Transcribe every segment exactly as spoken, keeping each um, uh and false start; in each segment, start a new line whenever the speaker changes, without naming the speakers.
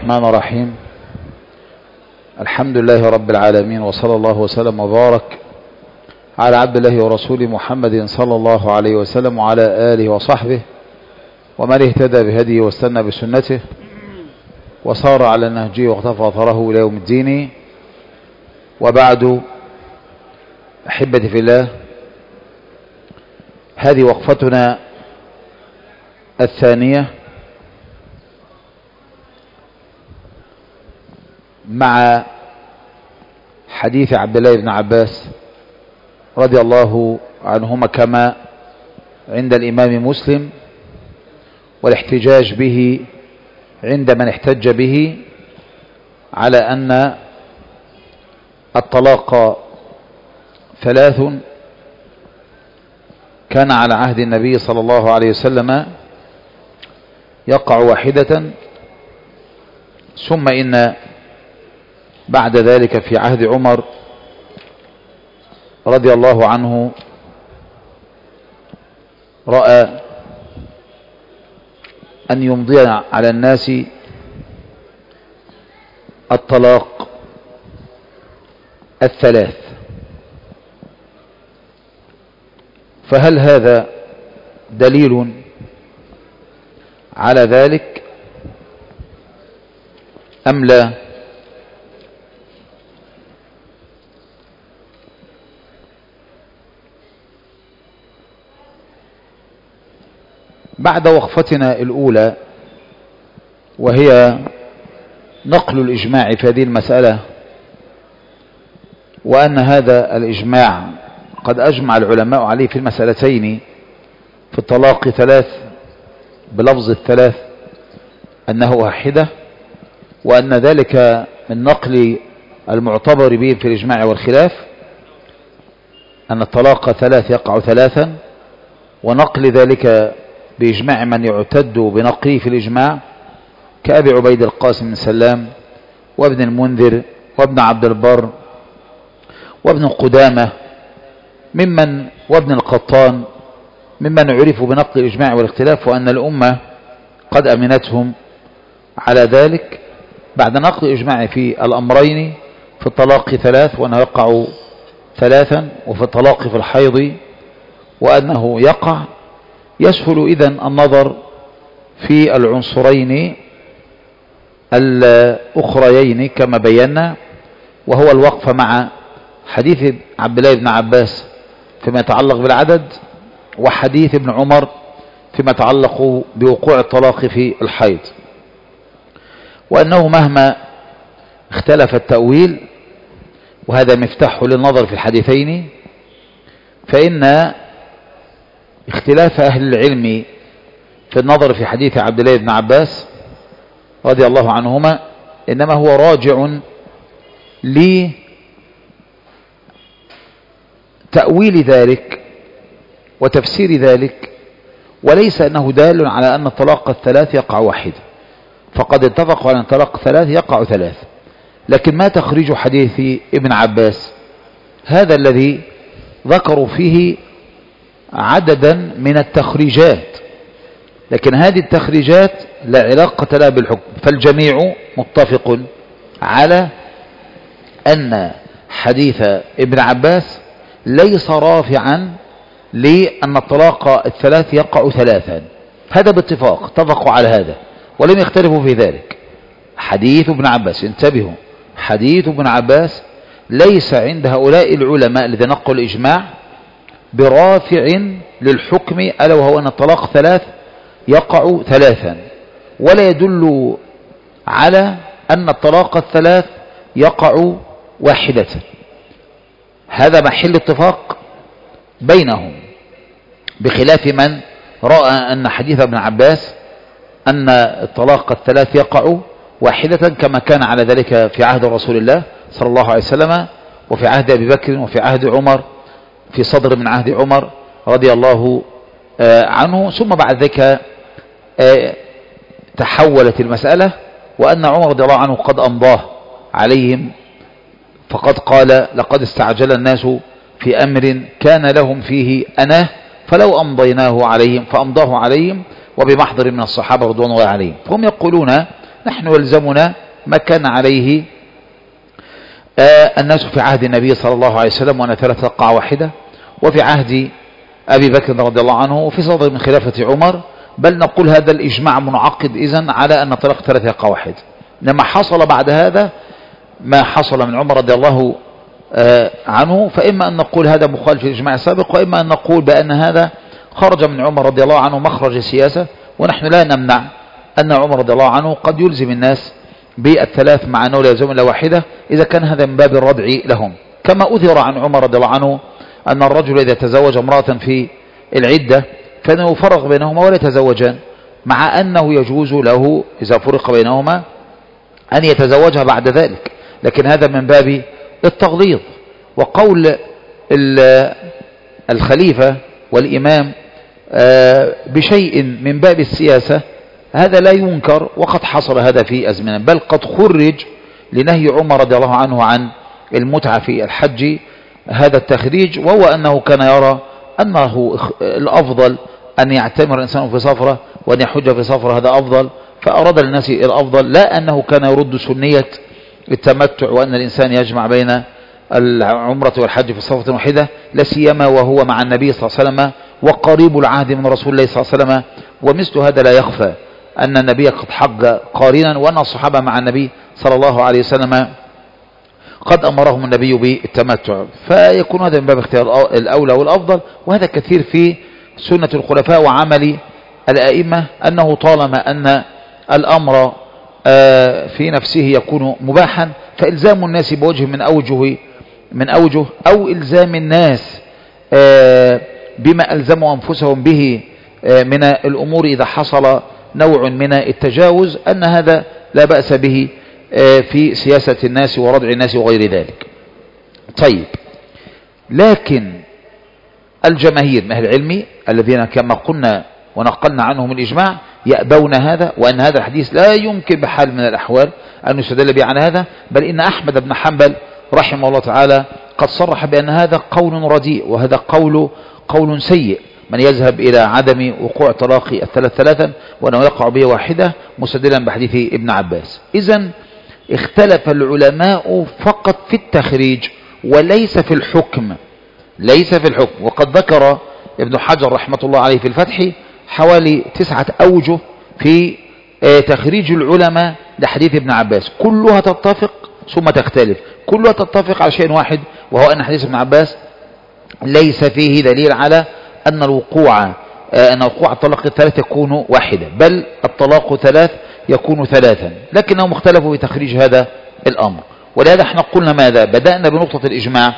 الرحمن الرحيم. الحمد لله رب العالمين، وصلى الله وسلم وبارك على عبد الله ورسوله محمد صلى الله عليه وسلم وعلى آله وصحبه ومن اهتدى بهديه واستنى بسنته وصار على نهجه واقتفى أثره إلى يوم الدين. وبعد، أحبتي في الله، هذه وقفتنا الثانية مع حديث عبد الله بن عباس رضي الله عنهما كما عند الإمام مسلم، والاحتجاج به عند من احتج به على أن الطلاق ثلاث كان على عهد النبي صلى الله عليه وسلم يقع واحدة، ثم إن بعد ذلك في عهد عمر رضي الله عنه رأى أن يمضي على الناس الطلاق الثلاث. فهل هذا دليل على ذلك أم لا؟ بعد وقفتنا الأولى، وهي نقل الإجماع في هذه المسألة، وأن هذا الإجماع قد أجمع العلماء عليه في المسألتين في الطلاق ثلاث بلفظ الثلاث أنه واحدة، وأن ذلك من نقل المعتبر به في الإجماع والخلاف أن الطلاق ثلاث يقع ثلاثا، ونقل ذلك بإجماع من يعتد بنقله في الإجماع كأبي عبيد القاسم بن سلام وابن المنذر وابن عبد البر وابن قدامة ممن وابن القطان ممن عرفوا بنقل الإجماع والاختلاف، وأن الأمة قد أمنتهم على ذلك بعد نقل الإجماع في الأمرين، في الطلاق ثلاث وأنه يقع ثلاثا، وفي الطلاق في الحيض وأنه يقع. يسهل إذن النظر في العنصرين الأخريين كما بينا، وهو الوقف مع حديث عبد الله بن عباس فيما يتعلق بالعدد، وحديث ابن عمر فيما يتعلق بوقوع الطلاق في الحيض، وأنه مهما اختلف التأويل، وهذا مفتاح للنظر في الحديثين، فإن اختلاف أهل العلم في النظر في حديث عبد الله بن عباس رضي الله عنهما إنما هو راجع لتأويل ذلك وتفسير ذلك، وليس أنه دال على أن الطلاق الثلاث يقع واحد، فقد اتفقوا على أن الطلاق الثلاث يقع ثلاث. لكن ما تخريج حديث ابن عباس هذا الذي ذكروا فيه عددا من التخريجات، لكن هذه التخريجات لا علاقة لها بالحكم، فالجميع متفق على أن حديث ابن عباس ليس رافعا لأن الطلاق الثلاث يقع ثلاثا، هذا باتفاق، اتفقوا على هذا ولم يختلفوا في ذلك. حديث ابن عباس، انتبهوا، حديث ابن عباس ليس عند هؤلاء العلماء الذين نقلوا الإجماع برافع للحكم، ألا وهو أن الطلاق ثلاث يقع ثلاثا، ولا يدل على أن الطلاق الثلاث يقع واحدة. هذا محل اتفاق بينهم، بخلاف من رأى أن حديث ابن عباس أن الطلاق الثلاث يقع واحدة، كما كان على ذلك في عهد رسول الله صلى الله عليه وسلم، وفي عهد أبي بكر، وفي عهد عمر، في صدر من عهد عمر رضي الله عنه. ثم بعد ذلك تحولت المسألة، وأن عمر رضي الله عنه قد أمضاه عليهم، فقد قال: لقد استعجل الناس في أمر كان لهم فيه أنا فلو أمضيناه عليهم، فأمضاه عليهم وبمحضر من الصحابة رضوان الله عليهم. فهم يقولون نحن يلزمنا ما كان عليه آه الناس في عهد النبي صلى الله عليه وسلم، وأن ثلاث رقعة واحدة، وفي عهد أبي بكر رضي الله عنه، وفي صدر من خلافة عمر. بل نقول هذا الإجماع منعقد إذن على أن طلاق ثلاث رقعة واحدة. لما حصل بعد هذا ما حصل من عمر رضي الله آه عنه، فإما أن نقول هذا مخالف للإجماع السابق، وإما أن نقول بأن هذا خرج من عمر رضي الله عنه مخرج السياسة. ونحن لا نمنع أن عمر رضي الله عنه قد يلزم الناس بالثلاث مع أنه لا يلزم إلا واحدة إذا كان هذا من باب الردع لهم، كما أثر عن عمر رضي الله عنه أن الرجل إذا تزوج امرأة في العدة فإنه يفرق بينهما ولا يتزوجان، مع أنه يجوز له إذا فرق بينهما أن يتزوجها بعد ذلك، لكن هذا من باب التغليظ. وقول الخليفة والإمام بشيء من باب السياسة هذا لا ينكر، وقد حصل هذا في أزمنة، بل قد خرج لنهي عمر رضي الله عنه عن المتعة في الحج هذا التخريج، وهو أنه كان يرى أنه الأفضل أن يعتمر الإنسان في سفرة وأن يحج في سفرة، هذا أفضل، فأراد للناس الأفضل، لا أنه كان يرد سنية التمتع وأن الإنسان يجمع بين العمرة والحج في صفة واحدة، لا سيما وهو مع النبي صلى الله عليه وسلم وقريب العهد من رسول الله صلى الله عليه وسلم. ومثل هذا لا يخفى أن النبي قد حج قارنا، وأن الصحابة مع النبي صلى الله عليه وسلم قد أمرهم النبي بالتمتع، فيكون هذا من باب اختيار الأولى والأفضل. وهذا كثير في سنة الخلفاء وعمل الأئمة، أنه طالما أن الأمر في نفسه يكون مباحا فإلزام الناس بوجه من أوجه من أوجه أو إلزام الناس بما ألزموا أنفسهم به من الأمور إذا حصل نوع من التجاوز، أن هذا لا بأس به في سياسة الناس وردع الناس وغير ذلك. طيب، لكن الجماهير من أهل العلم الذين كما قلنا ونقلنا عنهم الإجماع يأبون هذا، وأن هذا الحديث لا يمكن بحال من الأحوال أن يستدل به على هذا، بل إن أحمد بن حنبل رحمه الله تعالى قد صرح بأن هذا قول رديء، وهذا قول قول سيء، من يذهب إلى عدم وقوع طلاق الثلاث ثلاثا وأنه يقع به واحدة مستدلا بحديث ابن عباس. إذن اختلف العلماء فقط في التخريج وليس في الحكم، ليس في الحكم. وقد ذكر ابن حجر رحمة الله عليه في الفتح حوالي تسعة أوجه في تخريج العلماء لحديث ابن عباس، كلها تتفق ثم تختلف، كلها تتفق على شيء واحد، وهو أن حديث ابن عباس ليس فيه دليل على أن الوقوع أن وقوع الطلاق الثلاث يكون واحدة، بل الطلاق ثلاث يكون ثلاثا، لكنهم اختلفوا في تخريج هذا الأمر. ولهذا احنا قلنا ماذا؟ بدأنا بنقطة الإجماع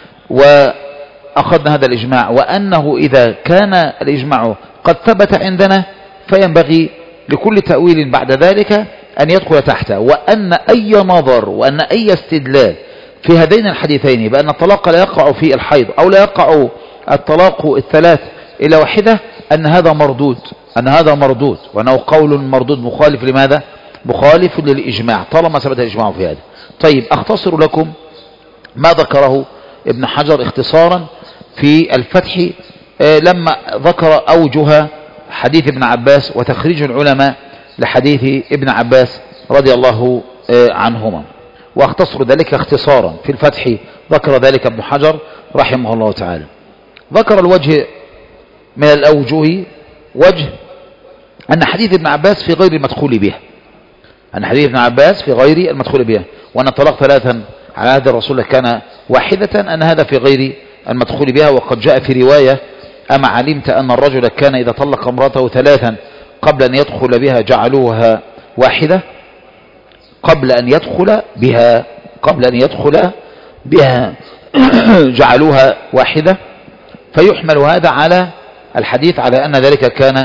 وأخذنا هذا الإجماع، وأنه إذا كان الإجماع قد ثبت عندنا فينبغي لكل تأويل بعد ذلك أن يدخل تحته، وأن أي نظر وأن أي استدلال في هذين الحديثين بأن الطلاق لا يقع في الحيض أو لا يقع الطلاق الثلاث إلى واحدة أن هذا مردود، أن هذا مردود وأنه قول مردود مخالف لماذا؟ مخالف للإجماع طالما ثبت الإجماع في هذا. طيب، أختصر لكم ما ذكره ابن حجر اختصارا في الفتح لما ذكر أوجه حديث ابن عباس وتخريج العلماء لحديث ابن عباس رضي الله عنهما، واختصر ذلك اختصارا في الفتح. ذكر ذلك ابن حجر رحمه الله تعالى. ذكر الوجه من الأوجه وجه أن حديث ابن عباس في غير المدخول به، أن حديث ابن عباس في غير المدخول به، وأن الطلاق ثلاثا على عهد الرسول كان واحدة، أن هذا في غير المدخول بها. وقد جاء في رواية: أما علمت أن الرجل كان إذا طلق امرأته ثلاثا قبل أن يدخل بها جعلوها واحدة، قبل أن يدخل بها قبل أن يدخل بها جعلوها واحدة. فيحمل هذا على الحديث على أن ذلك كان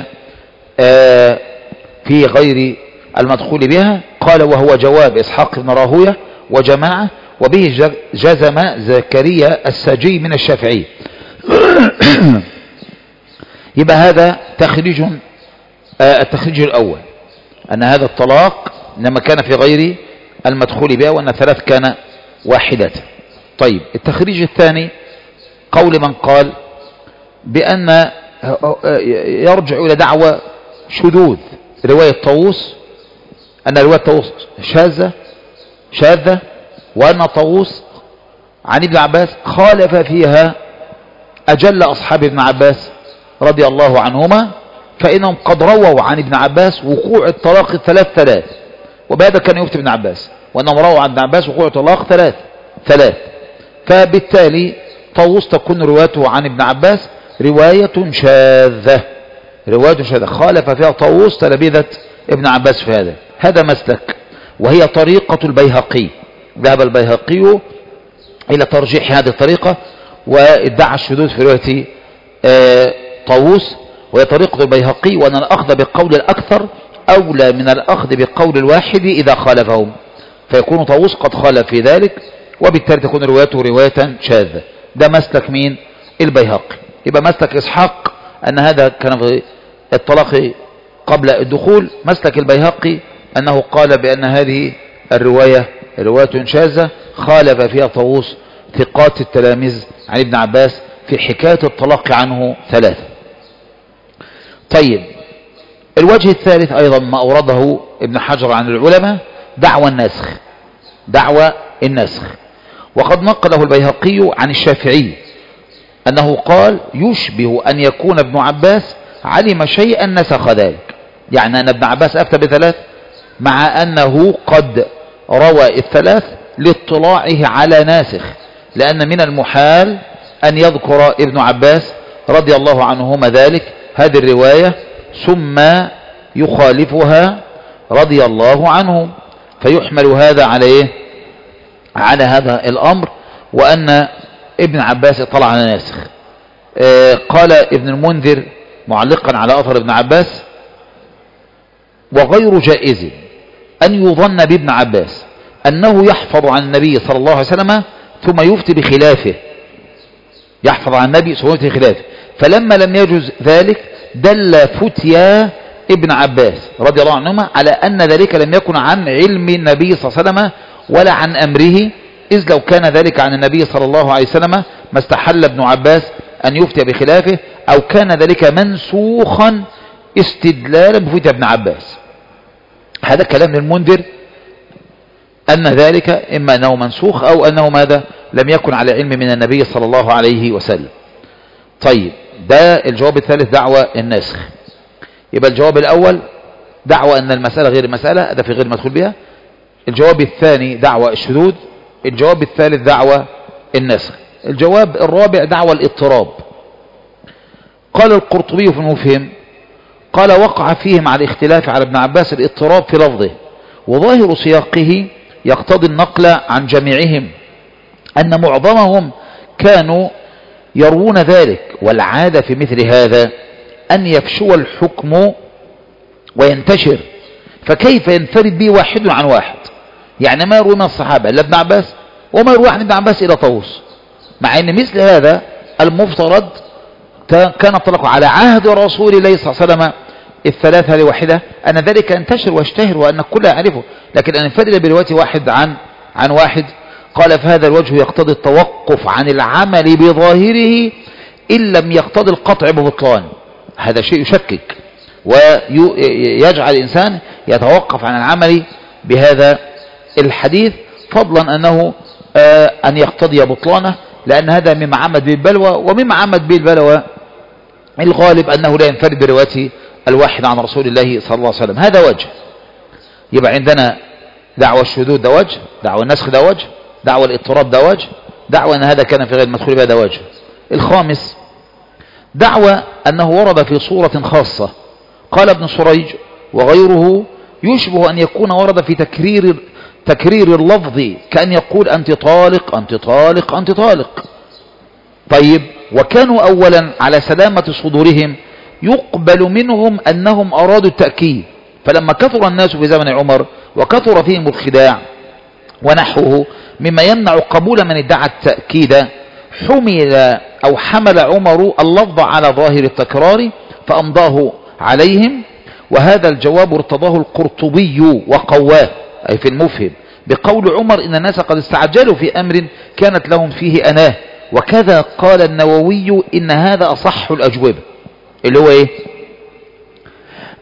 في غير المدخول بها. قال: وهو جواب إسحاق بن راهوية وجماعة، وبه جزم زكريا السجي من الشافعي. يبقى هذا تخريج التخريج الأول، أن هذا الطلاق لما كان في غير المدخول بها، وأن ثلاث كان واحدة. طيب، التخريج الثاني قول من قال بأن يرجع إلى دعوة شذوذ رواية طاووس أن رواية طاووس شاذة شاذة وأن طاووس عن ابن عباس خالف فيها أجل أصحاب ابن عباس رضي الله عنهما، فإنهم قد رووا عن ابن عباس وقوع الطلاق الثلاث ثلاث، وبهذا كان يفتي ابن عباس، وأنهم رووا عن ابن عباس وقوع الطلاق ثلاث ثلاث فبالتالي طاووس تكون روايته عن ابن عباس رواية شاذة، رواية شاذة خالف فيها طاووس تلاميذة ابن عباس في هذا. هذا مسلك، وهي طريقة البيهقي. ذهب البيهقي إلى ترجيح هذه الطريقة وادعى الشذوذ في رواية طاووس، وهي طريقة البيهقي، وأن الأخذ بقول الأكثر أولى من الأخذ بقول الواحد إذا خالفهم، فيكون طاووس قد خالف في ذلك، وبالتالي تكون روايته رواية شاذة. ده مسلك مين؟ البيهقي. يبقى مسلك إسحاق أن هذا كان في الطلاق قبل الدخول. مسلك البيهقي أنه قال بأن هذه الرواية رواية شاذة خالف فيها طاووس ثقات التلاميذ عن ابن عباس في حكاية الطلاق عنه ثلاثة. طيب، الوجه الثالث أيضا ما أورده ابن حجر عن العلماء دعوى النسخ، دعوى النسخ. وقد نقله البيهقي عن الشافعي أنه قال يشبه أن يكون ابن عباس علم شيئا نسخ ذلك، يعني أن ابن عباس أفتى بثلاث مع أنه قد روى الثلاث لاطلاعه على ناسخ، لأن من المحال أن يذكر ابن عباس رضي الله عنهما ذلك هذه الرواية ثم يخالفها رضي الله عنه، فيحمل هذا على إيه؟ على هذا الأمر، وأن ابن عباس اطلع على ناسخ. آه قال ابن المنذر معلقا على أثر ابن عباس: وغير جائز أن يظن بابن عباس أنه يحفظ عن النبي صلى الله عليه وسلم ثم يفتي بخلافه، يحفظ عن النبي ثم يفتي بخلافه، فلما لم يجوز ذلك دل فتيا ابن عباس رضي الله عنهما على أن ذلك لم يكن عن علم النبي صلى الله عليه وسلم ولا عن أمره، إذ لو كان ذلك عن النبي صلى الله عليه وسلم ما استحل ابن عباس أن يفتي بخلافه، أو كان ذلك منسوخا استدلالا بفتيا ابن عباس. هذا كلام المنذر أن ذلك إما أنه منسوخ أو أنه ماذا لم يكن على علم من النبي صلى الله عليه وسلم. طيب، ده الجواب الثالث دعوى النسخ. يبقى الجواب الأول دعوى أن المسألة غير المسألة، ده في غير مدخول بها. الجواب الثاني دعوى الشذوذ. الجواب الثالث دعوى النسخ. الجواب الرابع دعوى الاضطراب. قال القرطبي في المفهم قال: وقع فيهم على الاختلاف على ابن عباس الاضطراب في لفظه، وظاهر سياقه يقتضي النقل عن جميعهم أن معظمهم كانوا يروون ذلك، والعادة في مثل هذا أن يفشو الحكم وينتشر، فكيف ينفرد به واحد عن واحد؟ يعني ما يروي من الصحابة إلا ابن عباس، وما يروي عن ابن عباس إلى طاووس، مع أن مثل هذا المفترض كان الطلاق على عهد رسول الله صلى الله عليه وسلم الثلاثة لواحدة، أن ذلك ينتشر ويشتهر وأن الكل يعرفه، لكن أن ينفرد برواية واحد عن عن واحد. قال: في هذا الوجه يقتضي التوقف عن العمل بظاهره إن لم يقتضي القطع ببطلان. هذا شيء يشكك ويجعل الإنسان يتوقف عن العمل بهذا الحديث، فضلا أنه آه أن يقتضي بطلانه، لأن هذا مما عمد به البلوى، ومما عمد به البلوى الغالب أنه لا ينفرد برواية الواحد عن رسول الله صلى الله عليه وسلم. هذا وجه. يبقى عندنا دعوة الشذوذ ده وجه، دعوة النسخ ده وجه، دعوة الاضطراب ده وجه، دعوة أن هذا كان في غير مدخول بها ده وجه. الخامس دعوة أنه ورد في صورة خاصة. قال ابن سريج وغيره: يشبه أن يكون ورد في تكرير تكرير اللفظ، كأن يقول أنت طالق أنت طالق أنت طالق. طيب، وكانوا أولا على سلامة صدورهم يقبل منهم أنهم أرادوا التأكيد، فلما كثر الناس في زمن عمر وكثر فيهم الخداع ونحوه مما يمنع قبول من ادعى التأكيد، حمل أو حمل عمر اللفظ على ظاهر التكرار فأمضاه عليهم. وهذا الجواب ارتضاه القرطبي وقواه، أي في المفهم، بقول عمر إن الناس قد استعجلوا في أمر كانت لهم فيه أناه. وكذا قال النووي إن هذا أصح الأجوبة، اللي هو إيه؟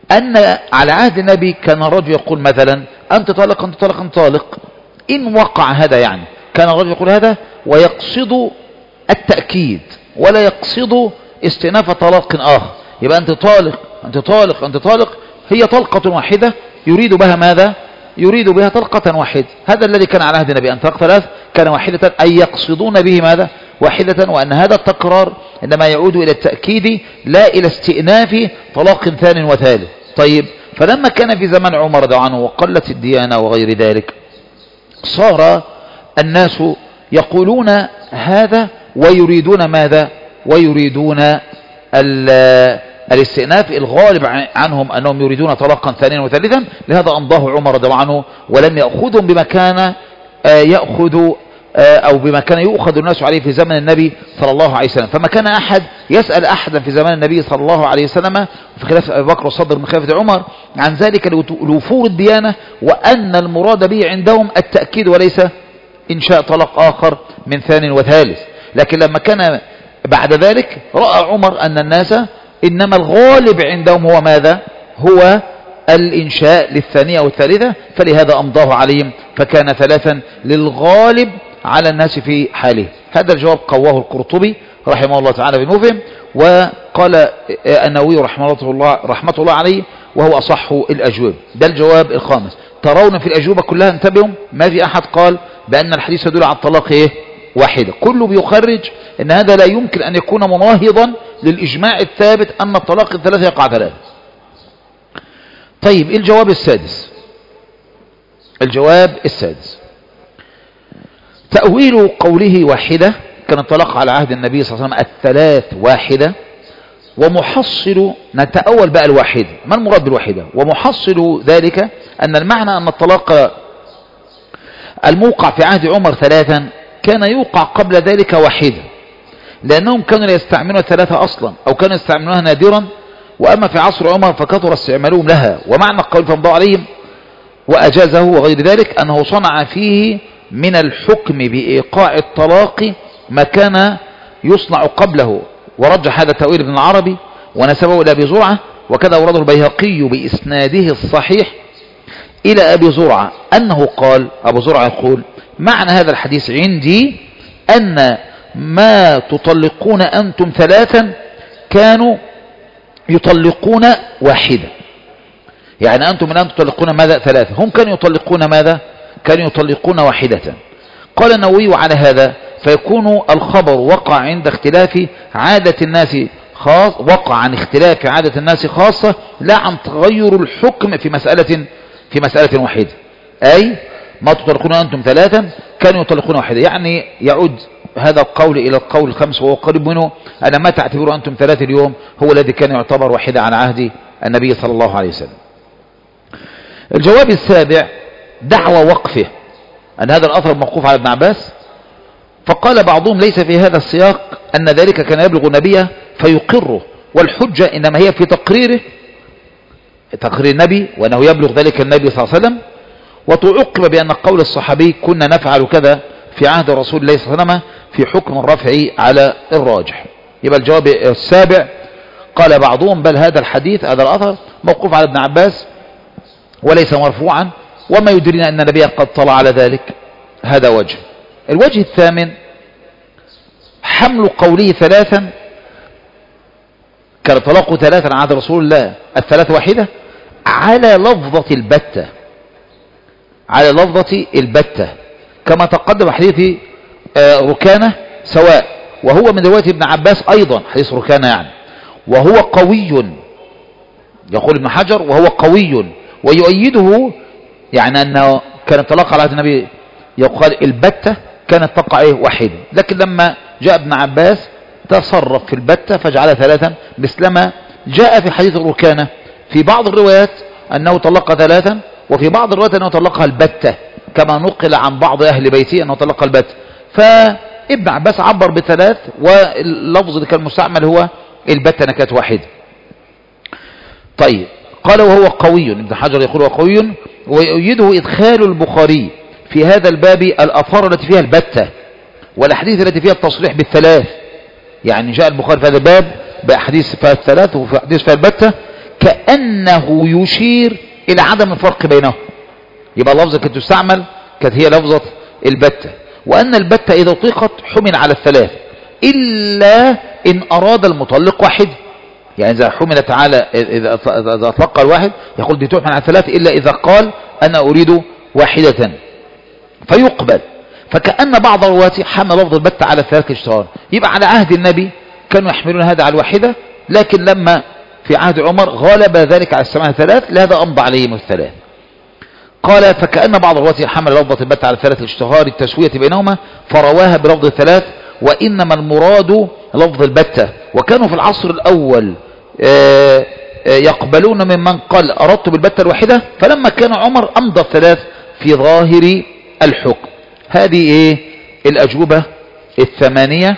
أن على عهد النبي كان الرجل يقول مثلا أنت طالق أنت طالق أنت طالق، إن وقع هذا يعني كان الرجل يقول هذا ويقصد التأكيد ولا يقصد استئناف طلاق آخر. يبقى أنت طالق أنت طالق أنت طالق هي طلقة واحدة يريد بها ماذا؟ يريد بها طلقة واحدة. هذا الذي كان على عهد النبي أن طلق ثلاث كان واحدة، أي يقصدون به ماذا؟ واحدة، وأن هذا التكرار إنما يعود إلى التأكيد لا إلى استئناف طلاق ثاني وثالث. طيب، فلما كان في زمن عمر رضي الله عنه وقلت الديانة وغير ذلك صار الناس يقولون هذا ويريدون ماذا؟ ويريدون الاستئناف. الغالب عنهم أنهم يريدون طلاقا ثانيا وثالثا، لهذا أمضاه عمر رضي الله عنه ولم يأخذهم بما كان يأخذ أو بما كان يؤخذ الناس عليه في زمن النبي صلى الله عليه وسلم. فما كان أحد يسأل أحدا في زمان النبي صلى الله عليه وسلم في خلاف أبي بكر وصدر من خلافة عمر عن ذلك لوفور الديانة، وأن المراد به عندهم التأكيد وليس إنشاء طلاق آخر من ثاني وثالث. لكن لما كان بعد ذلك رأى عمر أن الناس إنما الغالب عندهم هو ماذا؟ هو الإنشاء للثانية والثالثة، فلهذا أمضاه عليهم فكان ثلاثا للغالب على الناس في حاله. هذا الجواب قواه القرطبي رحمه الله تعالى في المفهم، وقال النووي رحمه الله رحمة الله عليه وهو أصح الأجوبة. ده الجواب الخامس. ترون في الأجوبة كلها انتبهوا ما في أحد قال بأن الحديث يدل على الطلاق إيه؟ واحدة. كله بيخرج أن هذا لا يمكن أن يكون مناهضا للإجماع الثابت أن الطلاق الثلاثة يقع ثلاثة. طيب، الجواب السادس. الجواب السادس تأويل قوله واحدة، كان الطلاق على عهد النبي صلى الله عليه وسلم الثلاث واحدة، ومحصل نتأول بقى الواحدة. ما المراد بالواحدة؟ ومحصل ذلك أن المعنى أن الطلاق الموقع في عهد عمر ثلاثا كان يوقع قبل ذلك واحدة، لأنهم كانوا لا يستعملون الثلاثة أصلا أو كانوا يستعملونها نادرا، وأما في عصر عمر فكثر استعمالهم لها. ومعنى القول فامضوا عليهم وأجازه وغير ذلك أنه صنع فيه من الحكم بإيقاع الطلاق ما كان يصنع قبله. ورجح هذا تأويل ابن العربي ونسبه إلى أبي زرعة، وكذا أورده البيهقي بإسناده الصحيح إلى أبي زرعة أنه قال، أبو زرعة يقول: معنى هذا الحديث عندي أن ما تطلقون أنتم ثلاثا كانوا يطلقون واحدة. يعني أنتم الآن تطلقون ماذا؟ ثلاثة. هم كانوا يطلقون ماذا؟ كانوا يطلقون واحدة. قال النووي: على هذا فيكون الخبر وقع عند اختلاف عادة الناس خاص وقع عن اختلاف عادة الناس خاصة، لا عن تغير الحكم في مسألة في مسألة واحدة. أي ما تطلقون أنتم ثلاثا كانوا يطلقون واحدة. يعني يعود هذا القول إلى القول الخمس وهو قريب منه، أنا ما تعتبروا أنتم ثلاثة اليوم هو الذي كان يعتبر واحدة على عهد النبي صلى الله عليه وسلم. الجواب السابع دعوى وقفه، أن هذا الأثر موقوف على ابن عباس. فقال بعضهم: ليس في هذا السياق أن ذلك كان يبلغ النبي فيقره، والحجة إنما هي في تقريره، تقرير النبي وأنه يبلغ ذلك النبي صلى الله عليه وسلم. وتعقب بأن قول الصحابي كنا نفعل كذا في عهد رسول الله صلى الله عليه وسلم في حكم الرفع على الراجح. يبقى الجواب السابع قال بعضهم: بل هذا الحديث هذا الأثر موقوف على ابن عباس وليس مرفوعا، وما يدرينا أن النبي قد طلع على ذلك. هذا وجه. الوجه الثامن حمل قوله ثلاثا، كان طلاق ثلاثا على عهد رسول الله الثلاث واحدة، على لفظة البتة، على لفظة البتة كما تقدم حديث ركانة سواء، وهو من رواية ابن عباس أيضا حديث ركانة يعني، وهو قوي يقول ابن حجر وهو قوي، ويؤيده يعني أنه كان الطلاق على عهد النبي يقال البتة كانت تقع ايه واحدة، لكن لما جاء ابن عباس تصرف في البتة فجعلها ثلاثا، مثلما جاء في حديث ركانة في بعض الروايات أنه طلق ثلاثا، وفي بعض الروايات أنه طلقها البتة، كما نقل عن بعض أهل بيته أنه طلق البتة. فابن عباس عبر بثلاث، واللفظ اللي كان مستعمل هو البتة نكات واحدة. طيب، قال وهو قوي، ابن حجر يقول هو قوي، ويؤيده إدخال البخاري في هذا الباب الآثار التي فيها البتة والأحاديث التي فيها التصريح بالثلاث. يعني جاء البخاري في هذا الباب بأحاديث فيها الثلاث وفي أحاديث فيها البتة، وكأنه يشير إلى عدم الفرق بينهم. يبقى اللفظة كانت تستعمل كانت هي لفظة البتة، وأن البتة إذا أطلقت حمل على الثلاث إلا إن أراد المطلق واحد. يعني إذا حمل تعالى إذا أطلق الواحد يقول دي تحمل على الثلاث إلا إذا قال أنا أريد واحدة فيقبل. فكأن بعض الرواة حمل لفظ البتة على الثلاث اشتهار. يبقى على عهد النبي كانوا يحملون هذا على الواحدة، لكن لما في عهد عمر غالب ذلك على السماع الثلاث لهذا أمضى عليهم الثلاث. قال فكأن بعض الرواة حمل لفظة البتة على الثلاث لاشتهار التسوية بينهما فرواها بلفظ الثلاث، وإنما المراد لفظ البتة. وكانوا في العصر الأول يقبلون ممن قال أردت بالبتة الواحدة، فلما كان عمر أمضى الثلاث في ظاهر الحكم. هذه إيه الأجوبة الثمانية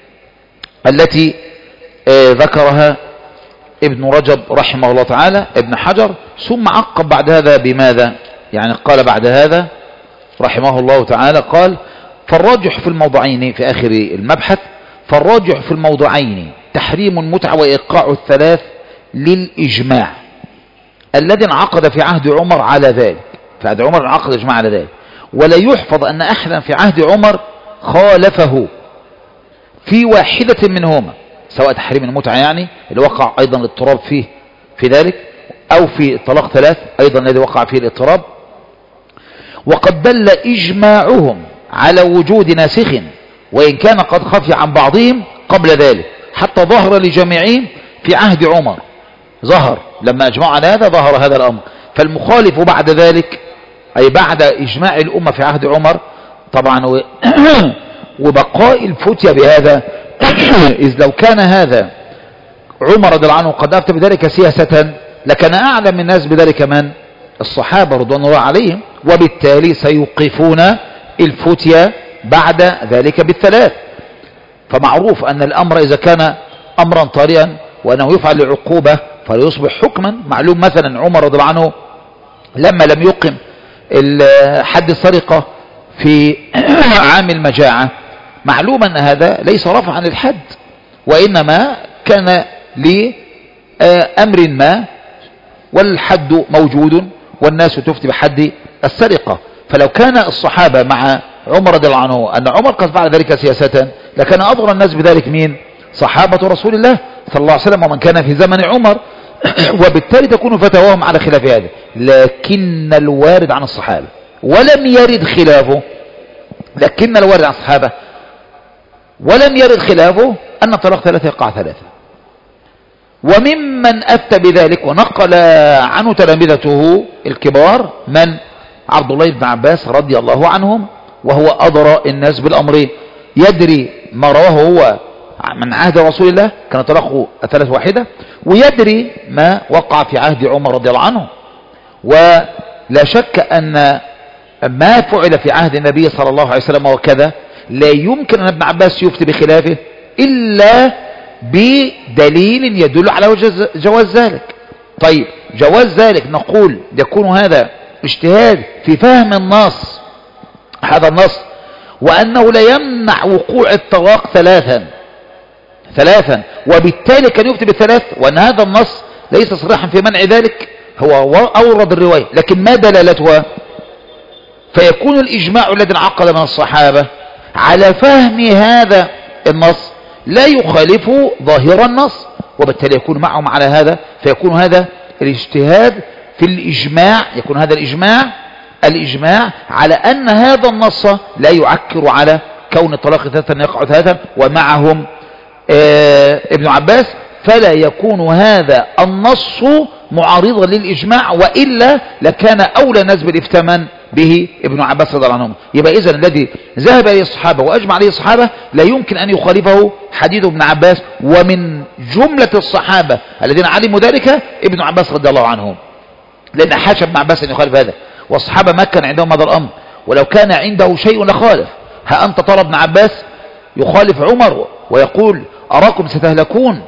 التي ذكرها ابن رجب رحمه الله تعالى ابن حجر، ثم عقب بعد هذا بماذا؟ يعني قال بعد هذا رحمه الله تعالى قال فالراجح في الموضعين في آخر المبحث، فالراجح في الموضعين تحريم المتعة وإيقاع الثلاث للإجماع الذي انعقد في عهد عمر على ذلك. في عهد عمر انعقد إجماع على ذلك، ولا يحفظ أن أحدا في عهد عمر خالفه في واحدة منهما، سواء تحريم المتعة يعني اللي وقع أيضا الاضطراب فيه في ذلك، أو في الطلاق ثلاث أيضا الذي وقع فيه الاضطراب. وقد دل إجماعهم على وجود ناسخ وإن كان قد خفي عن بعضهم قبل ذلك، حتى ظهر لجميعهم في عهد عمر، ظهر لما أجمعوا على هذا ظهر هذا الأمر. فالمخالف بعد ذلك أي بعد إجماع الأمة في عهد عمر طبعا وبقاء الفتية بهذا إذ لو كان هذا عمر رضي الله عنه قد أفتى بذلك سياسة لكان أعلم الناس بذلك من؟ الصحابة رضوان الله عليهم، وبالتالي سيوقفون الفتية بعد ذلك بالثلاث. فمعروف أن الأمر إذا كان أمرا طارئا وأنه يفعل لعقوبة فليصبح حكما معلوم. مثلا عمر رضي الله عنه لما لم يقم حد السرقة في عام المجاعة، معلوم أن هذا ليس رفعا للحد، وإنما كان لأمر ما والحد موجود والناس تفتي بحد السرقة. فلو كان الصحابة مع عمر رضي الله عنه أن عمر قد فعل ذلك سياسة لكان أضر الناس بذلك مين؟ صحابة رسول الله صلى الله عليه وسلم ومن كان في زمن عمر وبالتالي تكون فتواهم على خلاف هذا. لكن الوارد عن الصحابة ولم يرد خلافه، لكن الوارد عن الصحابة ولم يرد خلافه أن طلاق ثلاثة يقع ثلاثة. وممن أفتى بذلك ونقل عنه تلامذته الكبار من؟ عبد الله بن عباس رضي الله عنهم، وهو أدرى الناس بالأمر، يدري ما رواه هو من عهد رسول الله كان طلاقه ثلاث واحدة، ويدري ما وقع في عهد عمر رضي الله عنه. ولا شك أن ما فعل في عهد النبي صلى الله عليه وسلم وكذا لا يمكن أن ابن عباس يفتي بخلافه إلا بدليل يدل على جواز ذلك. طيب جواز ذلك نقول يكون هذا اجتهاد في فهم النص، هذا النص، وأنه لا يمنع وقوع الطلاق ثلاثا ثلاثا وبالتالي كان يفتي بالثلاث، وأن هذا النص ليس صريحا في منع ذلك، هو أورد الرواية لكن ما دلالتها؟ فيكون الإجماع الذي انعقد من الصحابة على فهم هذا النص لا يخالف ظاهر النص، وبالتالي يكون معهم على هذا، فيكون هذا الاجتهاد في الإجماع، يكون هذا الإجماع الإجماع على أن هذا النص لا يعكر على كون الطلاق ثلاثا يقع ثلاثا ومعهم آه ابن عباس، فلا يكون هذا النص معارضا للإجماع، وإلا لكان أولى الناس بالافتمان به ابن عباس رضي الله عنهم. يبقى إذن الذي ذهب إليه الصحابة وأجمع عليه الصحابة لا يمكن أن يخالفه حديث ابن عباس، ومن جملة الصحابة الذين علموا ذلك ابن عباس رضي الله عنهم، لأن حاشا ابن عباس أن يخالف هذا، والصحابة ما كان عندهم هذا الأمر، ولو كان عنده شيء لخالف. ها أنت ترى ابن عباس يخالف عمر ويقول أراكم ستهلكون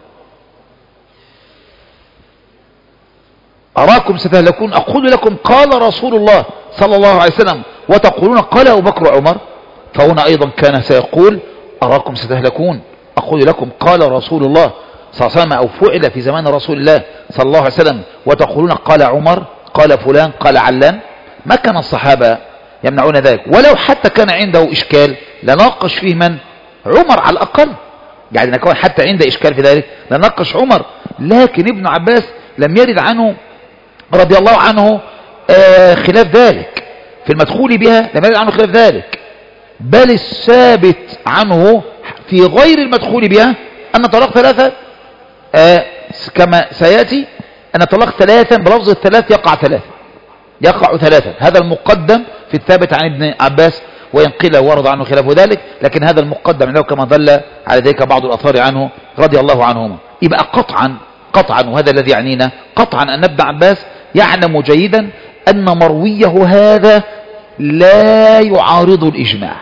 أراكم ستهلكون أقول لكم قال رسول الله صلى الله عليه وسلم وتقولون قال أبو بكر وعمر. فهنا أيضا كان سيقول أراكم ستهلكون أقول لكم قال رسول الله صلى الله عليه وسلم أو فعل في زمان رسول الله صلى الله عليه وسلم وتقولون قال عمر قال فلان قال علان، ما كان الصحابة يمنعون ذلك. ولو حتى كان عنده إشكال لناقش فيه من؟ عمر على الأقل، يعني نكون حتى عنده إشكال في ذلك لناقش عمر. لكن ابن عباس لم يرد عنه رضي الله عنه آه خلاف ذلك في المدخول بها، لم يرد عنه خلاف ذلك، بل الثابت عنه في غير المدخول بها أن طلاق ثلاثة آه كما سيأتي أن طلاق ثلاثا بلفظ الثلاث يقع ثلاثة يقع ثلاثة. هذا المقدم في الثابت عن ابن عباس، وإن قيل ورد عنه خلاف ذلك، لكن هذا المقدم عنده كما دل على ذلك بعض الأثار عنه رضي الله عنهما. يبقى قطعا قطعا وهذا الذي يعنينا قطعا أن ابن عباس يعلم جيدا أن مرويه هذا لا يعارض الإجماع،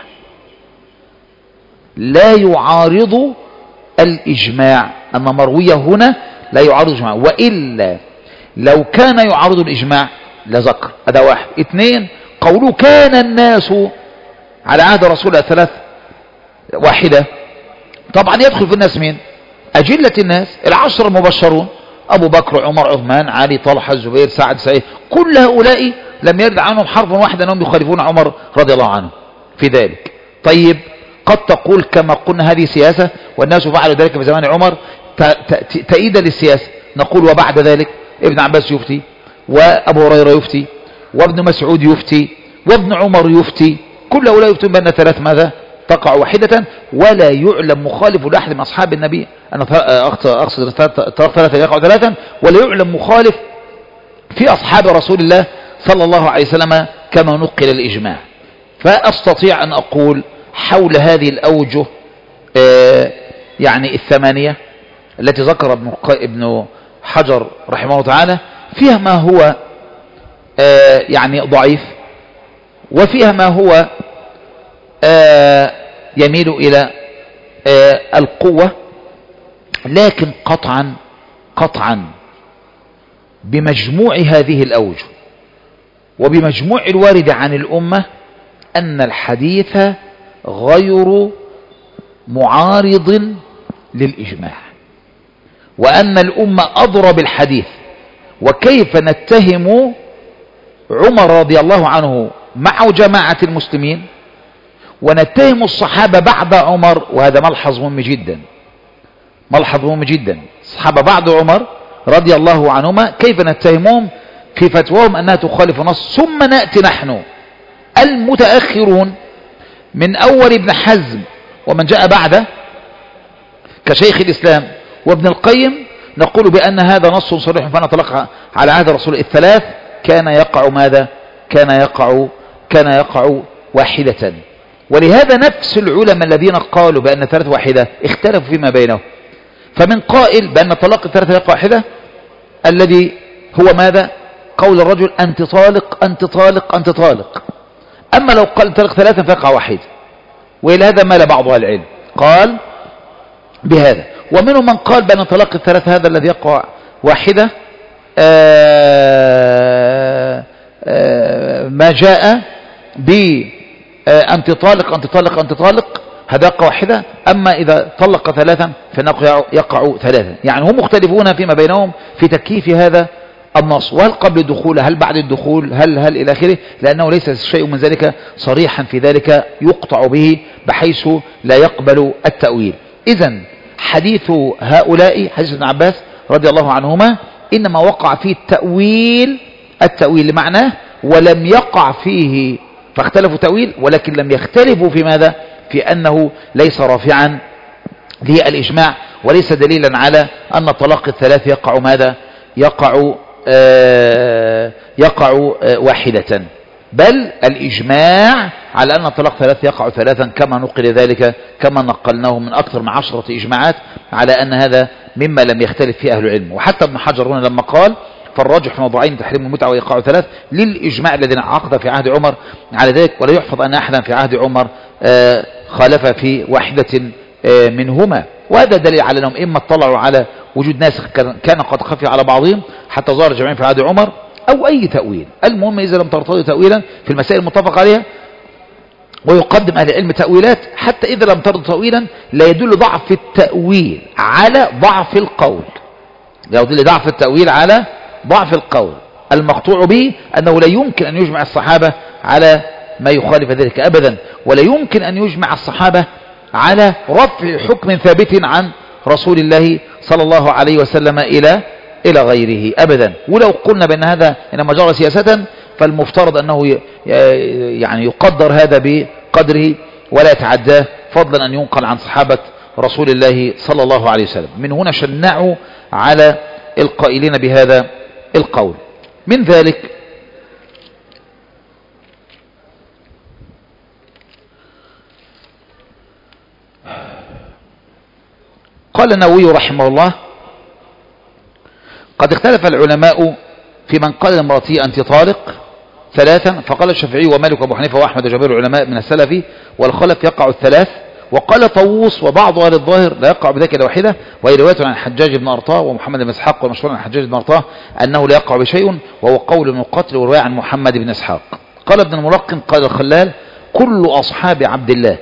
لا يعارض الإجماع، أن مرويه هنا لا يعارض الإجماع، وإلا لو كان يعارض الإجماع لذكر. هذا واحد. اثنين، قوله كان الناس على عهد رسول الله ثلاث واحدة، طبعا يدخل في الناس مين؟ أجلة الناس العشر المبشرون، أبو بكر عمر عثمان علي طلحة الزبير سعد سعيد، كل هؤلاء لم يرد عنهم حرف واحد أنهم يخالفون عمر رضي الله عنه في ذلك. طيب قد تقول كما قلنا هذه سياسة والناس فعلوا ذلك في زمان عمر تأييدا للسياسة، نقول وبعد ذلك ابن عباس يفتي، وأبو هريرة يفتي، وابن مسعود يفتي، وابن عمر يفتي، كل هؤلاء يفتون بأن ثلاث ماذا تقع واحدة، ولا يعلم مخالف لأحد من أصحاب النبي أن أقصد ثلاثة يقع ثلاثا، ولا يعلم مخالف في أصحاب رسول الله صلى الله عليه وسلم كما نقل الإجماع. فأستطيع أن أقول حول هذه الأوجه يعني الثمانية التي ذكر ابن حجر رحمه الله تعالى، فيها ما هو يعني ضعيف، وفيها ما هو يميل إلى القوة، لكن قطعا قطعا بمجموع هذه الأوجه وبمجموع الوارد عن الأمة أن الحديث غير معارض للإجماع، وأن الأمة أضرب بالحديث. وكيف نتهم عمر رضي الله عنه مع جماعة المسلمين ونتهم الصحابة بعد عمر؟ وهذا ملحظ مهم جدا، ملحظ مهم جدا. الصحابة بعد عمر رضي الله عنهما كيف نتهمهم في فتواهم أنها تخالف نص، ثم نأتي نحن المتأخرون من أول ابن حزم ومن جاء بعده كشيخ الإسلام وابن القيم نقول بأن هذا نص صريح فأنا طلق على عهد رسول الثلاث كان يقع ماذا؟ كان يقع كان يقع واحدة. ولهذا نفس العلماء الذين قالوا بأن ثلاث واحدة اختلفوا فيما بينهم، فمن قائل بأن طلاق الثلاثة يقع واحدة الذي هو ماذا؟ قول الرجل أنت طالق أنت طالق أنت طالق. أما لو قال طلق ثلاثة فيقع واحد، وإلى هذا مال بعض أهل العلم قال بهذا. ومنهم من قال بأن طلاق الثلاثة هذا الذي يقع واحدة آآ آآ ما جاء بأنت طالق أنت طالق أنت طالق هذا يقع واحدة، أما إذا طلق ثلاثا فإنه يقع ثلاثا. يعني هم مختلفون فيما بينهم في تكييف هذا النص، وهل قبل الدخول هل بعد الدخول هل هل إلى آخره، لأنه ليس شيء من ذلك صريحا في ذلك يقطع به بحيث لا يقبل التأويل. إذن حديث هؤلاء حديث ابن عباس رضي الله عنهما إنما وقع فيه التأويل التأويل لمعناه، ولم يقع فيه فاختلفوا تأويل، ولكن لم يختلفوا في ماذا؟ في أنه ليس رافعا للإجماع، وليس دليلا على أن طلاق الثلاث يقع ماذا؟ يقع آه يقع آه واحدة، بل الإجماع على أن طلاق ثلاث يقع ثلاثا كما نقل ذلك كما نقلناه من أكثر من عشرة إجماعات على أن هذا مما لم يختلف فيه أهل العلم. وحتى ابن حجر هنا لما قال فالراجح في موضوعين تحريم المتعة ويقع ثلاث للإجماع الذي انعقد في عهد عمر على ذلك، ولا يحفظ أن أحدا في عهد عمر آه خالف في واحدة آه منهما. وهذا دليل على أنهم إما اطلعوا على وجود ناسخ كان قد خفي على بعضهم حتى ظهر جميعا في عهد عمر، أو أي تأويل. المهم إذا لم ترتضي تأويلا في المسائل المتفق عليها ويقدم أهل العلم تأويلات حتى إذا لم ترد تأويلا لا يدل ضعف التأويل على ضعف القول، لا يدل ضعف التأويل على ضعف القول. المقطوع به أنه لا يمكن أن يجمع الصحابة على ما يخالف ذلك أبدا، ولا يمكن أن يجمع الصحابة على رفع حكم ثابت عن رسول الله صلى الله عليه وسلم إلى إلى غيره أبدا. ولو قلنا بأن هذا إنما جرى سياسة فالمفترض أنه يعني يقدر هذا بقدره ولا يتعداه، فضلا أن ينقل عن صحابة رسول الله صلى الله عليه وسلم. من هنا شنعوا على القائلين بهذا القول. من ذلك قال النووي رحمه الله: قد اختلف العلماء في من قال لامرأته أنت طالق ثلاثا، فقال الشافعي ومالك وابو حنيفه واحمد وجماهير العلماء من السلف والخلف يقع الثلاث، وقال طاووس وبعض اهل الظاهر لا يقع بذلك الا واحده، وهي روايه عن الحجاج بن ارطاه ومحمد بن اسحاق ومشهور عن الحجاج بن ارطاه انه لا يقع بشيء، وهو قول ابن القتل وروايه عن محمد بن اسحاق. قال ابن الملقن قال الخلال: كل اصحاب عبد الله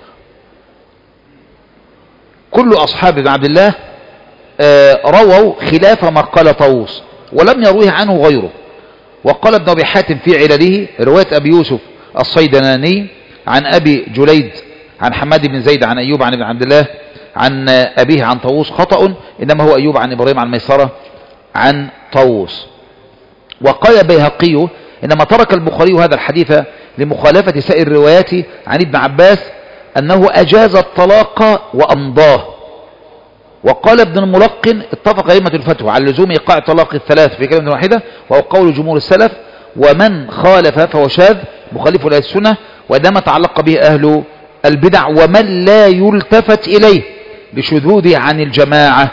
كل اصحاب ابن عبد الله آه رووا خلاف ما قال طاووس ولم يرويه عنه غيره. وقال ابن أبي حاتم في علله رواية أبي يوسف الصيدلاني عن أبي جليد عن حماد بن زيد عن أيوب عن ابن عبد الله عن أبيه عن طاووس خطأ، إنما هو أيوب عن إبراهيم عن ميسرة عن طاووس. وقال البيهقي: إنما ترك البخاري هذا الحديث لمخالفة سائر الروايات عن ابن عباس أنه أجاز الطلاق وأمضاه. وقال ابن الملقن: اتفق أئمة الفتوى على لزوم إيقاع طلاق الثلاث في كلمة واحدة، وهو قول جمهور السلف، ومن خالف فهو شاذ مخالف لأهل السنة، وإنما تعلق به أهل البدع ومن لا يلتفت إليه لشذوذه عن الجماعة.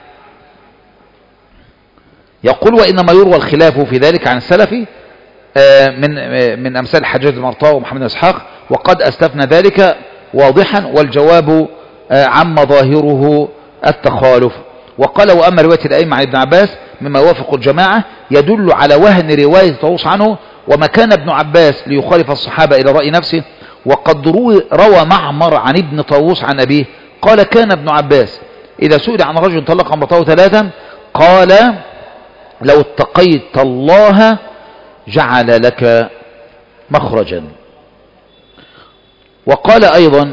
يقول: وإنما يروى الخلاف في ذلك عن السلف من من أمثال الحجاج بن ارطاه ومحمد بن اسحاق، وقد أستفنى ذلك واضحا، والجواب عما ظاهره التخالف. وقال: وأما رواية الأئمة عن ابن عباس مما يوافق الجماعة يدل على وهن رواية طاووس عنه، وما كان ابن عباس ليخالف الصحابة إلى رأي نفسه. وقد روى معمر عن ابن طاووس عن أبيه قال: كان ابن عباس إذا سئل عن رجل طلق امرأته ثلاثا قال: لو اتقيت الله جعل لك مخرجا. وقال أيضا: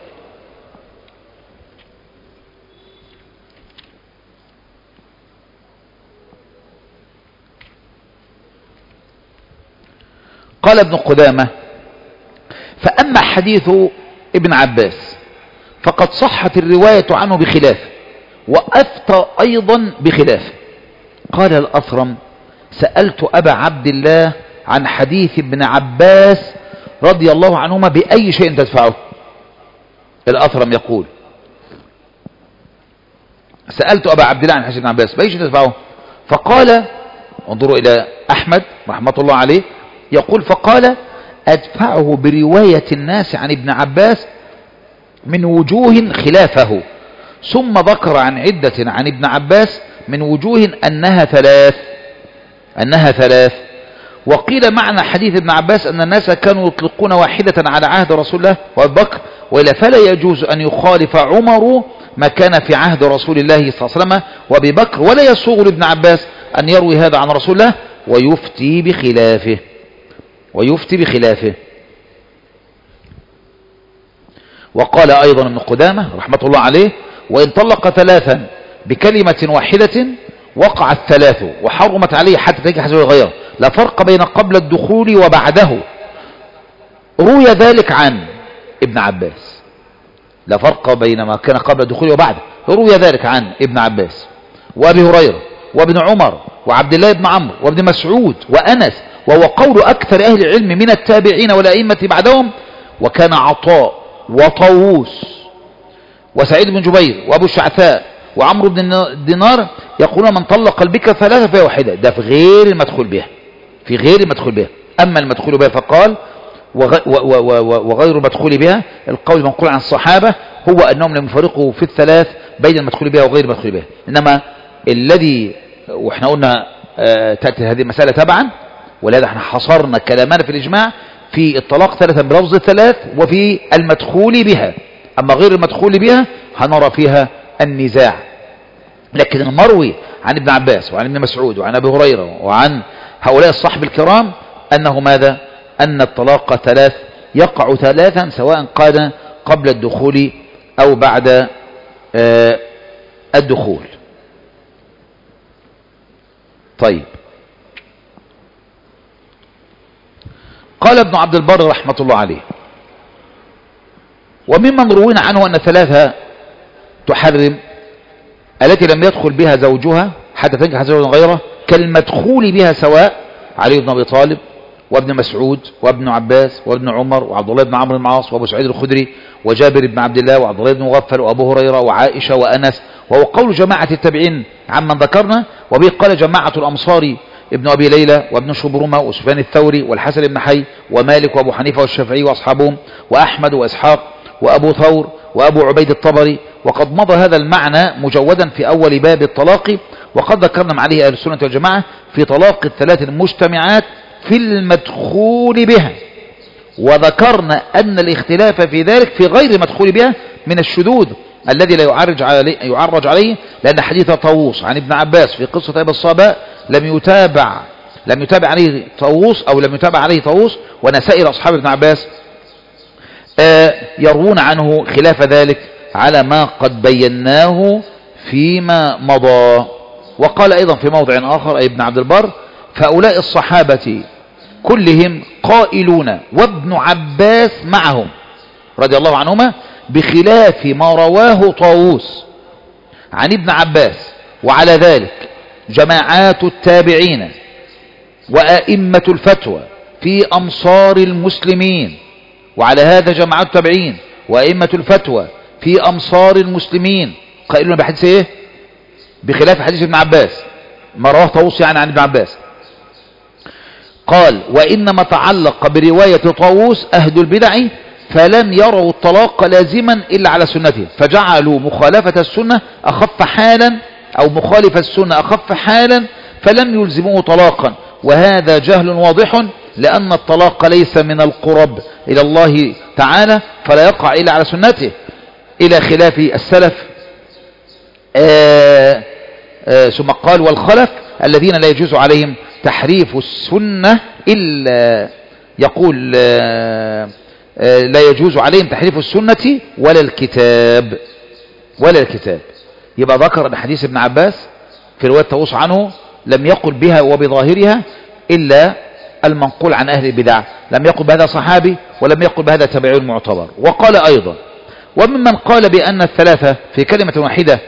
قال ابن قدامة: فأما حديث ابن عباس فقد صحت الرواية عنه بخلاف، وأفتى أيضا بخلاف. قال الأثرم: سألت أبا عبد الله عن حديث ابن عباس رضي الله عنهما بأي شيء تدفعه. الأثرم يقول: سألت أبا عبد الله عن حديث ابن عباس بأي شيء تدفعه، فقال، انظروا إلى أحمد رحمة الله عليه يقول: فقال: أدفعه برواية الناس عن ابن عباس من وجوه خلافه، ثم ذكر عن عدة عن ابن عباس من وجوه أنها ثلاث أنها ثلاث وقيل معنى حديث ابن عباس أن الناس كانوا يطلقون واحدة على عهد رسول الله وأبي بكر، وإلا فلا يجوز أن يخالف عمر ما كان في عهد رسول الله صلى الله عليه وسلم وأبي بكر، ولا يسوغ لابن عباس أن يروي هذا عن رسول الله ويفتي بخلافه ويفتي بخلافه. وقال أيضا ابن قدامة رحمة الله عليه: وإن طلق ثلاثا بكلمة واحدة وقع الثلاث وحرمت عليه حتى تنكح زوجها غيره، لا فرق بين قبل الدخول وبعده. روي ذلك عن ابن عباس، لا فرق بين ما كان قبل الدخول وبعده، روي ذلك عن ابن عباس وأبي هريرة وابن عمر وعبد الله بن عمرو وابن مسعود وأنس، وهو قول أكثر أهل العلم من التابعين والأئمة بعدهم. وكان عطاء وطاووس وسعيد بن جبير وأبو الشعثاء وعمرو بن الدينار يقولون: من طلق البكر ثلاثة فهي واحدة. ده في غير المدخول بها في غير المدخول بها أما المدخول بها فقال: وغير المدخول بها. القول المنقول عن الصحابة هو أنهم لم يفرقوا في الثلاث بين المدخول بها وغير المدخول بها، إنما الذي وإحنا قلنا آه تأتي هذه المسألة تبعا، ولهذا احنا حصرنا كلامنا في الإجماع في الطلاق ثلاثا بلفظ الثلاث وفي المدخول بها. أما غير المدخول بها هنرى فيها النزاع. لكن المروي عن ابن عباس وعن ابن مسعود وعن أبي هريرة وعن هؤلاء الصحب الكرام أنه ماذا؟ أن الطلاق ثلاث يقع ثلاثا سواء كان قبل الدخول أو بعد آه الدخول. طيب، قال ابن عبد البر رحمة الله عليه: وممن روينا عنه أن ثلاثة تحرم التي لم يدخل بها زوجها حتى تنكح زوجا غيره كالمدخول بها سواء علي بن أبي طالب وابن مسعود وابن عباس وابن عمر وعبد الله بن عمرو بن العاص وابو سعيد الخدري وجابر بن عبد الله وعبد الله بن مغفل وابو هريرة وعائشة وأنس، وهو قول جماعة التابعين عمن ذكرنا. وبه قال جماعة الأمصار ابن أبي ليلى وابن شبرمة وسفيان الثوري والحسن بن حي ومالك وابو حنيفة والشافعي وأصحابهم وأحمد وإسحاق وأبو ثور وأبو عبيد الطبري. وقد مضى هذا المعنى مجودا في أول باب الطلاق، وقد ذكرنا مع عليه أهل السنة والجماعة في طلاق الثلاث المجتمعات في المدخول بها، وذكرنا أن الاختلاف في ذلك في غير المدخول بها من الشذوذ الذي لا يعرج عليه, يعرج عليه لأن حديث طاووس عن ابن عباس في قصة أبي الصباء لم يتابع لم يتابع عليه طاووس أو لم يتابع عليه طاووس، وأن سائر أصحاب ابن عباس آه يروون عنه خلاف ذلك على ما قد بيناه فيما مضى. وقال أيضا في موضع آخر أي ابن عبد البر: فهؤلاء الصحابة كلهم قائلون وابن عباس معهم رضي الله عنهما بخلاف ما رواه طاووس عن ابن عباس، وعلى ذلك جماعات التابعين وأئمة الفتوى في أمصار المسلمين. وعلى هذا جماعات التابعين وأئمة الفتوى في أمصار المسلمين قائلون بحديث ايه؟ بخلاف حديث ابن عباس ما رواه طاووس يعني عن ابن عباس. قال: وإنما تعلق برواية طاووس أهل البدع فلم يروا الطلاق لازما إلا على سنته، فجعلوا مخالفة السنة أخف حالا أو مخالف السنة أخف حالا فلم يلزموه طلاقا، وهذا جهل واضح لأن الطلاق ليس من القرب إلى الله تعالى فلا يقع إلا على سنته، إلى خلاف السلف. آآ آآ ثم قال: والخلف الذين لا يجوز عليهم تحريف السنة إلا يقول لا يجوز عليهم تحريف السنة ولا الكتاب ولا الكتاب. يبقى ذكر أن حديث ابن عباس في رواية طاووس عنه لم يقل بها وبظاهرها إلا المنقول عن أهل البدع، لم يقل بهذا صحابي ولم يقل بهذا تابعي المعتبر. وقال أيضا: وممن قال بأن الثلاثة في كلمة واحدة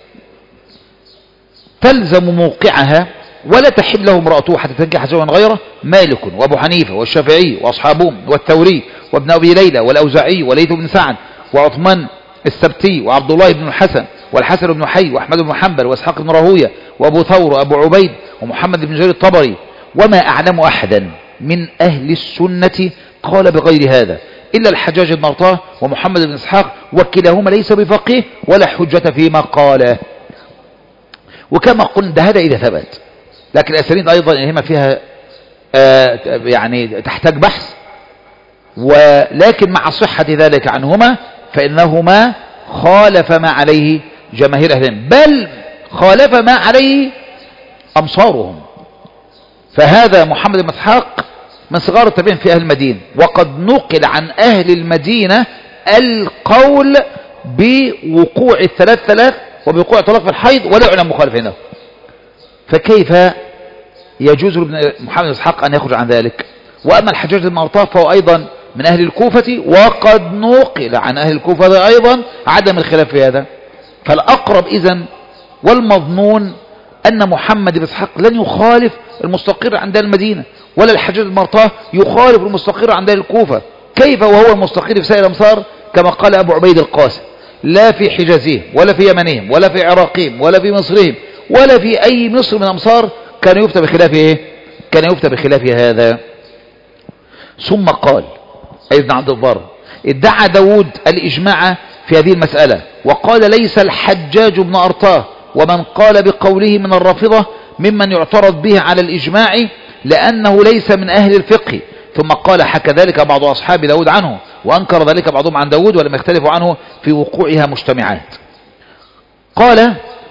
تلزم موقعها ولا تحل له امرأته حتى تنكح زوجا غيره مالك وابو حنيفة والشافعي واصحابهم والثوري وابن ابي ليلى والاوزاعي وليث بن سعد وعثمان السبتي وعبد الله بن الحسن والحسن بن حي واحمد بن حنبل واسحاق بن راهويه وابو ثور وابو عبيد ومحمد بن جرير الطبري. وما اعلم احدا من اهل السنة قال بغير هذا الا الحجاج بن ارطاه ومحمد بن اسحاق، وكلاهما ليس بفقيه ولا حجة فيما قاله. وكما قلنا ده هذا اذا ثبت، لكن الأسانيد أيضا هما فيها آه يعني تحتاج بحث، ولكن مع صحة ذلك عنهما فإنهما خالف ما عليه جماهير أهلهم، بل خالف ما عليه أمصارهم. فهذا محمد بن إسحاق من صغار التابعين في أهل المدينة، وقد نقل عن أهل المدينة القول بوقوع الثلاث ثلاث وبوقوع الطلاق في الحيض ولا يعلم مخالفينه. فكيف يجوز لابن محمد بن إسحاق أن يخرج عن ذلك؟ وأما الحجاج بن ارطاه فهو أيضا من أهل الكوفة، وقد نقل عن أهل الكوفة أيضا عدم الخلاف في هذا. فالأقرب إذن والمظنون أن محمد بن إسحاق لن يخالف المستقر عند المدينة، ولا الحجاج بن ارطاه يخالف المستقر عند الكوفة. كيف وهو المستقر في سائر الأمصار كما قال أبو عبيد القاسم: لا في حجازهم ولا في يمنهم ولا في عراقهم ولا في مصرهم ولا في أي مصر من أمصار كان يفتى بخلاف إيه؟ كان يفتى بخلاف هذا. ثم قال أي ابن عبد البر: ادعى داود الإجماع في هذه المسألة، وقال: ليس الحجاج بن ارطاه ومن قال بقوله من الرافضة ممن يعترض به على الإجماع، لأنه ليس من أهل الفقه، ثم قال حكى ذلك بعض أصحاب داود عنه، وأنكر ذلك بعضهم عن داود، ولم يختلفوا عنه في وقوعها مجتمعات. قال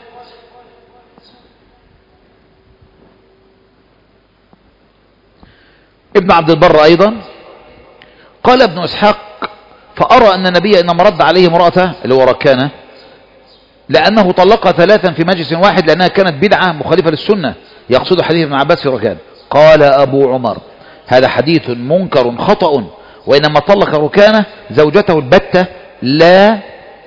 ابن عبد البر أيضا قال ابن إسحاق فأرى أن النبي إنما رد عليه امرأته اللي هو ركانة لأنه طلقها ثلاثا في مجلس واحد لأنها كانت بدعة مخالفة للسنة، يقصد حديث ابن عباس في ركان. قال أبو عمر هذا حديث منكر خطأ، وإنما طلق ركانة زوجته البتة لا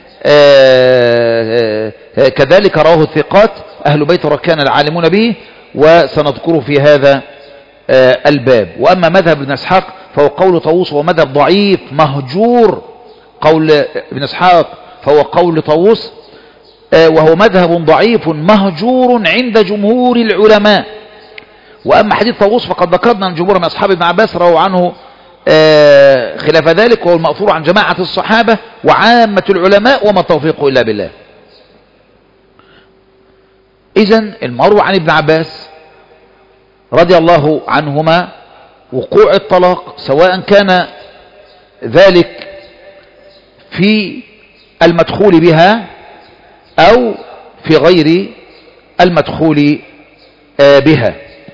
آآ آآ كذلك رواه الثقات أهل بيت ركان العالمون به، وسنذكره في هذا الباب. وأما مذهب ابن إسحاق فهو قول طاووس ومذهب ضعيف مهجور. قول ابن إسحاق فهو قول طاووس وهو مذهب ضعيف مهجور عند جمهور العلماء. وأما حديث طاووس فقد ذكرنا أن جمهور من أصحاب ابن عباس رووا عنه خلاف ذلك، وهو المأثور عن جماعة الصحابة وعامة العلماء، وما التوفيق إلا بالله. إذن المروي عن ابن عباس رضي الله عنهما وقوع الطلاق، سواء كان ذلك في المدخول بها أو في غير المدخول بها.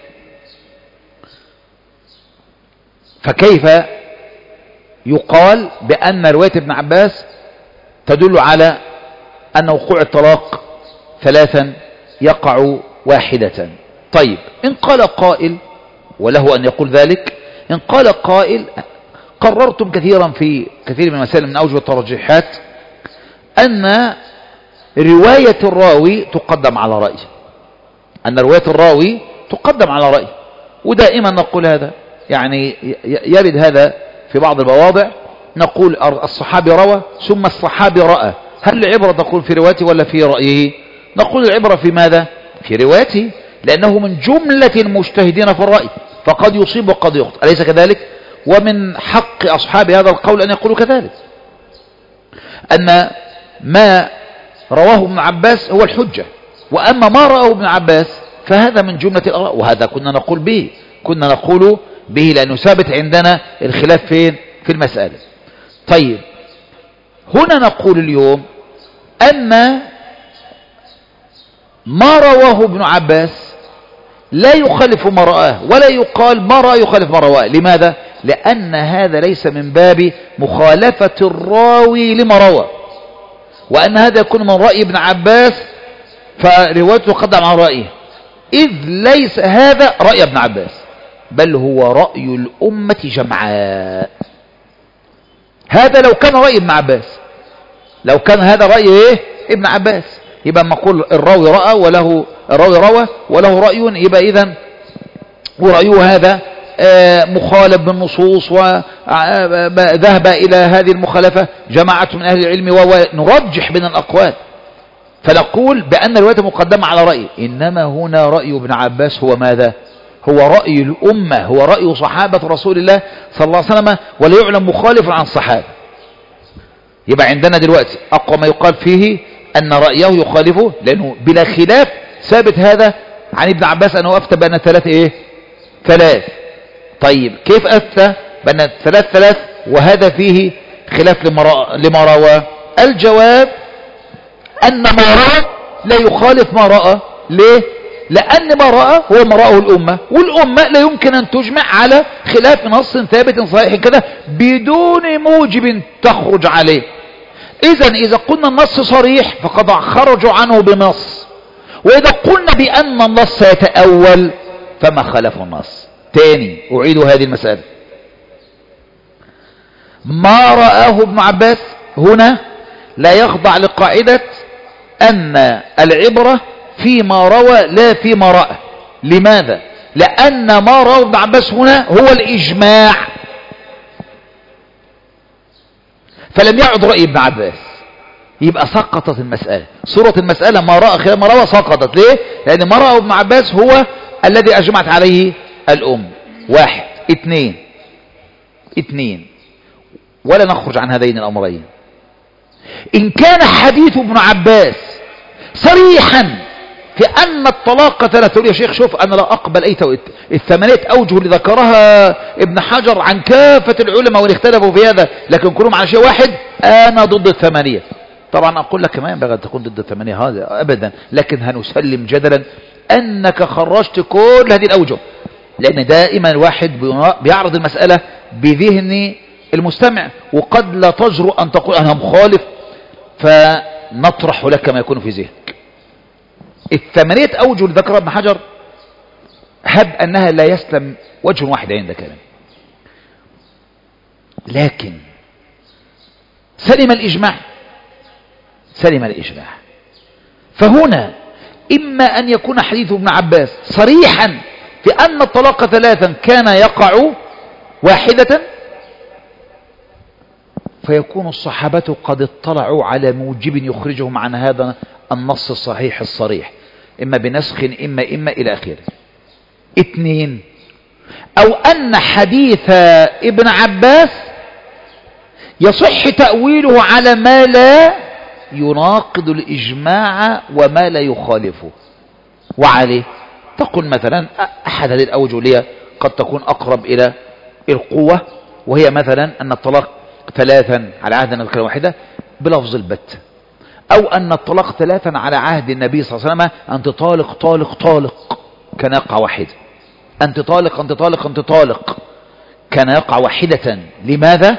فكيف يقال بأن رواية ابن عباس تدل على أن وقوع الطلاق ثلاثا يقع واحدة؟ طيب إن قال قائل، وله أن يقول ذلك، إن قال قائل قررتم كثيرا في كثير من المسائل من أوجه الترجيحات أن رواية الراوي تقدم على رأيه، أن رواية الراوي تقدم على رأيه، ودائما نقول هذا، يعني يرد هذا في بعض المواضع، نقول الصحابي روى ثم الصحابي رأى، هل العبرة تقول في روايته ولا في رأيه؟ نقول العبرة في ماذا؟ في روايته، لأنه من جملة المجتهدين في الرأي، فقد يصيب وقد يخطئ، أليس كذلك؟ ومن حق أصحاب هذا القول أن يقولوا كذلك، أن ما رواه ابن عباس هو الحجة، وأما ما رأه ابن عباس فهذا من جملة الآراء، وهذا كنا نقول به كنا نقول به لأنه ثابت عندنا الخلاف فين؟ في المسألة. طيب هنا نقول اليوم أن ما رواه ابن عباس لا يخالف ما رآه، ولا يقال ما رأى يخالف ما رواه. لماذا؟ لأن هذا ليس من باب مخالفة الراوي لما روى، وأن هذا يكون من رأي ابن عباس فروايته تقدم على رأيه، إذ ليس هذا رأي ابن عباس، بل هو رأي الأمة جمعاء. هذا لو كان رأي ابن عباس، لو كان هذا رأي إيه؟ ابن عباس، يبقى ما نقول الراوي رأى وله الراوي روى وله رأي، يبقى إذن ورأيه هذا مخالف بالنصوص، وذهب إلى هذه المخالفة جماعة من أهل العلم، ونرجح بين الأقوال، فنقول بأن الرواية مقدمة على رأي. إنما هنا رأي ابن عباس هو ماذا؟ هو رأي الأمة، هو رأي صحابة رسول الله صلى الله عليه وسلم، ولا يعلم مخالف عن صحابة. يبقى عندنا دلوقتي أقوى ما يقال فيه أن رأيه يخالفه، لأنه بلا خلاف ثابت هذا عن ابن عباس أنه أفتى بأن الثلاث إيه؟ ثلاث. طيب كيف أفتى بأن الثلاث ثلاث وهذا فيه خلاف لما روى؟ الجواب أن ما رأى لا يخالف ما رأى. ليه؟ لأن ما رأى هو ما رأه الأمة، والأمة لا يمكن أن تجمع على خلاف نص ثابت صحيح كده بدون موجب تخرج عليه. إذن إذا قلنا النص صريح فقد خرجوا عنه بنص، وإذا قلنا بأن النص يتأول فما خالف النص. تاني أعيد هذه المسألة، ما رآه ابن عباس هنا لا يخضع لقاعدة أن العبرة فيما روى لا فيما رأى. لماذا؟ لأن ما رأى ابن عباس هنا هو الإجماع، فلم يعد رأي ابن عباس، يبقى سقطت المسألة. صورة المسألة ما رأى خلاف ما روى سقطت. ليه؟ لأن ما رأى ابن عباس هو الذي أجمعت عليه الأم. واحد اثنين اثنين ولا نخرج عن هذين الأمرين. إن كان حديث ابن عباس صريحا في أن الطلاق ثلاثة. تقول يا شيخ شوف أنا لا أقبل أي توقيت. الثمانية أوجه اللي ذكرها ابن حجر عن كافة العلماء واللي اختلفوا في هذا لكن كلهم على شيء واحد، أنا ضد الثمانية. طبعا أقول لك ما ينبغي أن تكون ضد الثمانية هذا أبدا، لكن هنسلم جدلا أنك خرجت كل هذه الأوجه، لأن دائما الواحد بيعرض المسألة بذهن المستمع وقد لا تجرؤ أن تقول أنا مخالف، فنطرح لك ما يكون في ذهنك. الثمانية أوجه اللي ذكرها ابن حجر هب أنها لا يسلم وجه واحد عند كلام، لكن سلم الإجماع، سلم الإجماع. فهنا إما أن يكون حديث ابن عباس صريحا في أن الطلاق ثلاثا كان يقع واحدة، فيكون الصحابة قد اطلعوا على موجب يخرجهم عن هذا النص الصحيح الصريح، إما بنسخ إما إما إلى آخره. اثنين، أو أن حديث ابن عباس يصح تأويله على ما لا يناقض الإجماع وما لا يخالفه، وعليه تقول مثلا أحد هذه الأوجه لي قد تكون أقرب إلى القوة، وهي مثلا أن الطلاق ثلاثا على عهد النبي واحدة بلفظ البت، أو أن الطلاق ثلاثا على عهد النبي صلى الله عليه وسلم أنت طالق طالق طالق كان يقع واحدة، أنت طالق أنت طالق أنت طالق كان يقع واحدة. لماذا؟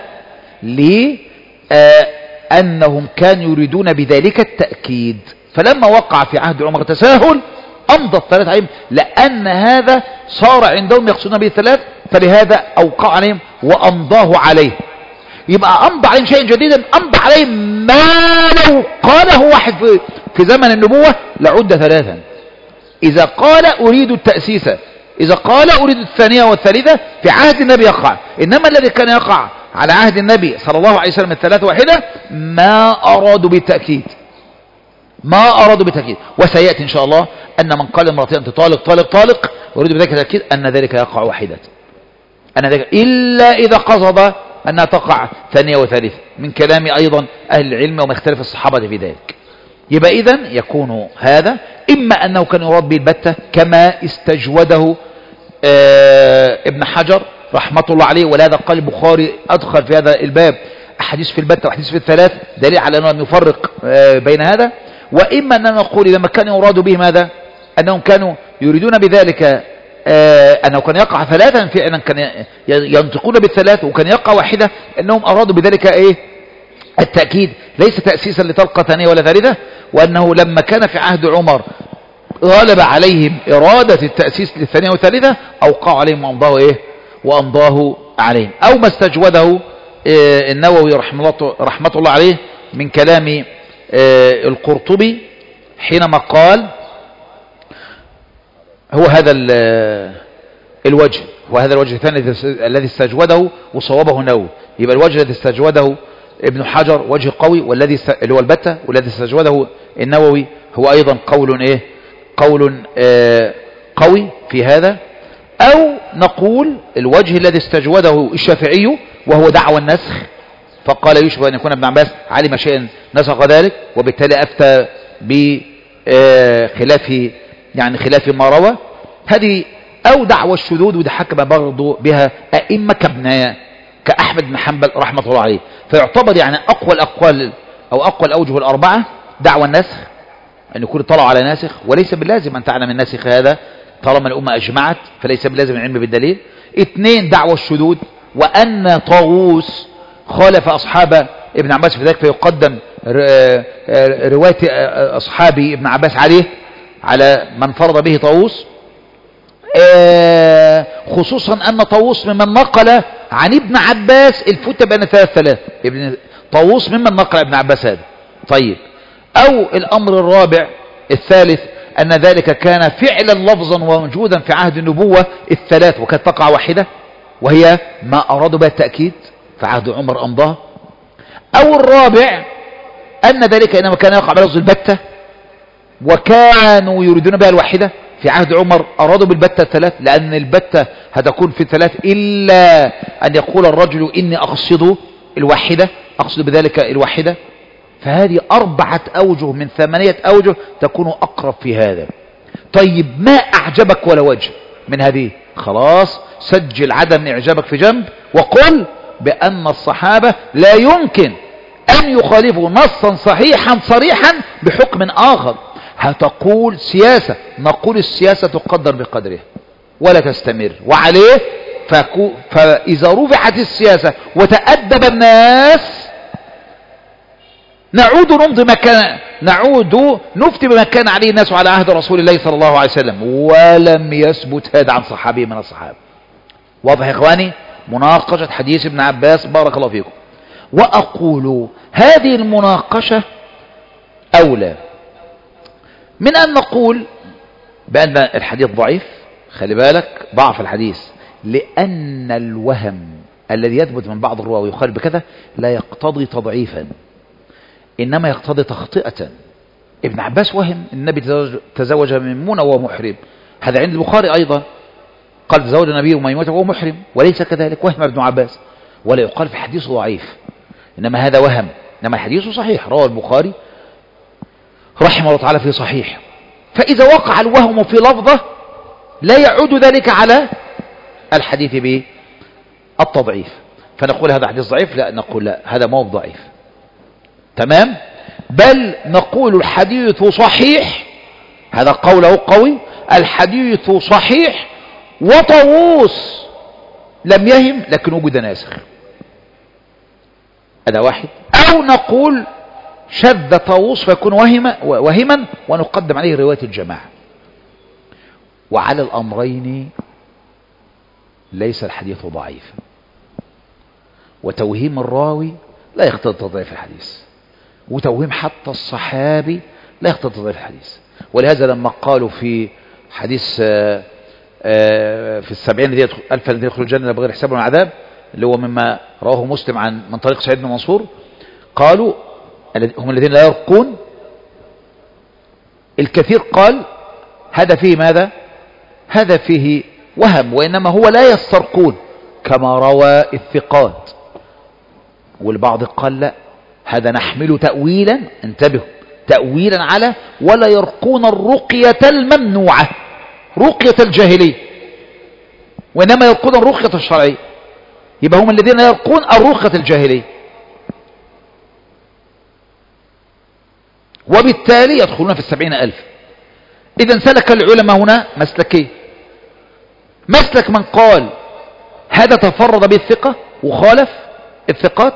لأنهم كانوا يريدون بذلك التأكيد، فلما وقع في عهد عمر تساهل أمضى الثلاث عليهم، لأن هذا صار عندهم يقصدون به الثلاث، فلهذا أوقع عليهم وأمضاه عليه. يبقى أمضى عليهم شيء جديدا، أمضى عليهم ما لو قاله واحد في, في زمن النبوة لعد ثلاثا. إذا قال أريد التأسيس، إذا قال أريد الثانية والثالثة في عهد النبي يقع، إنما الذي كان يقع على عهد النبي صلى الله عليه وسلم الثلاثة واحدة ما أرادوا بالتأكيد، ما أرادوا بالتأكيد. وسيأتي إن شاء الله أن من قال امرأتين أنت طالق طالق طالق أريد بذلك التأكيد أن ذلك يقع واحدة، أن ذلك إلا إذا قصد أنها تقع ثانية وثالثة، من كلام أيضا أهل العلم وما اختلف الصحابة في ذلك. يبقى إذن يكون هذا إما أنه كان يراد به البتة كما استجوده آه ابن حجر رحمة الله عليه، ولهذا قال البخاري أدخل في هذا الباب أحاديث في البتة وأحاديث في الثلاث، دليل على أنه لم يفرق آه بين هذا. وإما أننا نقول إذا ما كان يراد به ماذا؟ أنهم كانوا يريدون بذلك آه أنه كان يقع ثلاثا فعلا، كان ينطقون بالثلاث، وكان يقع واحدة أنهم أرادوا بذلك إيه؟ التأكيد، ليس تأسيسا لطلقة ثانية ولا ثالثة. وأنه لما كان في عهد عمر غالب عليهم إرادة التأسيس للثانية والثالثة أوقعوا عليهم وأمضاه إيه؟ وأمضاه عليهم. أو ما استجوده إيه النووي رحمة الله, رحمة الله عليه من كلام إيه القرطبي حينما قال هو هذا الوجه، وهذا الوجه الثاني الذي استجوده وصوابه النووي. يبقى الوجه الذي استجوده ابن حجر وجه قوي، والذي اللي هو البتة، والذي استجوده النووي هو أيضا قول إيه؟ قول آه قوي في هذا. أو نقول الوجه الذي استجوده الشافعي وهو دعوى النسخ، فقال يشبه أن يكون ابن عباس علم شيئا نسخ ذلك، وبالتالي أفتى بخلاف يعني خلاف ما روى. هذه أو دعوى الشذوذ، وده حكم برضو بها أئمة كابن كأحمد بن حنبل رحمة الله عليه، فيعتبر يعني أقوى الأقوال أو أقوى الأوجه الأربعة دعوى النسخ، أن يكون طلع على ناسخ، وليس باللازم أن تعلم الناسخ هذا طالما الأمة أجمعت، فليس باللازم العلم بالدليل. اثنين دعوى الشذوذ، وأن طاووس خالف أصحاب ابن عباس في ذلك، فيقدم رواية أصحابي ابن عباس عليه على من فرض به طاووس، خصوصا أن طاووس ممن نقل عن ابن عباس الفتة بين ثلاث ثلاث ابن طاووس ممن نقل ابن عباس هذا. طيب، أو الأمر الرابع الثالث أن ذلك كان فعلا لفظا وموجودا في عهد النبوة الثلاث، وكانت تقع واحدة وهي ما أرادوا بها التأكيد في عهد عمر أمضاه. أو الرابع أن ذلك إنما كان يقع بلفظ البتة، وكانوا يريدون بها الواحدة في عهد عمر أرادوا بالبتة الثلاث، لأن البتة هتكون في الثلاث إلا أن يقول الرجل إني أقصد الواحدة، أقصد بذلك الواحدة. فهذه أربعة أوجه من ثمانية أوجه تكون أقرب في هذا. طيب ما أعجبك ولا وجه من هذه؟ خلاص سجل عدم إعجابك في جنب، وقل بأن الصحابة لا يمكن أن يخالفوا نصا صحيحا صريحا بحكم آخر. هتقول سياسة، نقول السياسة تقدر بقدرها ولا تستمر، وعليه فكو فإذا رفعت السياسة وتأدب الناس نعود نمضي ما كان نعود نفتي بما كان عليه الناس على عهد رسول الله صلى الله عليه وسلم، ولم يثبت هذا عن صحابي من الصحابة. واضح يا إخواني؟ مناقشة حديث ابن عباس بارك الله فيكم. وأقول هذه المناقشة أولى من أن نقول بأن الحديث ضعيف. خلي بالك ضعف الحديث لأن الوهم الذي يثبت من بعض الرواة ويخالف بكذا لا يقتضي تضعيفا، إنما يقتضي تخطئة. ابن عباس وهم النبي تزوج من ميمونة وهو محرم، هذا عند البخاري أيضا، قال تزوج النبي وميمونة وهو محرم، وليس كذلك، وهم ابن عباس، ولا يقال في حديث ضعيف، إنما هذا وهم، إنما الحديث صحيح رواه البخاري رحمه الله تعالى في صحيح. فإذا وقع الوهم في لفظة لا يعود ذلك على الحديث بالتضعيف، فنقول هذا حديث ضعيف؟ لا، نقول لا، هذا مو ضعيف، تمام، بل نقول الحديث صحيح، هذا قوله قوي، الحديث صحيح وطاووس لم يهم لكن وجد ناسخ، هذا واحد. أو نقول شذ طاووس فيكون وهما وهما ونقدم عليه رواية الجماعة. وعلى الأمرين ليس الحديث ضعيفا، وتوهيم الراوي لا يقتضي تضعيف الحديث، وتوهيم حتى الصحابي لا يقتضي تضعيف الحديث. ولهذا لما قالوا في حديث آآ آآ في السبعين الذين ألف الذين يدخلوا الجنة بغير حساب ولا عذاب، اللي هو مما رواه مسلم عن من طريق سعيد بن منصور، قالوا هم الذين لا يرقون. الكثير قال هذا فيه ماذا؟ هذا فيه وهم، وإنما هو لا يسترقون كما روى الثقات. والبعض قال لا، هذا نحمل تأويلا، انتبهوا، تأويلا على ولا يرقون الرقية الممنوعة، رقية الجاهلية، وإنما يرقون الرقية الشرعية، يبقى هم الذين يرقون الرقية الجاهلية، وبالتالي يدخلون في السبعين ألف. إذا سلك العلماء هنا مسلكين، مسلك من قال هذا تفرد بالثقة وخالف الثقات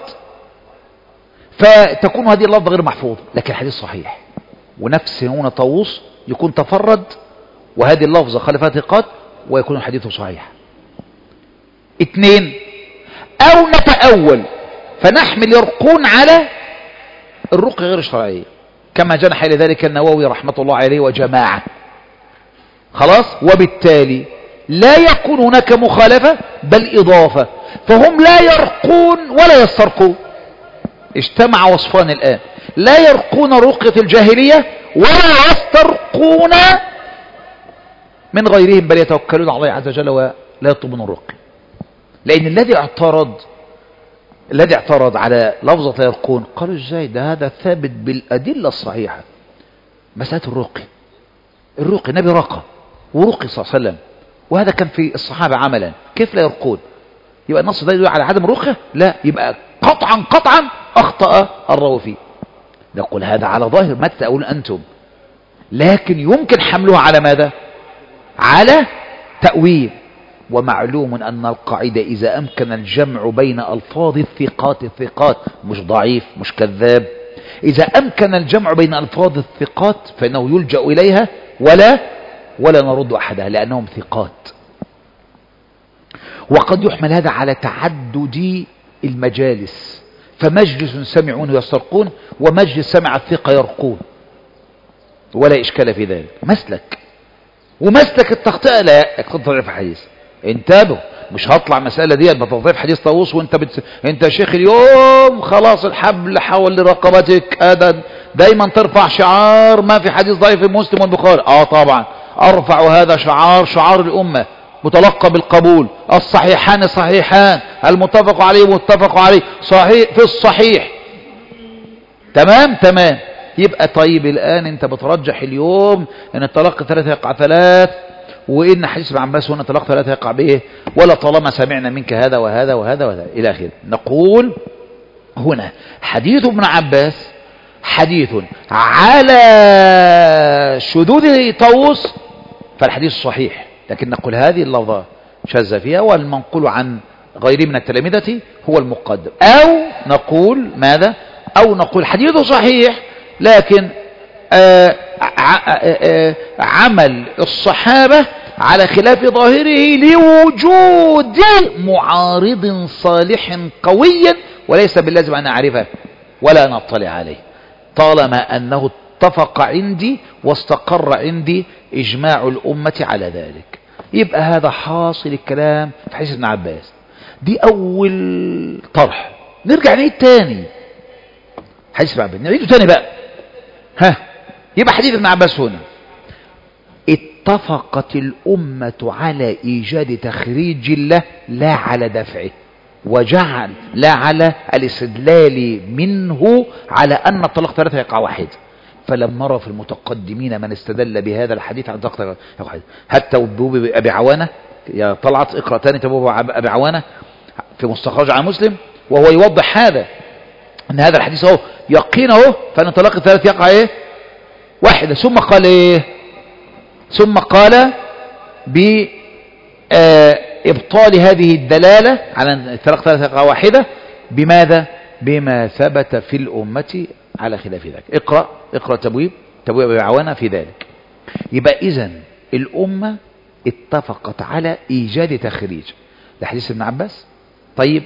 فتكون هذه اللفظة غير محفوظة، لكن الحديث صحيح، ونفس هنا طاووس يكون تفرد وهذه اللفظة خالفها ثقات ويكون الحديث صحيح. اثنين، أو نتأول فنحمل يرقون على الرقية غير الشرعية كما جنح إلى ذلك النووي رحمة الله عليه وجماعة، خلاص، وبالتالي لا يكون هناك مخالفة بل إضافة، فهم لا يرقون ولا يسترقون، اجتمع وصفان الآن، لا يرقون رقية الجاهلية ولا يسترقون من غيرهم، بل يتوكلون على الله عز وجل ولا يطلبون الرقي. لأن الذي اعترض الذي اعترض على لفظة لا يرقون قالوا ازاي ده، هذا ثابت بالأدلة الصحيحة، مسألة الرقي، الرقي النبي رقى ورقي صلى الله عليه وسلم، وهذا كان في الصحابة عملا، كيف لا يرقون؟ يبقى النص ده يدل على عدم الرقية؟ لا، يبقى قطعا قطعا أخطأ الراوي فيه. نقول هذا على ظاهر ما تتأولون أنتم، لكن يمكن حملها على ماذا؟ على تأويل. ومعلوم أن القاعدة إذا أمكن الجمع بين ألفاظ الثقات، الثقات مش ضعيف مش كذاب، إذا أمكن الجمع بين ألفاظ الثقات فإنه يلجأ إليها ولا ولا نرد أحدها لأنهم ثقات. وقد يحمل هذا على تعدد المجالس، فمجلس سمعون يسترقون ومجلس سمع الثقة يرقون، ولا إشكال في ذلك، مسلك. ومسلك التخطئة لا يقتضي تضعيف الحديث. انتبهوا، مش هطلع مسألة دي بتضعيف حديث طاووس وانت بت... انت يا شيخ اليوم خلاص الحبل حول رقبتك، هذا دايما ترفع شعار ما في حديث ضعيف في مسلم والبخاري. اه طبعا ارفع هذا شعار، شعار الامة متلقى بالقبول، الصحيحان صحيحان، المتفق عليه متفق عليه، صحيح في الصحيح، تمام تمام. يبقى طيب الآن أنت بترجح اليوم أن الطلاق ثلاثة يقع ثلاث، وإن حديث ابن عباس هنا طلاق ثلاثة يقع بإيه؟ ولا طالما سمعنا منك هذا وهذا وهذا وهذا إلى آخره. نقول هنا حديث ابن عباس حديث على شذوذ طاووس فالحديث صحيح، لكن نقول هذه اللفظة شاذة فيها، والمنقول عن غيره من التلامذة هو المقدم. أو نقول ماذا؟ أو نقول حديثه صحيح لكن آآ آآ عمل الصحابة على خلاف ظاهره لوجود معارض صالح قوي، وليس باللازم أن أعرفه ولا أن أطلع عليه، طالما أنه اتفق عندي واستقر عندي إجماع الأمة على ذلك. يبقى هذا حاصل الكلام في حديث ابن عباس. دي أول طرح. نرجع نعيد تاني حديث ابن عباس، نعيده تاني بقى. ها يبقى حديث ابن عباس هنا اتفقت الأمة على إيجاد تخريج له لا على دفعه، وجعل لا على الاستدلال منه على أن الطلاق ثلاثة يقع واحد. فلم نرى في المتقدمين من استدل بهذا الحديث على الطلاق ثلاثة يقع واحد. حتى وبوب أبي عوانة، يا طلعت اقرأ تاني تبوب أبي عوانة في مستخرج عن مسلم، وهو يوضح هذا أن هذا الحديث اهو يقين اهو فأن الطلاق الثلاث يقع ايه واحدة. ثم قال ايه؟ ثم قال بإبطال هذه الدلالة على أن الطلاق ثلاث يقع واحدة بماذا؟ بما ثبت في الأمة على خلاف ذلك. اقرأ اقرأ تبويب تبويب أبي عوانة في ذلك. يبقى إذن الأمة اتفقت على إيجاد تخريج لحديث ابن عباس. طيب،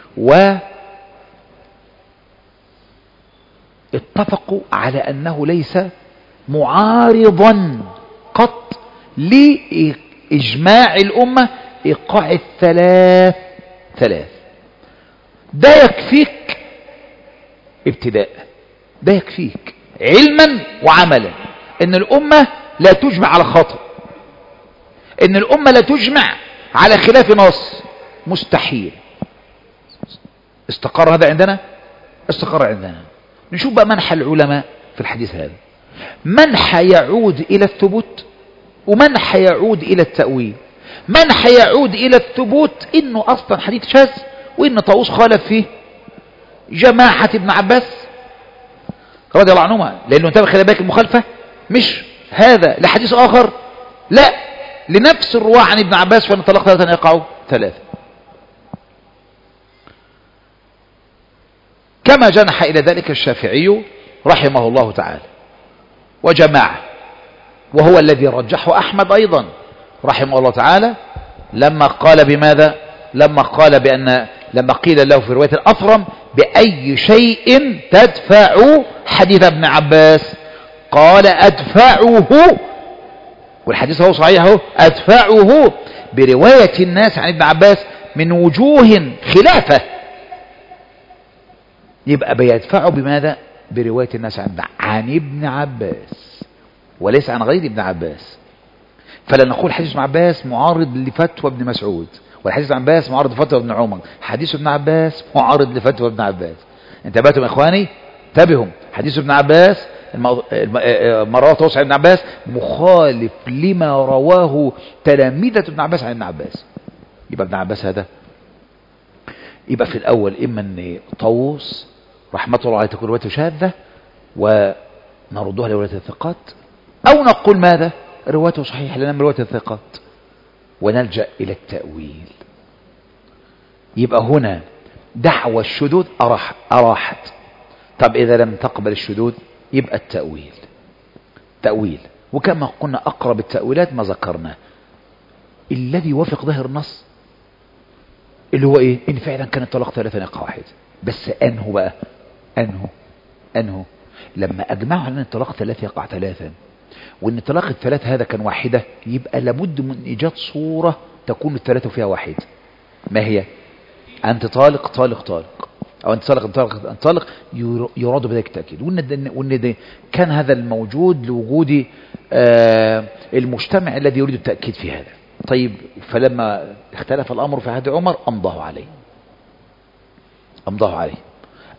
واتفقوا على أنه ليس معارضا قط لإجماع الأمة إيقاع الثلاث ثلاث. ده يكفيك ابتداء، ده يكفيك علما وعملا ان الأمة لا تجمع على خطأ، ان الأمة لا تجمع على خلاف نص، مستحيل. استقر هذا عندنا؟ استقر عندنا. نشوف بقى منحى العلماء في الحديث هذا. منحى يعود إلى الثبوت، ومنحى يعود إلى التأويل. منحى يعود إلى الثبوت إنه أصلا حديث شاذ، وإن طاووس خالف فيه جماعة ابن عباس رضي الله عنهما، لأنه انتبه خلي بالك المخالفة مش هذا لحديث آخر، لا، لنفس الرواة عن ابن عباس وأن الطلاق ثلاثة يقعوا ثلاثة. كما جنح إلى ذلك الشافعي رحمه الله تعالى وجماعة، وهو الذي رجحه أحمد أيضا رحمه الله تعالى لما قال بماذا؟ لما قال بأن لما قيل له في رواية الأثرم بأي شيء تدفع حديث ابن عباس؟ قال أدفعه، والحديث هو صحيح هو أدفعه برواية الناس عن ابن عباس من وجوه خلافة. يبقى بيدفعه بماذا؟ برواية الناس عن, عن ابن عباس وليس عن غير ابن عباس. فلا نقول حديث ابن عباس معارض لفتوى ابن مسعود، والحديث ابن عباس معارض لفتوى ابن عمر. حديث ابن عباس معارض لفتوى ابن عباس. انتبهتم يا اخواني؟ انتبهوا. حديث ابن عباس مرات توسع ابن عباس مخالف لما رواه تلامذة ابن عباس عن ابن عباس. يبقى ابن عباس هذا يبقى في الأول إما أن طاووس رحمة الله عليه تكون روايته شاذة ونردوها لرواية الثقات، أو نقول ماذا؟ روايته صحيحة لنا من رواية الثقات ونلجأ إلى التأويل. يبقى هنا دعوى الشذوذ أراح أراحت. طب إذا لم تقبل الشذوذ يبقى التأويل تأويل. وكما قلنا أقرب التأويلات ما ذكرنا الذي وافق ظاهر النص اللي هو إيه؟ إن فعلا كان الطلاق ثلاثة يقع واحد. بس أنه بقى أنه أنه لما أجمعوا على أن الطلاق ثلاثة يقع ثلاثا، وأن الطلاق الثلاث هذا كان واحدة، يبقى لابد من إيجاد صورة تكون الثلاثة فيها واحد. ما هي؟ أنت طالق طالق طالق، أو أنت طالق طالق طالق، يراد بذلك التأكيد. وأن كان هذا الموجود لوجود آه المجتمع الذي يريد التأكيد في هذا. طيب، فلما اختلف الأمر في عهد عمر أمضاه عليه أمضاه عليه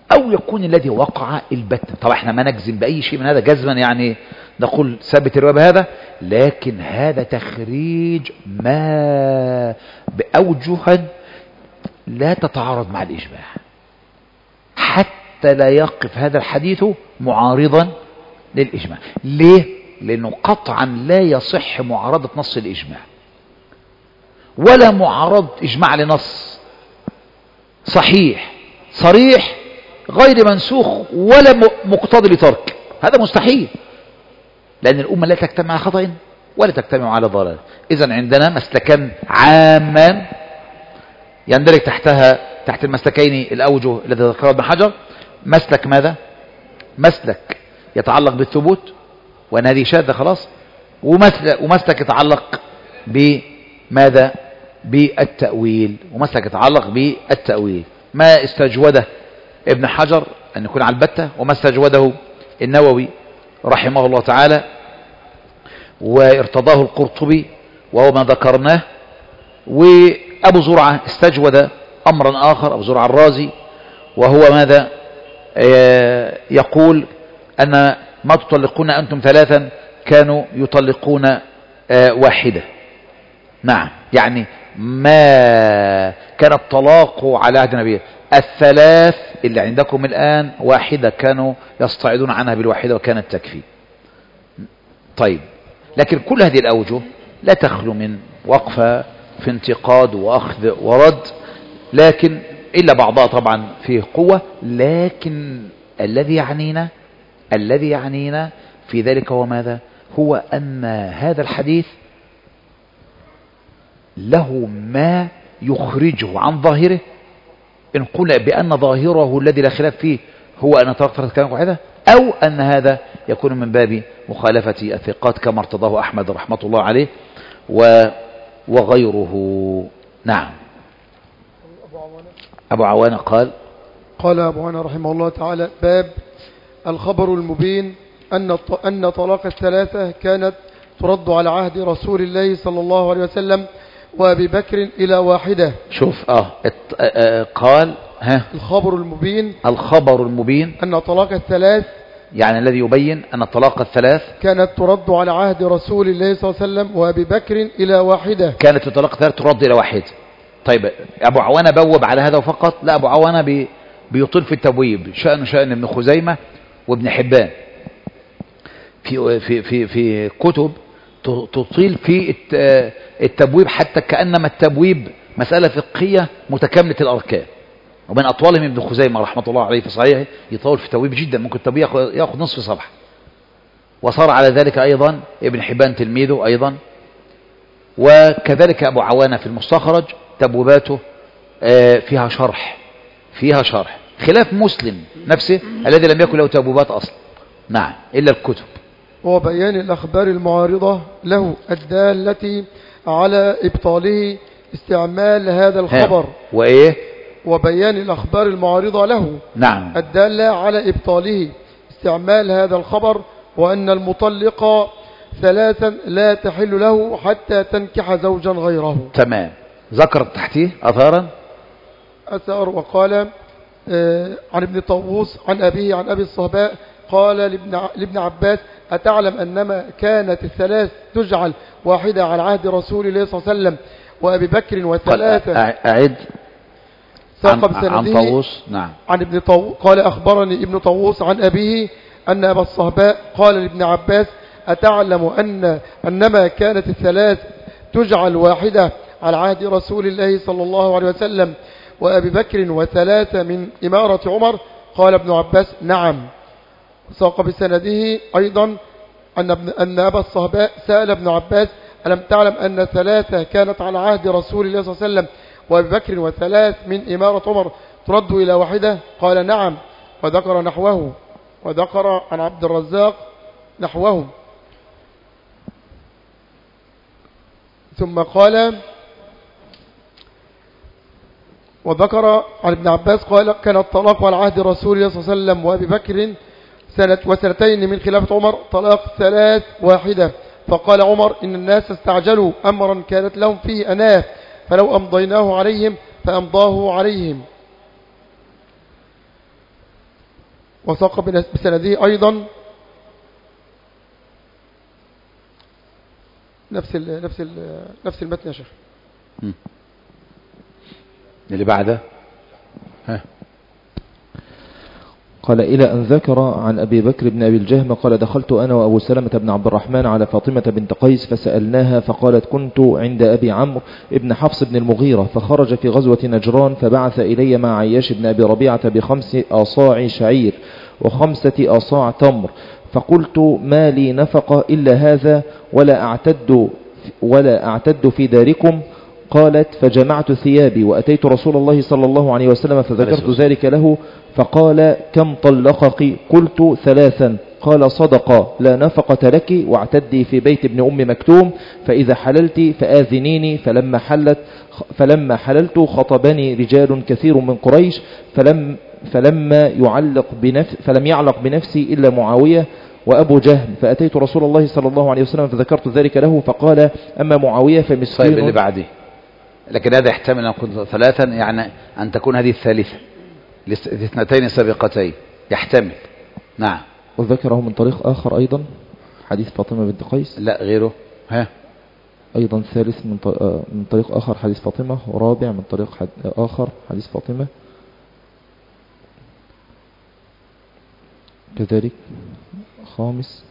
أو يكون الذي وقع البتة. طبعا احنا ما نجزم بأي شيء من هذا جزما، يعني نقول ثبت الرواية بهذا، لكن هذا تخريج ما بأوجه لا تتعارض مع الإجماع، حتى لا يقف هذا الحديث معارضا للإجماع. ليه؟ لأنه قطعا لا يصح معارضة نص الإجماع، ولا معارضة إجماع لنص صحيح صريح غير منسوخ ولا مقتضي لترك. هذا مستحيل، لأن الأمة لا تجتمع على خطأ ولا تجتمع على ضلال. إذن عندنا مسلكان عامان يندرج تحتها تحت المسلكين الأوجه الذي ذكره ابن حجر. مسلك ماذا؟ مسلك يتعلق بالثبوت، وأن هذه شاذة خلاص، ومسلك, ومسلك يتعلق بماذا؟ بالتأويل، ومسلك يتعلق بالتأويل. ما استجوده ابن حجر أن يكون على البتة، وما استجوده النووي رحمه الله تعالى وارتضاه القرطبي وهو ما ذكرناه. وأبو زرعة استجود أمرا آخر، أبو زرعة الرازي، وهو ماذا؟ يقول أن ما تطلقون أنتم ثلاثا كانوا يطلقون واحدة. نعم، يعني ما كان الطلاق على عهد النبي الثلاث اللي عندكم الآن واحدة، كانوا يستعيدون عنها بالواحدة وكانت تكفي. طيب، لكن كل هذه الأوجه لا تخلو من وقفة في انتقاد وأخذ ورد، لكن إلا بعضها طبعا فيه قوة. لكن الذي يعنينا الذي يعنينا في ذلك هو ماذا؟ هو أن هذا الحديث له ما يخرجه عن ظاهره، إن قلنا بأن ظاهره الذي لا خلاف فيه هو أن تركت كلام واحدة، أو أن هذا يكون من باب مخالفة الثقات كما ارتضاه أحمد رحمة الله عليه وغيره. نعم. أبو عوانة قال
قال أبو عوانة رحمه الله تعالى: باب الخبر المبين أن أن طلاق الثلاثة كانت ترد على عهد رسول الله صلى الله عليه وسلم وأبي بكر إلى واحدة.
شوف آه, آه قال ها
الخبر المبين
الخبر المبين
أن طلاق الثلاث، يعني
الذي يبين أن الطلاق الثلاث
كانت ترد على عهد رسول الله صلى الله عليه وسلم وأبي بكر إلى واحدة.
كانت الطلاق الثلاث ترد إلى واحدة. طيب، أبو عوانة بوب على هذا فقط؟ لا، أبو عوانة بي بيطيل في التبويب، شأن شأن ابن خزيمة وابن حبان في في في في كتب تطيل في التبويب، حتى كأنما التبويب مسألة فقهية متكاملة الأركان. ومن أطوالهم ابن خزيمة رحمة الله عليه في صحيحه يطول في التبويب جدا، ممكن التبويب يأخذ نصف صفحة. وصار على ذلك أيضا ابن حبان تلميذه أيضا، وكذلك أبو عوانة في المستخرج تبويباته فيها شرح فيها شرح خلاف مسلم نفسه الذي لم يكن له تبويبات أصلا. نعم، إلا الكتب.
وبيان الأخبار المعارضة له الدالة على إبطاله استعمال هذا الخبر.
وإيه؟
وبيان الأخبار المعارضة له
نعم
الدالة على إبطاله استعمال هذا الخبر، وأن المطلق ثلاثا لا تحل له حتى تنكح زوجا غيره.
تمام. ذكر تحتيه أثارا
أثار وقال آه عن ابن طاووس عن أبيه عن أبي الصهباء قال لابن, لابن عباس: أتعلم أنما كانت الثلاث تجعل واحدة على عهد رسول الله صلى الله عليه وسلم وأبي بكر وثلاثة.
أعد.
ساق
عن, عن طاووس. نعم.
عن ابن طاووس قال: أخبرني ابن طاووس عن أبيه أن أبا الصهباء قال لابن عباس: أتعلم أن أنما كانت الثلاث تجعل واحدة على عهد رسول الله صلى الله عليه وسلم وأبي بكر وثلاثة من إمارة عمر؟ قال ابن عباس: نعم. ساق بسنده أيضا أن, أن أبا الصهباء سأل ابن عباس: ألم تعلم أن ثلاثة كانت على عهد رسول الله صلى الله عليه وسلم وأبي بكر وثلاث من إمارة عمر ترد إلى واحدة؟ قال: نعم. وذكر نحوه، وذكر عن عبد الرزاق نحوه. ثم قال: وذكر عن ابن عباس قال: كان الطلاق على عهد رسول الله صلى الله عليه وسلم وأبي بكر سنة وسنتين من خلافة عمر طلاق ثلاث واحدة. فقال عمر: إن الناس استعجلوا أمرا كانت لهم فيه أناه، فلو أمضيناه عليهم فأمضاه عليهم. وساق بسنده أيضا نفس ال نفس ال نفس المتن يا شيخ.
اللي بعده ها.
قال إلى أن ذكر عن أبي بكر بن أبي الجهم قال دخلت أنا وأبو سلمة بن عبد الرحمن على فاطمة بنت قيس فسألناها فقالت كنت عند أبي عمرو ابن حفص بن المغيرة فخرج في غزوة نجران فبعث إلي مع عياش بن أبي ربيعة بخمس أصاع شعير وخمسة أصاع تمر فقلت ما لي نفقة إلا هذا ولا أعتد, ولا أعتد في داركم. قالت فجمعت ثيابي وأتيت رسول الله صلى الله عليه وسلم فذكرت ذلك له فقال كم طلقك؟ قلت ثلاثا. قال صدق لا نفقة لك واعتدي في بيت ابن أم مكتوم فإذا حللت فآذنيني. فلما حلت فلما حللت خطبني رجال كثير من قريش فلم فلما يعلق بنفس فلم يعلق بنفسي إلا معاوية وأبو جهل فأتيت رسول الله صلى الله عليه وسلم فذكرت ذلك له فقال أما معاوية فمسكين.
طيب اللي بعده لكن هذا يحتمل أن يكون ثلاثا يعني أن تكون هذه الثالثة الاثنتين السابقتين يحتمل. نعم.
وذكره من طريق آخر أيضا حديث فاطمة بنت قيس.
لا غيره ها
أيضا ثالث من من طريق آخر حديث فاطمة ورابع من طريق آخر حديث فاطمة كذلك خامس.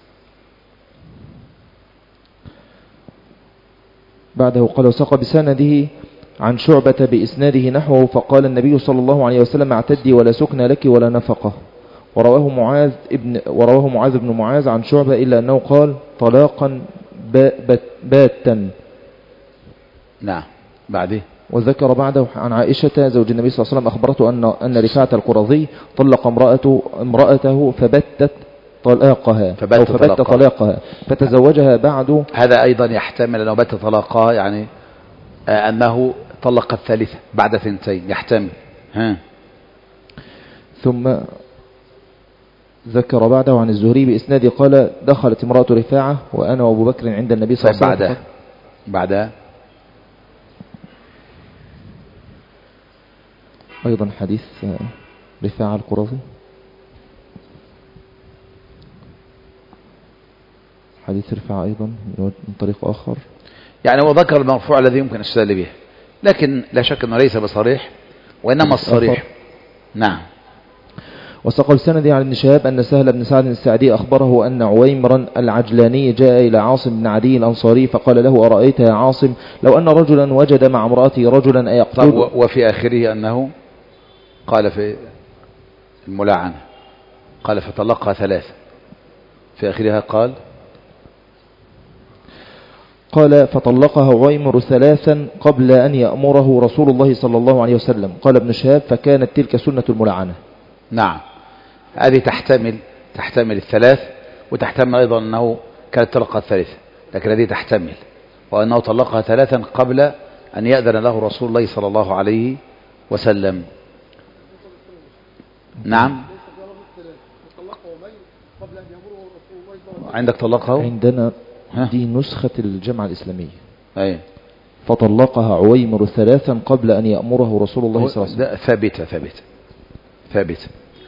بعده قال وساق بسنده عن شعبة بإسناده نحوه فقال النبي صلى الله عليه وسلم اعتدي ولا سكن لك ولا نفقة. ورواه معاذ ابن ورواه معاذ بن معاذ عن شعبة إلا أنه قال طلاقا باتا.
نعم. بعده
وذكر بعده عن عائشة زوج النبي صلى الله عليه وسلم أخبرته أن أن رفاعة القرظي طلق امرأته امرأته فبتت طلاقها
فبت
أو فبت
طلاقها.
طلاقها فتزوجها بعد.
هذا أيضا يحتمل أنه بت طلاقها يعني آه أنه طلق الثالثة بعد ثنتين يحتمل. ها.
ثم ذكر بعده عن الزهري بإسناد قال دخلت امرأة رفاعة وأنا وأبو بكر عند النبي صلى الله عليه وسلم.
بعدها بعدها
أيضا حديث رفاعة القرظي حديث رفاعة أيضا من طريق آخر
يعني هو ذكر المرفوع الذي يمكن السؤال به لكن لا شك أنه ليس بصريح وإنما الصريح. نعم.
وساق السند عن ابن شهاب أن سهل بن سعد السعدي أخبره أن عويمرا العجلاني جاء إلى عاصم بن عدي الأنصاري فقال له أرأيت يا عاصم لو أن رجلا وجد مع امرأته رجلا أيقتل.
وفي آخره أنه قال في الملاعنة قال فطلقها ثلاثة في آخرها قال
قال فطلقها عويمر ثلاثا قبل أن يأمره رسول الله صلى الله عليه وسلم. قال ابن شهاب فكانت تلك سنة الملعنة.
نعم. هذه تحتمل تحتمل الثلاث وتحتمل أيضا أنه كانت طلقها الثالثة لكن هذه تحتمل وأنه طلقها ثلاثا قبل أن يأذن له رسول الله صلى الله عليه وسلم. نعم. عندك طلقه
عندنا دي نسخة الجامعة الإسلامية.
أي.
فطلقها عويمر ثلاثا قبل أن يأمره رسول الله صلى الله عليه وسلم.
ثابتة ثابتة ثابتة.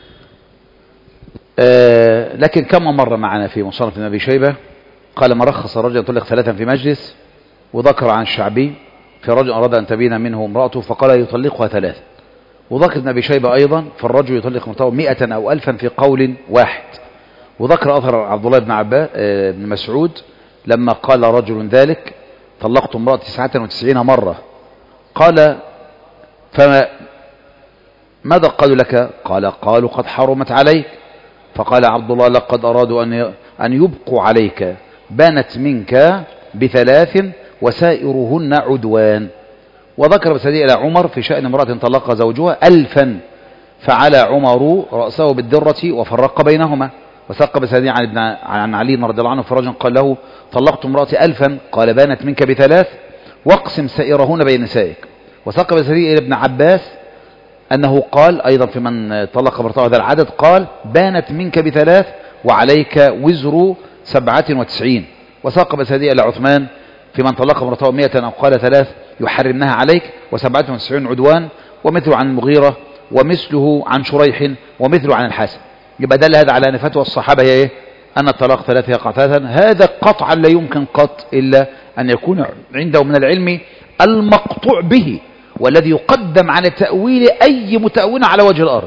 آه لكن كم مرة معنا في مصنف ابن أبي شيبة قال ما رخص رجل طلق ثلاثا في مجلس وذكر عن الشعبي في رجل أراد أن تبين منه امرأته فقال يطلقها ثلاثا. وذكر ابن أبي شيبة أيضا فالرجل يطلق امرأته مئة أو ألفا في قول واحد. وذكر أثر عبد الله بن عباس بن مسعود لما قال رجل ذلك طلقت امرأة تسعة وتسعين مرة قال فما ماذا قالوا لك؟ قال قالوا قد حرمت عليك. فقال عبد الله لقد أرادوا أن أن يبقوا عليك بانت منك بثلاث وسائرهن عدوان. وذكر بسدي إلى عمر في شأن امرأة طلق زوجها ألفا فعلى عمر رأسه بالدرة وفرق بينهما. وساق بسدي عن ابن عن علي رضي الله عنه فرجل قال له طلقت امرأتي ألفا قال بانت منك بثلاث واقسم سائرهن بين نسائك. وساق بسدي إلى ابن عباس أنه قال أيضا في من طلق امرأته هذا العدد قال بانت منك بثلاث وعليك وزر سبعة وتسعين. وساق بسدي إلى عثمان في من طلق امرأته مئة أو قال ثلاث يحرمنها عليك وسبعة وتسعين عدوان. ومثله عن المغيرة ومثله عن شريح ومثله عن الحسن. يبقى دل هذا على أن فتوى الصحابة هي إيه؟ أن الطلاق ثلاثة يقع ثلاثا. هذا قطعا لا يمكن قط إلا أن يكون عنده من العلم المقطوع به، والذي يقدم على تأويل أي متأول على وجه الأرض،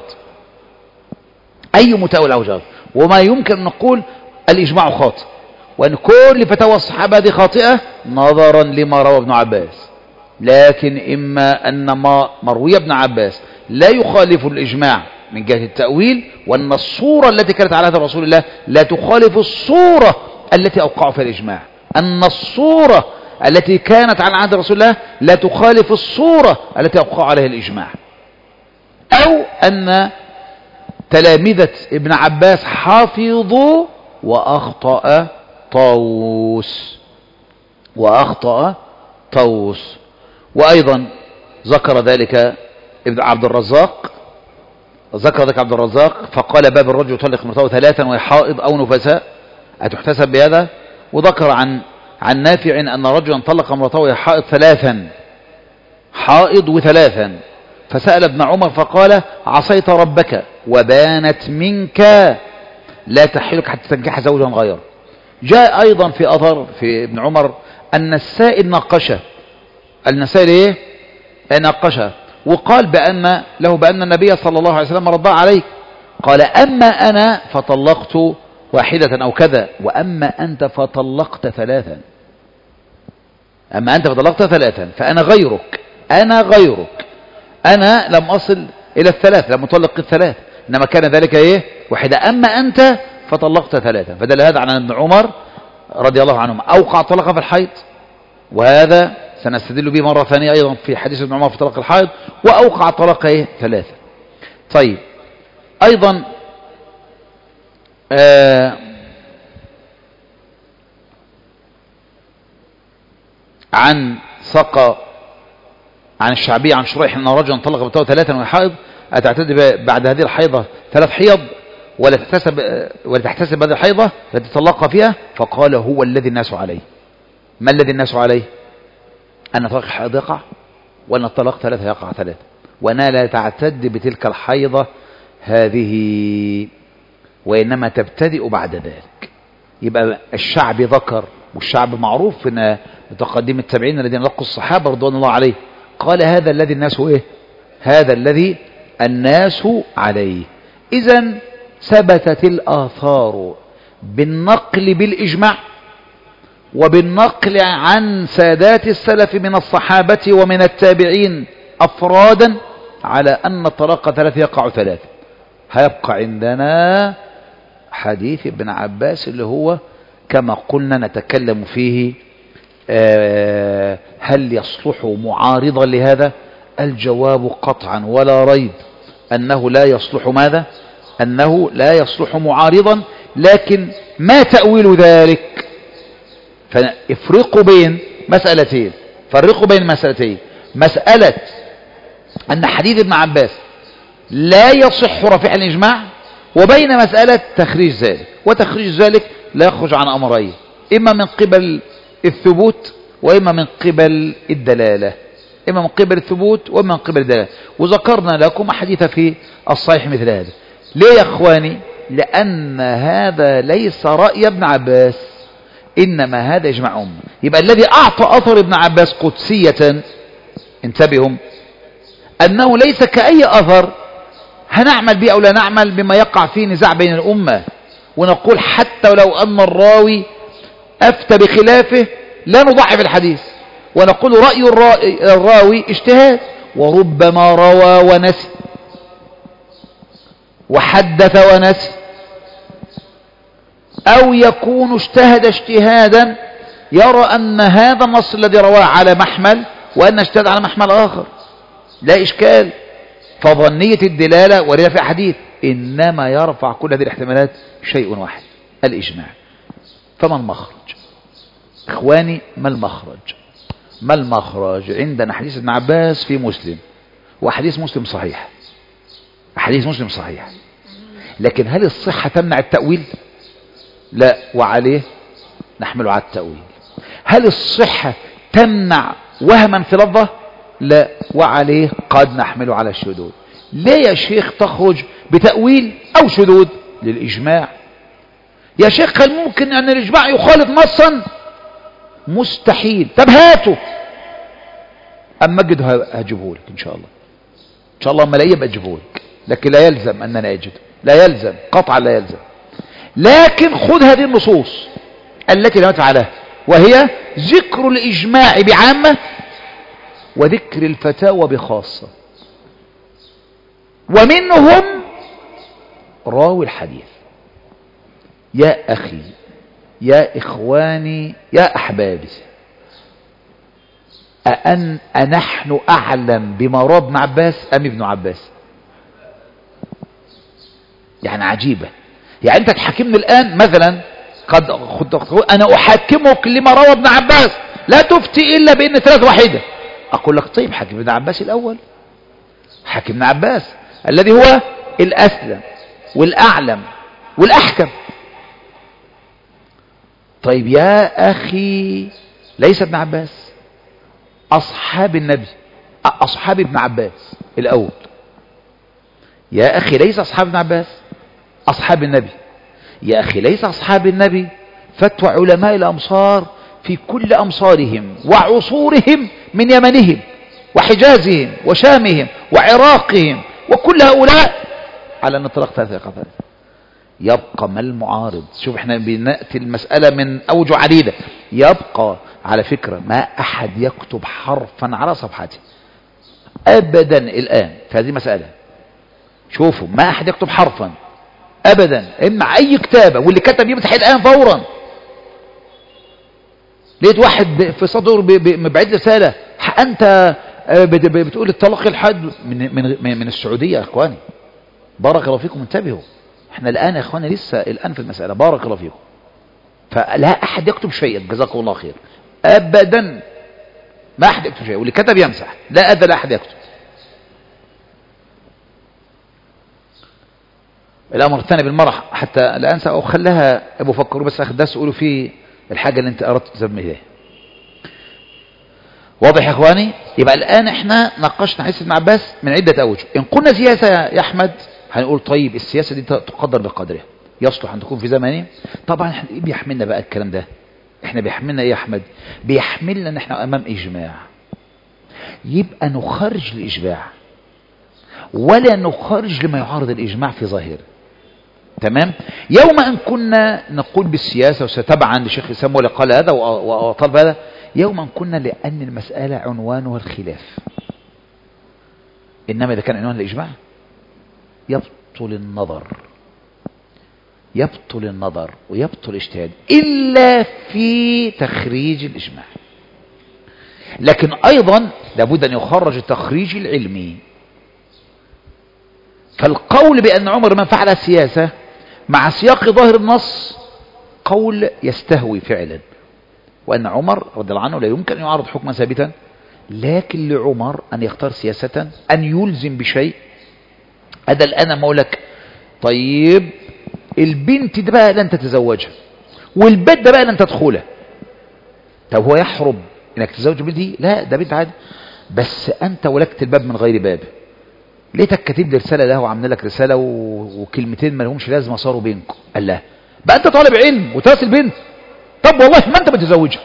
أي متأول على وجه الأرض. وما يمكن أن نقول الإجماع خاطئ، وأن كل فتاوى الصحابة هذه خاطئة نظرا لما روى ابن عباس، لكن إما أن ما مروي ابن عباس لا يخالف الإجماع من جهة التأويل، وأن الصورة التي كانت على هذا رسول الله لا تخالف الصورة التي أوقعوا فيها الإجماع، أن الصورة التي كانت على عهد رسول الله لا تخالف الصورة التي أوقعوا عليها الإجماع، أو أن تلامذة ابن عباس حافظوا وأخطأ طاووس وأخطأ طاووس. وأيضا ذكر ذلك ابن عبد الرزاق ذكر ذلك عبد الرزاق فقال: باب الرجل يطلق امرأته ثلاثا وهي حائض أو نفساء أتحتسب بهذا؟ وذكر عن عن نافع أن رجلا طلق امرأته وهي حائض ثلاثا، حائض وثلاثا، فسأل ابن عمر فقال: عصيت ربك وبانت منك لا تحلك حتى تنكح زوجا غيره. جاء أيضا في أثر في ابن عمر أن السائل ناقشه، أن السائل إيه؟ ناقشه وقال بأن له بأن النبي صلى الله عليه وسلم رضى عليك، قال: أما أنا فطلقت واحدة أو كذا، وأما أنت فطلقت ثلاثا، أما أنت فطلقت ثلاثا فأنا غيرك، أنا غيرك، أنا لم أصل إلى الثلاث، لم أطلق الثلاث، إنما كان ذلك إيه؟ واحدة، أما أنت فطلقت ثلاثا. فدل هذا عن ابن عمر رضي الله عنهما أوقع طلقة في الحيض، وهذا سنستدل به مرة ثانية أيضا في حديث ابن عمر في طلاق الحائض، وأوقع طلاق إيه؟ ثلاثة. طيب أيضا آه عن سقى عن الشعبي عن شريح أن رجلا طلق امرأته ثلاثا وهي حائض أتعتد بعد هذه الحيضة ثلاث حيض ولا تحتسب ولا تحتسب هذه الحيضة التي طلق فيها؟ فقال: هو الذي الناس عليه. ما الذي الناس عليه؟ أن طلاق الحيض يقع، وأن الطلاق ثلاثة يقع ثلاثة، وأنها لا تعتد بتلك الحيضة هذه، وإنما تبتدئ بعد ذلك. يبقى الشعب ذكر، والشعب معروف أن متقدم التابعين الذين لقوا الصحابة رضوان الله عليه، قال: هذا الذي الناس إيه؟ هذا الذي الناس عليه. إذن ثبتت الآثار بالنقل بالإجماع وبالنقل عن سادات السلف من الصحابة ومن التابعين أفرادا على أن الطلاق ثلاثة يقع ثلاثة. هيبقى عندنا حديث ابن عباس اللي هو كما قلنا نتكلم فيه آه هل يصلح معارضا لهذا؟ الجواب قطعا ولا ريب أنه لا يصلح. ماذا؟ أنه لا يصلح معارضا. لكن ما تأويل ذلك؟ فافرقوا بين مسألتين فرقوا بين مسألتين مسألة أن حديث ابن عباس لا يصح رفع الإجماع، وبين مسألة تخريج ذلك. وتخريج ذلك لا يخرج عن أمرين: إما من قبل الثبوت وإما من قبل الدلالة، إما من قبل الثبوت وإما من قبل الدلالة. وذكرنا لكم أحاديث في الصحيح مثل هذا. ليه يا أخواني؟ لأن هذا ليس رأي ابن عباس، إنما هذا إجماع أمة. يبقى الذي أعطى أثر ابن عباس قدسية، انتبهوا، أنه ليس كأي أثر هنعمل به أو لا نعمل بما يقع فيه نزاع بين الأمة، ونقول حتى لو أن الراوي أفتى بخلافه لا نضعف الحديث، ونقول رأي الراوي اجتهاد، وربما روى ونسي وحدث ونسي، أو يكون اجتهد اجتهادا يرى أن هذا النص الذي رواه على محمل وأن اجتهد على محمل آخر، لا إشكال. فظنية الدلالة وردة في أحاديث، إنما يرفع كل هذه الاحتمالات شيء واحد: الإجماع. فما المخرج إخواني؟ ما المخرج؟ ما المخرج؟ عندنا حديث ابن عباس في مسلم، وحديث مسلم صحيح، حديث مسلم صحيح، لكن هل الصحة تمنع التأويل؟ لا، وعليه نحمل على التأويل. هل الصحة تمنع وهما في لفظه؟ لا، وعليه قد نحمل على الشذوذ. ليه يا شيخ تخرج بتأويل أو شذوذ؟ للإجماع. يا شيخ هل ممكن أن الإجماع يخالط نصا؟ مستحيل. طب هاته، أما أجد هجيبه لك إن شاء الله، إن شاء الله أما لا يبقى أجيبه لك، لكن لا يلزم أننا أجد، لا يلزم قطعا، لا يلزم. لكن خذ هذه النصوص التي لا تفعلها، وهي ذكر الإجماع بعامة وذكر الفتاوى بخاصة، ومنهم راوي الحديث. يا أخي، يا إخواني، يا أحبابي، أأن أنحن أعلم بما روى ابن عباس أم ابن عباس؟ يعني عجيبة. يعني أنت تحكمني الآن مثلا، قد أنا أحكمك لما روى ابن عباس، لا تفتي إلا بأن ثلاث واحدة. أقول لك طيب حكم ابن عباس الأول، حكم ابن عباس الذي هو الأسلم والأعلم والأحكم. طيب يا أخي، ليس ابن عباس، أصحاب النبي، أصحاب ابن عباس الأول. يا أخي ليس أصحاب ابن عباس، أصحاب النبي. يا أخي ليس أصحاب النبي فتوى علماء الأمصار في كل أمصارهم وعصورهم، من يمنهم وحجازهم وشامهم وعراقهم، وكل هؤلاء على أن الطلاق ثلاثة قطعات. يبقى ما المعارض؟ شوف احنا بنأتي المسألة من أوجه عديدة. يبقى على فكرة ما أحد يكتب حرفا على صفحته أبدا الآن في هذه المسألة. شوفوا، ما أحد يكتب حرفا أبدا، إما أي كتابة، واللي كتب يمسح الآن فورا. لقيت واحد في صدر مبعد رسالة، أنت بتقول الطلاق الحد من, من, من السعودية. يا إخواني بارك الله فيكم، انتبهوا، احنا الآن يا إخواني لسه الآن في المسألة، بارك الله فيكم. فلا أحد يكتب شيئا، جزاكم الله خير، أبدا ما أحد يكتب شيئا، واللي كتب يمسح، لا أدى لا أحد يكتب. الأمر الثاني بالمرح حتى لا أنسى، أو خلها أبو فكروا بس أخذ درس يقولوا فيه الحاجة اللي أنت أردت تسمي إليها. واضح يا إخواني؟ يبقى الآن إحنا ناقشنا حديث ابن عباس من عدة أوجه. إن قلنا سياسة يا أحمد هنقول طيب السياسة دي تقدر بقدرها، يصلح أن تكون في زمانه. طبعا إحنا إيه بيحملنا بقى الكلام ده؟ إحنا بيحملنا إيه يا أحمد؟ بيحملنا إن إحنا أمام إجماع، يبقى نخرج الإجماع ولا نخرج لما يعارض الإجماع في ظاهره. تمام؟ يوم أن كنا نقول بالسياسة وستبعا لشيخ الإسلام ولا قال هذا وطلب هذا، يوم أن كنا لأن المسألة عنوانها الخلاف. إنما إذا كان عنوان الإجماع يبطل النظر، يبطل النظر ويبطل الاجتهاد إلا في تخريج الإجماع. لكن أيضا لابد أن يخرج التخريج العلمي. فالقول بأن عمر من فعل السياسة مع سياق ظاهر النص قول يستهوي فعلا، وأن عمر رضي الله عنه لا يمكن أن يعارض حكما ثابتا، لكن لعمر أن يختار سياسة، أن يلزم بشيء. هذا الآن مولك طيب البنت ده بقى لن تتزوجها، والبيت ده بقى لن تدخله. طب هو يحرم انك تتزوج بنتي؟ لا، ده بنت عادي، بس انت ولكت الباب من غير باب. ليتك كاتب لي رساله له وعامل لك رساله وكلمتين ما لهمش لازمه صاروا بينكم. قال لا، بقى انت طالب علم وتراسل بنت، طب والله ما انت بتتزوجها.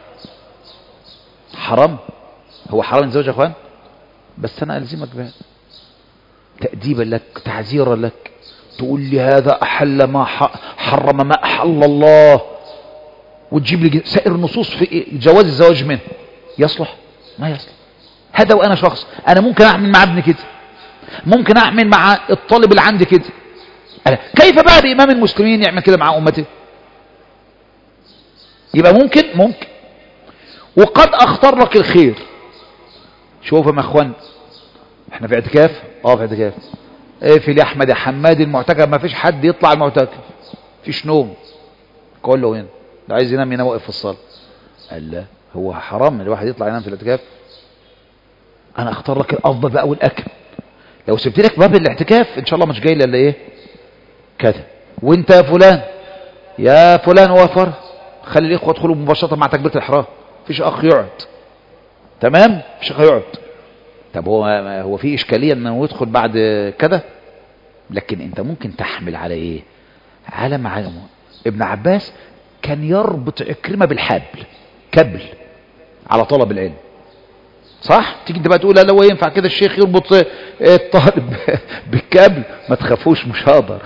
حرام، هو حرام نتزوج يا اخوان، بس انا الزمك بها تأديبا لك، تعزيرا لك. تقول لي هذا أحل ما حرم ما أحل الله، وتجيب لي سائر النصوص في جواز الزواج منه. يصلح؟ ما يصلح. هذا وأنا شخص، أنا ممكن أعمل مع ابني كده، ممكن أعمل مع الطالب اللي عندي كده. كيف بقى بإمام المسلمين يعمل كده مع أمته؟ يبقى ممكن ممكن وقد أختار لك الخير. شوفوا يا اخوان، احنا في اعتكاف، اه في اعتكاف. ايه في احمد يا حماد المعتكف ما فيش حد يطلع المعتكف، فيش نوم كله هنا، ده عايز ينام ينام واقف في الصلاه. قال لا، هو حرام الواحد يطلع ينام في الاعتكاف؟ انا اختار لك الافضل بقى والاكل. لو سبت لك باب الاعتكاف ان شاء الله مش جاي الا ايه كده. وانت يا فلان يا فلان وفر، خلي الاخوه يدخلوا مباشره مع تكبيره الاحرام، فيش اخ يقعد. تمام، فيش اخ يقعد. طب هو هو في اشكاليه انه يدخل بعد كده؟ لكن انت ممكن تحمل على ايه؟ على معلومه. ابن عباس كان يربط عكرمة بالحبل، كبل على طلب العلم، صح؟ تيجي انت بقى تقول لا هو ينفع كده الشيخ يربط الطالب بالكبل؟ ما تخافوش مش هقدر.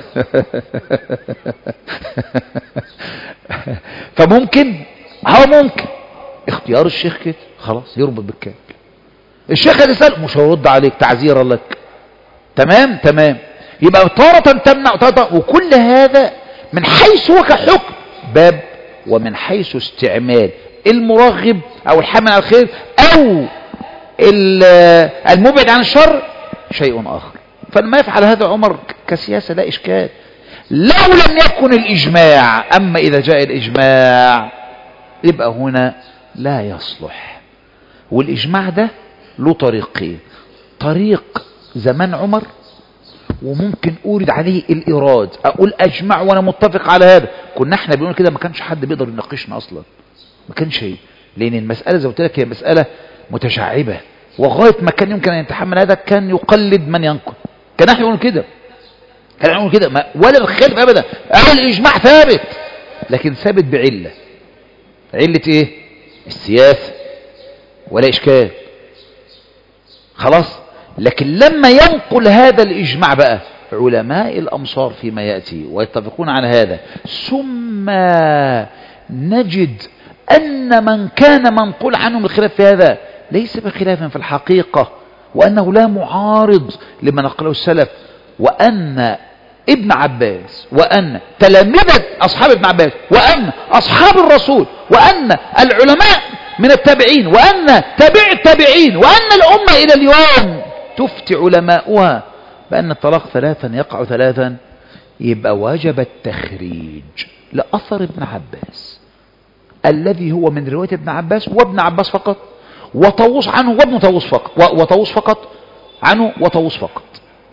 فممكن اه ممكن اختيار الشيخ كده خلاص يربط بالكبل. الشيخ اللي سأل مش هيرد عليك تعذيرا لك، تمام تمام. يبقى تارة تمنع تارة، وكل هذا من حيث هو كحكم باب، ومن حيث استعمال المرغب او الحامل على الخير او المبعد عن الشر شيء اخر. فلما يفعل هذا عمر كسياسة لا اشكال لو لم يكن الاجماع. اما اذا جاء الاجماع يبقى هنا لا يصلح. والاجماع ده له طريقين، طريق زمان عمر وممكن أورد عليه الإيراد، أقول أجمع وأنا متفق على هذا. كنا احنا بنقول كده ما كانش حد بيقدر يناقشنا أصلا، ما كانش شيء، لأن المسألة زي ما قلت لك هي مسألة متشعبة، وغاية ما كان يمكن أن يتحمل هذا كان يقلد من ينقل. كان احنا نقول كده، كان نقول كده ما ولا بخالف أبدا، أهل الإجماع ثابت، لكن ثابت بعلة. علة إيه؟ السياسة، ولا إشكال خلاص. لكن لما ينقل هذا الإجماع بقى علماء الأمصار فيما يأتي ويتفقون على هذا، ثم نجد أن من كان منقول عنهم الخلاف في هذا ليس بخلاف في الحقيقة، وأنه لا معارض لما نقله السلف، وأن ابن عباس وأن تلامذة أصحاب ابن عباس وأن أصحاب الرسول وأن العلماء من التابعين وأن تابع التابعين وأن الأمة إلى اليوم تفتي علماؤها بأن الطلاق ثلاثا يقع ثلاثا، يبقى وجب التخريج لأثر ابن عباس الذي هو من رواية ابن عباس وابن عباس فقط، وطوس عنه وابن طوس فقط، وطوس فقط عنه وطوس فقط.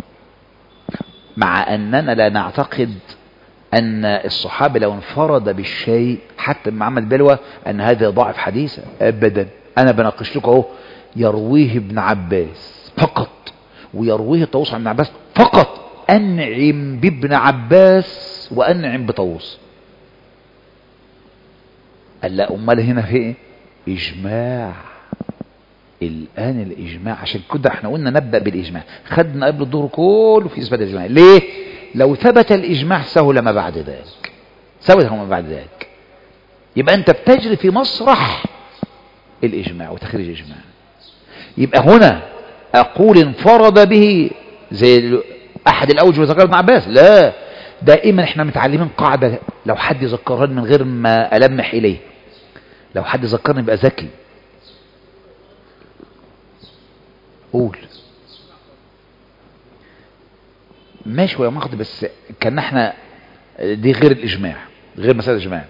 مع أننا لا نعتقد أن الصحابة لو انفرد بالشيء حتى مع محمد بلوى أن هذا ضعف حديثا أبدا. أنا بناقش لك أهو، يرويه ابن عباس فقط ويرويه طوس عن ابن عباس فقط، أنعم بابن عباس وأنعم بطوس. قال لا أمال هنا في إيه؟ إجماع. الآن الإجماع، عشان كده احنا قلنا نبدأ بالإجماع، خدنا قبل الظهر كله في إثبات الإجماع. ليه؟ لو ثبت الإجماع سهل ما بعد ذلك، سهل ما بعد ذلك. يبقى أنت بتجري في مسرح الإجماع وتخريج الإجماع. يبقى هنا أقول انفرد به زي أحد الأوجه ذكر ابن عباس، لا، دائما احنا متعلمين قاعدة لو حد يذكرني من غير ما ألمح إليه، لو حد ذكرني يبقى ذكي. قول ماشي ويا ماخد، بس كان احنا دي غير الإجماع، غير مسألة الإجماع.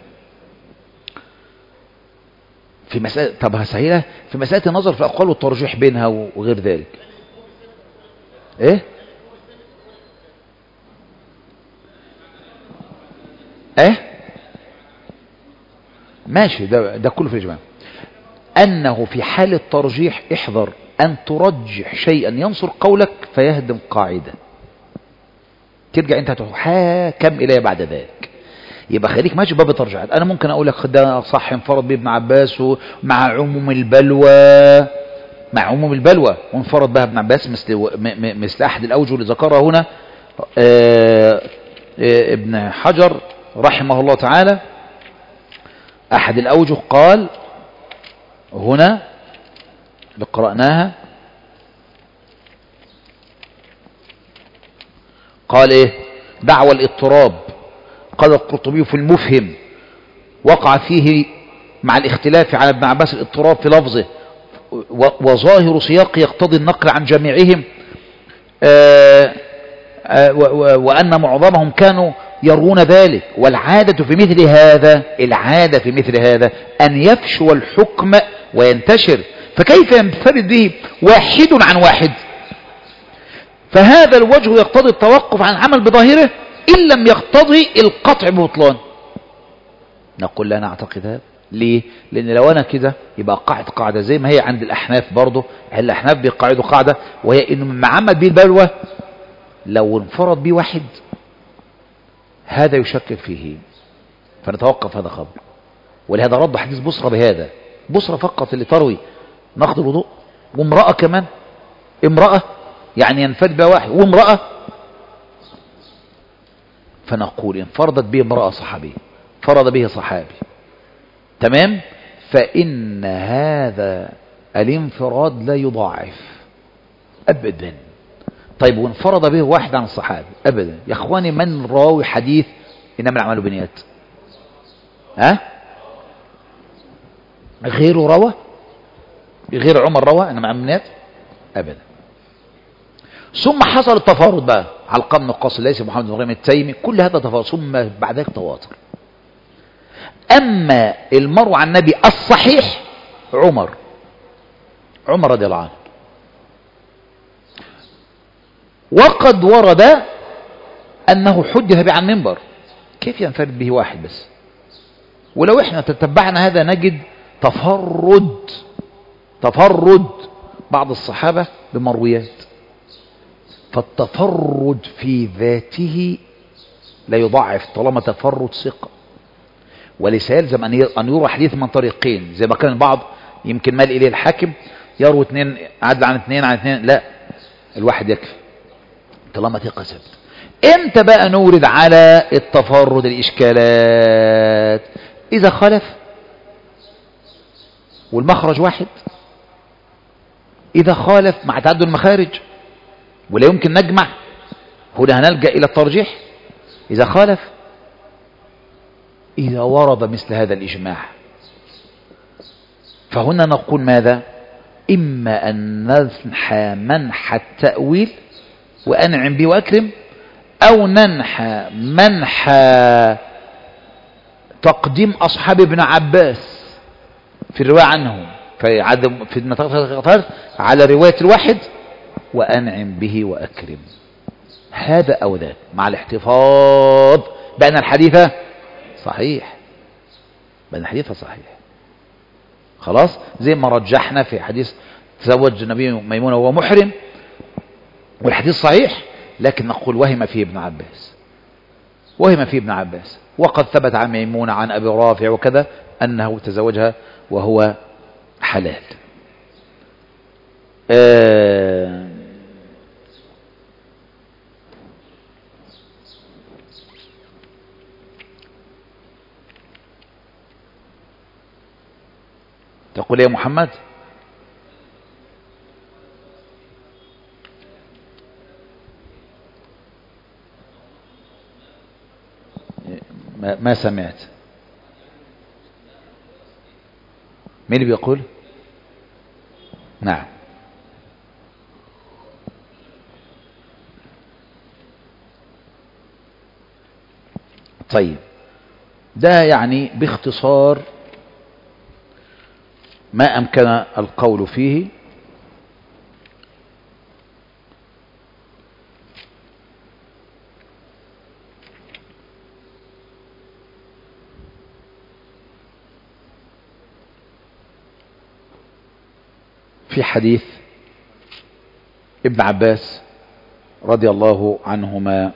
في مسألة، طب هسهلها، في مسألة النظر في الأقوال والترجيح بينها وغير ذلك. ايه ايه ماشي، ده ده كله في الإجماع. أنه في حال الترجيح احذر أن ترجح شيئا ينصر قولك فيهدم قاعدة، ترجع أنت تحاكم إليه بعد ذلك. يبقى خليك ماشي باب الترجيحات. أنا ممكن أقول لك ده صح انفرد به ابن عباس مع عموم البلوى، مع عموم البلوى وانفرد بها ابن عباس مثل مثل أحد الأوجه اللي ذكرها هنا آآ آآ ابن حجر رحمه الله تعالى. أحد الأوجه قال هنا اللي قرأناها، قال ايه؟ دعوى الاضطراب، قال القرطبي في المفهم وقع فيه مع الاختلاف على ابن عباس الاضطراب في لفظه، وظاهر سياق يقتضي النقل عن جميعهم، آآ آآ وأن معظمهم كانوا يرون ذلك. والعادة في مثل هذا، العادة في مثل هذا أن يفشو الحكم وينتشر، فكيف ينفرد به واحد عن واحد؟ فهذا الوجه يقتضي التوقف عن العمل بظاهره إن لم يقتضي القطع ببطلان. نقول لا نعتقد هذا. ليه؟ لأن لو أنا كده يبقى قاعد قاعدة زي ما هي عند الأحناف برضه، الأحناف بيقاعدوا قاعدة وهي إنه من عمل به البلوى لو انفرد به واحد هذا يشكك فيه، فنتوقف هذا خبر. ولهذا رد حديث بصرة بهذا، بصرة فقط اللي تروي نقض الوضوء، وامرأة كمان، امرأة يعني ينفرد بها واحد وامرأة. فنقول انفردت به امرأة صحابية، فرد به صحابي، تمام، فإن هذا الانفراد لا يضاعف أبدا. طيب وانفرد به واحد عن الصحابي أبدا. يا أخواني، من راوي حديث إنما الأعمال بالنيات؟ ها؟ غيره روى؟ غير عمر روى إنما الأعمال بالنيات؟ أبدا. ثم حصل التفارد بقى، علقمة بن وقاص الليثي، محمد بن ابراهيم التيمي، كل هذا تفارد، ثم بعد ذلك تواتر. أما المروي عن النبي الصحيح عمر عمر رضي الله عنه، وقد ورد أنه حدث به عن منبر. كيف ينفرد به واحد بس؟ ولو احنا تتبعنا هذا نجد تفرد تفرد بعض الصحابة بمرويات. فالتفرد في ذاته لا يضعف طالما تفرد ثقة، وليس يلزم أن يروى حديث من طريقين زي ما كان البعض يمكن مال إليه الحاكم يروي اثنين عدل عن اثنين عن اثنين. لا، الواحد يكفي طالما ثقة ثبت. امتى بقى نورد على التفرد الإشكالات؟ إذا خالف والمخرج واحد، إذا خالف مع تعدد المخارج ولا يمكن نجمع، هنا هنلجأ إلى الترجيح. إذا خالف، إذا ورد مثل هذا الإجماع، فهنا نقول ماذا؟ إما أن ننحى منح التأويل وأنعم به وأكرم، أو ننحى منحى تقديم أصحاب ابن عباس في الرواية عنهم في عدم في المتغفر على رواية الواحد وأنعم به وأكرم. هذا أو ذاك مع الاحتفاظ بأن الحديث صحيح، بأن الحديث صحيح. خلاص، زي ما رجحنا في حديث تزوج النبي ميمونة وهو محرم والحديث صحيح، لكن نقول وهم فيه ابن عباس، وهم فيه ابن عباس، وقد ثبت عن ميمونة عن أبي رافع وكذا أنه تزوجها وهو حلال. آه تقول يا محمد؟ ما, ما سمعت. مين اللي بيقول؟ نعم. طيب، ده يعني باختصار ما أمكن القول فيه. في حديث ابن عباس رضي الله عنهما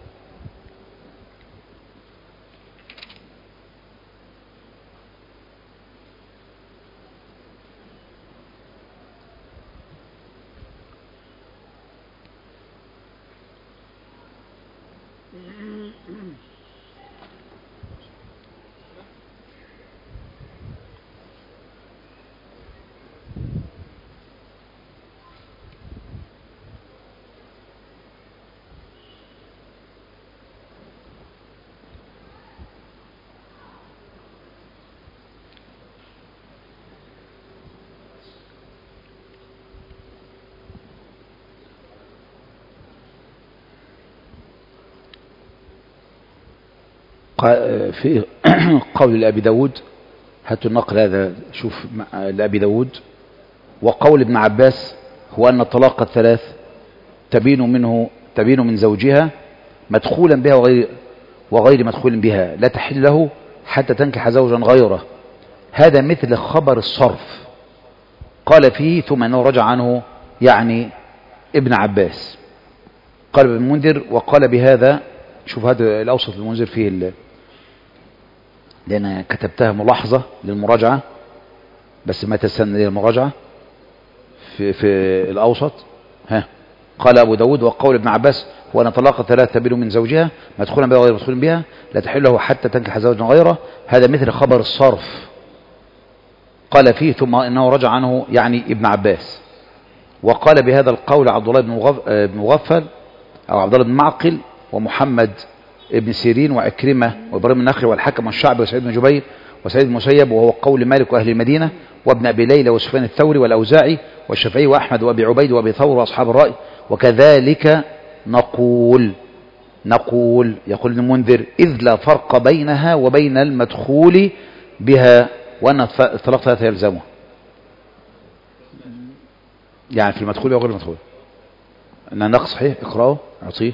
في قول لأبي داود، هاتوا النقل هذا شوف لأبي داود، وقول ابن عباس هو أن الطلاق الثلاث تبين منه تبين من زوجها مدخولا بها وغير, وغير مدخول بها، لا تحل له حتى تنكح زوجا غيره. هذا مثل خبر الصرف قال فيه ثم أنه رجع عنه يعني ابن عباس. قال ابن المنذر وقال بهذا شوف هذا الأوسط المنذر فيه ال... لأن كتبتها ملاحظة للمراجعة بس ما تستنى للمراجعة في, في الأوسط. ها قال أبو داود وقول ابن عباس هو أن طلاق ثلاث تبين من زوجها مدخولا بها وغير مدخول بها لا تحل له حتى تنكح زوجا غيره. هذا مثل خبر الصرف قال فيه ثم إنه رجع عنه يعني ابن عباس. وقال بهذا القول عبد الله بن مغفل أو عبد الله بن معقل ومحمد ابن سيرين وعكرمة وإبراهيم النخعي والحكم والشعبي وسعيد بن جبير وسعيد بن المسيب وهو قول مالك وأهل المدينة وابن أبي ليلى وسفيان الثوري والأوزاعي والشافعي وأحمد وأبي عبيد وأبي ثور وأصحاب الرأي. وكذلك نقول نقول يقول ابن المنذر إذ لا فرق بينها وبين المدخول بها وأن الطلاق ثلاثة يلزمه يعني في المدخول وغير المدخول. أن النقص صحيح اقرأه أعطيه.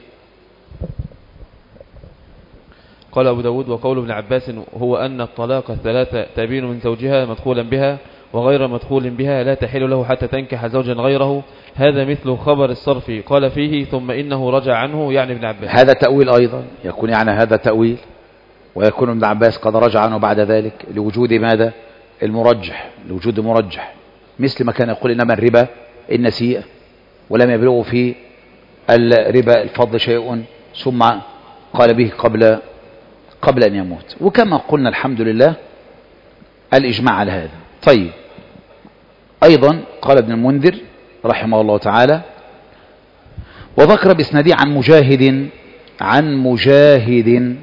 قال أبو داود وقول ابن عباس هو أن الطلاق الثلاثة تبين من زوجها مدخولا بها وغير مدخول بها لا تحل له حتى تنكح زوجا غيره. هذا مثل خبر الصرف قال فيه ثم إنه رجع عنه يعني ابن عباس.
هذا تأويل أيضا يكون يعني هذا تأويل ويكون ابن عباس قد رجع عنه بعد ذلك لوجود ماذا المرجح لوجود مرجح مثل ما كان يقول إنما الربا النسيئة ولم يبلغوا في الربا الفضل شيء ثم قال به قبل قبل أن يموت. وكما قلنا الحمد لله الإجماع على هذا. طيب أيضا قال ابن المنذر رحمه الله تعالى وذكر بإسناده عن مجاهد عن مجاهد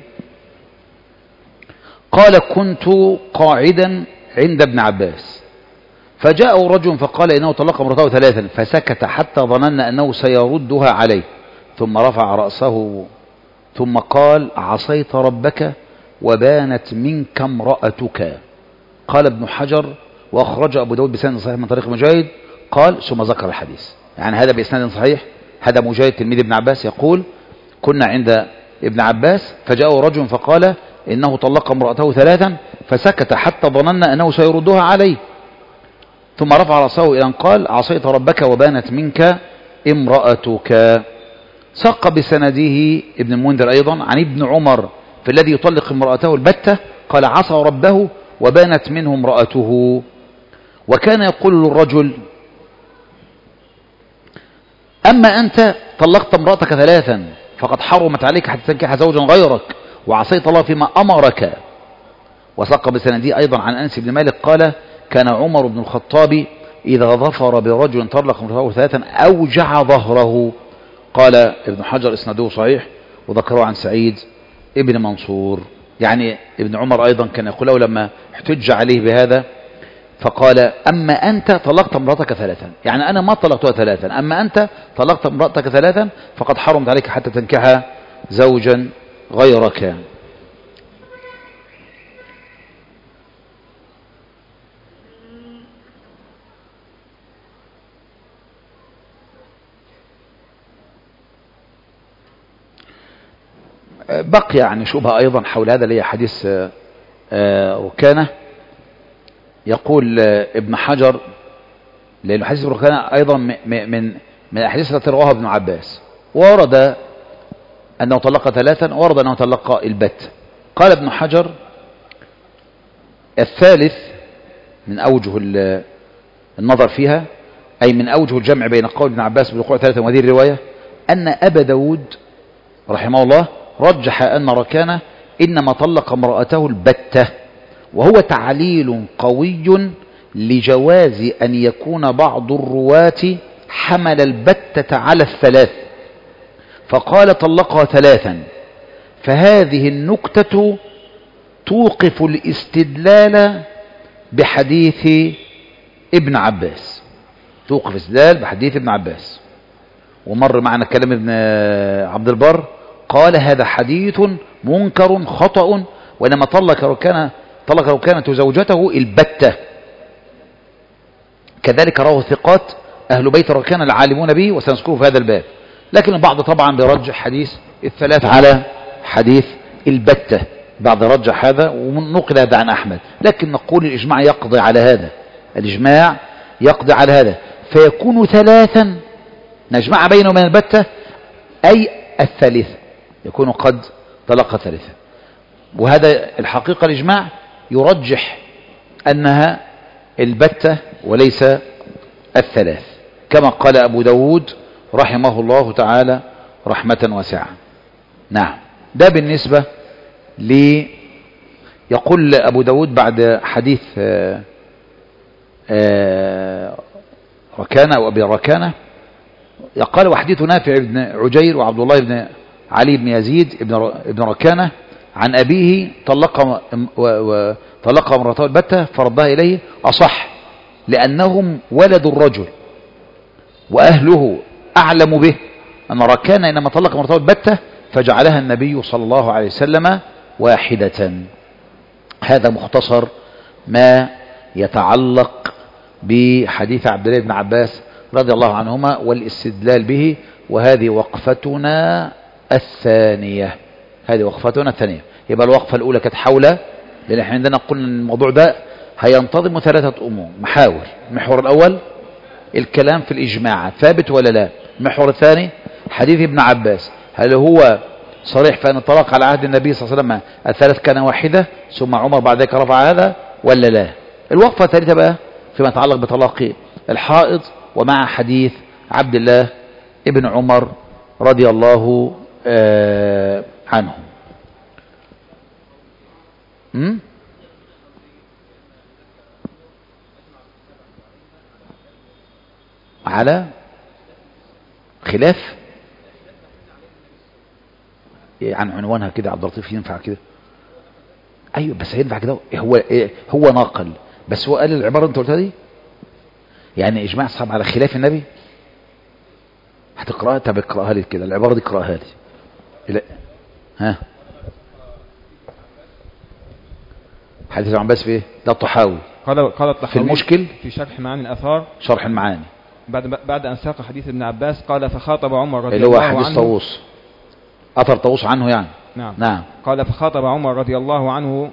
قال كنت قاعدا عند ابن عباس فجاء رجل فقال إنه طلق امرأته ثلاثا فسكت حتى ظننا أنه سيردها عليه ثم رفع رأسه ثم قال عصيت ربك وبانت منك امرأتك. قال ابن حجر وأخرج أبو داود بسند صحيح من طريق مجاهد قال ثم ذكر الحديث. يعني هذا بإسناد صحيح. هذا مجاهد تلميذ ابن عباس يقول كنا عند ابن عباس فجاء رجل فقال إنه طلق امرأته ثلاثا فسكت حتى ظننا أنه سيردها عليه ثم رفع رأسه إلى أن قال عصيت ربك وبانت منك امرأتك. ساق بسنده ابن المنذر أيضا عن ابن عمر في الذي يطلق امرأته البتة قال عصى ربه وبانت منه امرأته. وكان يقول للرجل أما أنت طلقت امرأتك ثلاثا فقد حرمت عليك حتى تنكح زوجا غيرك وعصيت الله فيما أمرك. وساق بسنده أيضا عن أنس بن مالك قال كان عمر بن الخطاب إذا ظفر برجل طلق امرأته ثلاثا أوجع ظهره. قال ابن حجر إسناده صحيح وذكره عن سعيد ابن منصور. يعني ابن عمر أيضا كان يقول له لما احتج عليه بهذا فقال أما أنت طلقت امرأتك ثلاثا يعني أنا ما طلقتها ثلاثا أما أنت طلقت امرأتك ثلاثا فقد حرمت عليك حتى تنكح زوجا غيرك. بقي يعني شبهة أيضا حول هذا اللي هي حديث ركانة. يقول ابن حجر لأن حديث ركانة أيضا من من الأحاديث التي رواها ابن عباس ورد أنه طلق ثلاثا ورد أنه طلق البت. قال ابن حجر الثالث من أوجه النظر فيها أي من أوجه الجمع بين قول ابن عباس بالوقوع ثلاثا وهذه الرواية أن أبا داود رحمه الله رجح أن ركانة إنما طلق امرأته البتة وهو تعليل قوي لجواز أن يكون بعض الرواة حمل البتة على الثلاث فقال طلقها ثلاثا فهذه النكتة توقف الاستدلال بحديث ابن عباس توقف استدلال بحديث ابن عباس. ومر معنا كلام ابن عبد البر قال هذا حديث منكر خطأ وإنما طلق ركانة طلق ركانة زوجته البتة. كذلك رواه ثقات أهل بيت ركانة العالمون به وسنذكره في هذا الباب. لكن البعض طبعا بيرجح حديث الثلاث على حديث البتة بعض رجح هذا ونقل هذا عن أحمد. لكن نقول الإجماع يقضي على هذا الإجماع يقضي على هذا فيكون ثلاثا نجمع بينه وبين البتة أي الثالثة يكون قد طلقة ثالثة. وهذا الحقيقة الإجماع يرجح أنها البتة وليس الثلاث، كما قال أبو داود رحمه الله تعالى رحمة واسعة. نعم، ده بالنسبة لي. يقول أبو داود بعد حديث آآ آآ ركانة أو أبي ركانة، يقال وحديث نافع بن عجير وعبد الله بن علي بن يزيد بن ركانة عن أبيه طلق طلق امرأته البتة فردها إليه أصح، لأنهم ولد الرجل وأهله أعلم به أن ركانة إنما طلق امرأته البتة فجعلها النبي صلى الله عليه وسلم واحدة. هذا مختصر ما يتعلق بحديث عبد الله بن عباس رضي الله عنهما والاستدلال به. وهذه وقفتنا الثانية، هذه وقفتنا الثانية. يبقى الوقفة الأولى كانت حول، لأن احنا عندنا قلنا الموضوع ده هينتظم ثلاثة أمور محاور. المحور الأول الكلام في الإجماع ثابت ولا لا. المحور الثاني حديث ابن عباس، هل هو صريح في أن الطلاق على عهد النبي صلى الله عليه وسلم الثلاث كان واحدة ثم عمر بعد ذلك رفع هذا ولا لا. الوقفة الثالثة بقى فيما يتعلق بطلاق الحائض ومع حديث عبد الله ابن عمر رضي الله آه عنه. م? على خلاف عن عنوانها كده عبد اللطيف، ينفع كده؟ ايوه بس هينفع كده. هو هو ناقل بس هو قال العباره انت قلتها دي، يعني اجماع الصحابه على خلاف النبي. هتقراها؟ طب اقراها لي كده العباره دي، اقراها لي. لا ها حديث ابن عباس في ايه؟ ده الطحاوي
قال قال الطحاوي
في المشكل
في شرح معاني الاثار،
شرح المعاني،
بعد بعد ان ساق حديث ابن عباس قال فخاطب عمر رضي
اللي هو
الله عنه،
حديث طاووس، اثر طاووس عنه يعني.
نعم.
نعم.
قال فخاطب عمر رضي الله عنه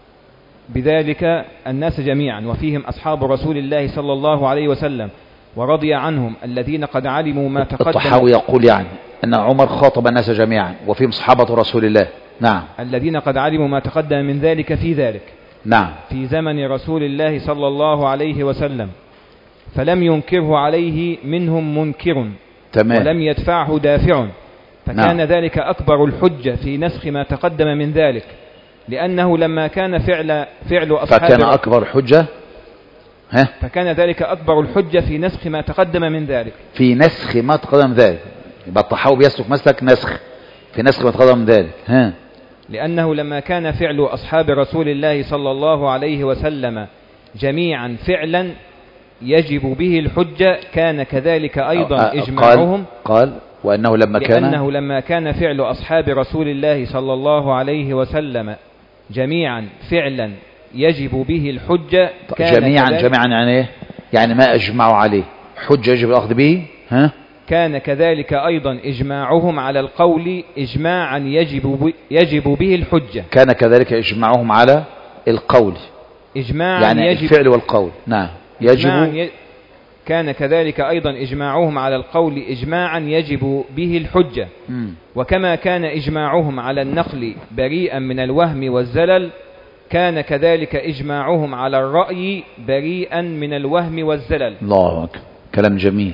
بذلك الناس جميعا وفيهم أصحاب رسول الله صلى الله عليه وسلم، ورضي عنهم الذين قد علموا ما تقدم.
الطحاوي يقول يعني أن عمر خاطب الناس جميعا وفيهم صحابة رسول الله. نعم.
الذين قد علموا ما تقدم من ذلك في ذلك.
نعم.
في زمن رسول الله صلى الله عليه وسلم، فلم ينكره عليه منهم منكر.
تمام.
ولم يدفعه دافع، فكان
نعم.
ذلك أكبر الحجة في نسخ ما تقدم من ذلك، لأنه لما كان فعل فعل أصحاب
فكان أكبر حجة ها
فكان ذلك أكبر الحجة في نسخ ما تقدم من ذلك
في نسخ ما تقدم من ذلك. يبقى الطحاوي بيسلك مسلك نسخ في نسخ ما تقدم من ذلك. ها
لأنه لما كان فعل أصحاب رسول الله صلى الله عليه وسلم جميعا فعلا يجب به الحجة، كان كذلك أيضا إجماعهم.
قال, قال وأنه لما كان
لأنه لما كان فعل أصحاب رسول الله صلى الله عليه وسلم جميعا فعلا يجب به الحجة، كان
جميعا جميعا يعني ايه؟ يعني ما أجمعوا عليه حجة يجب الأخذ به. ها
كان كذلك أيضا إجماعهم على القول إجماعا يجب يجب به الحجة.
كان كذلك إجماعهم على القول
إجماعا
يعني
يجب
الفعل والقول. نعم يجب.
ي... كان كذلك أيضا إجماعهم على القول إجماعا يجب به الحجة.
م.
وكما كان إجماعهم على النقل بريئا من الوهم والزلل، كان كذلك إجماعهم على الرأي بريئا من الوهم والزلل.
الله أكبر، كلام جميل.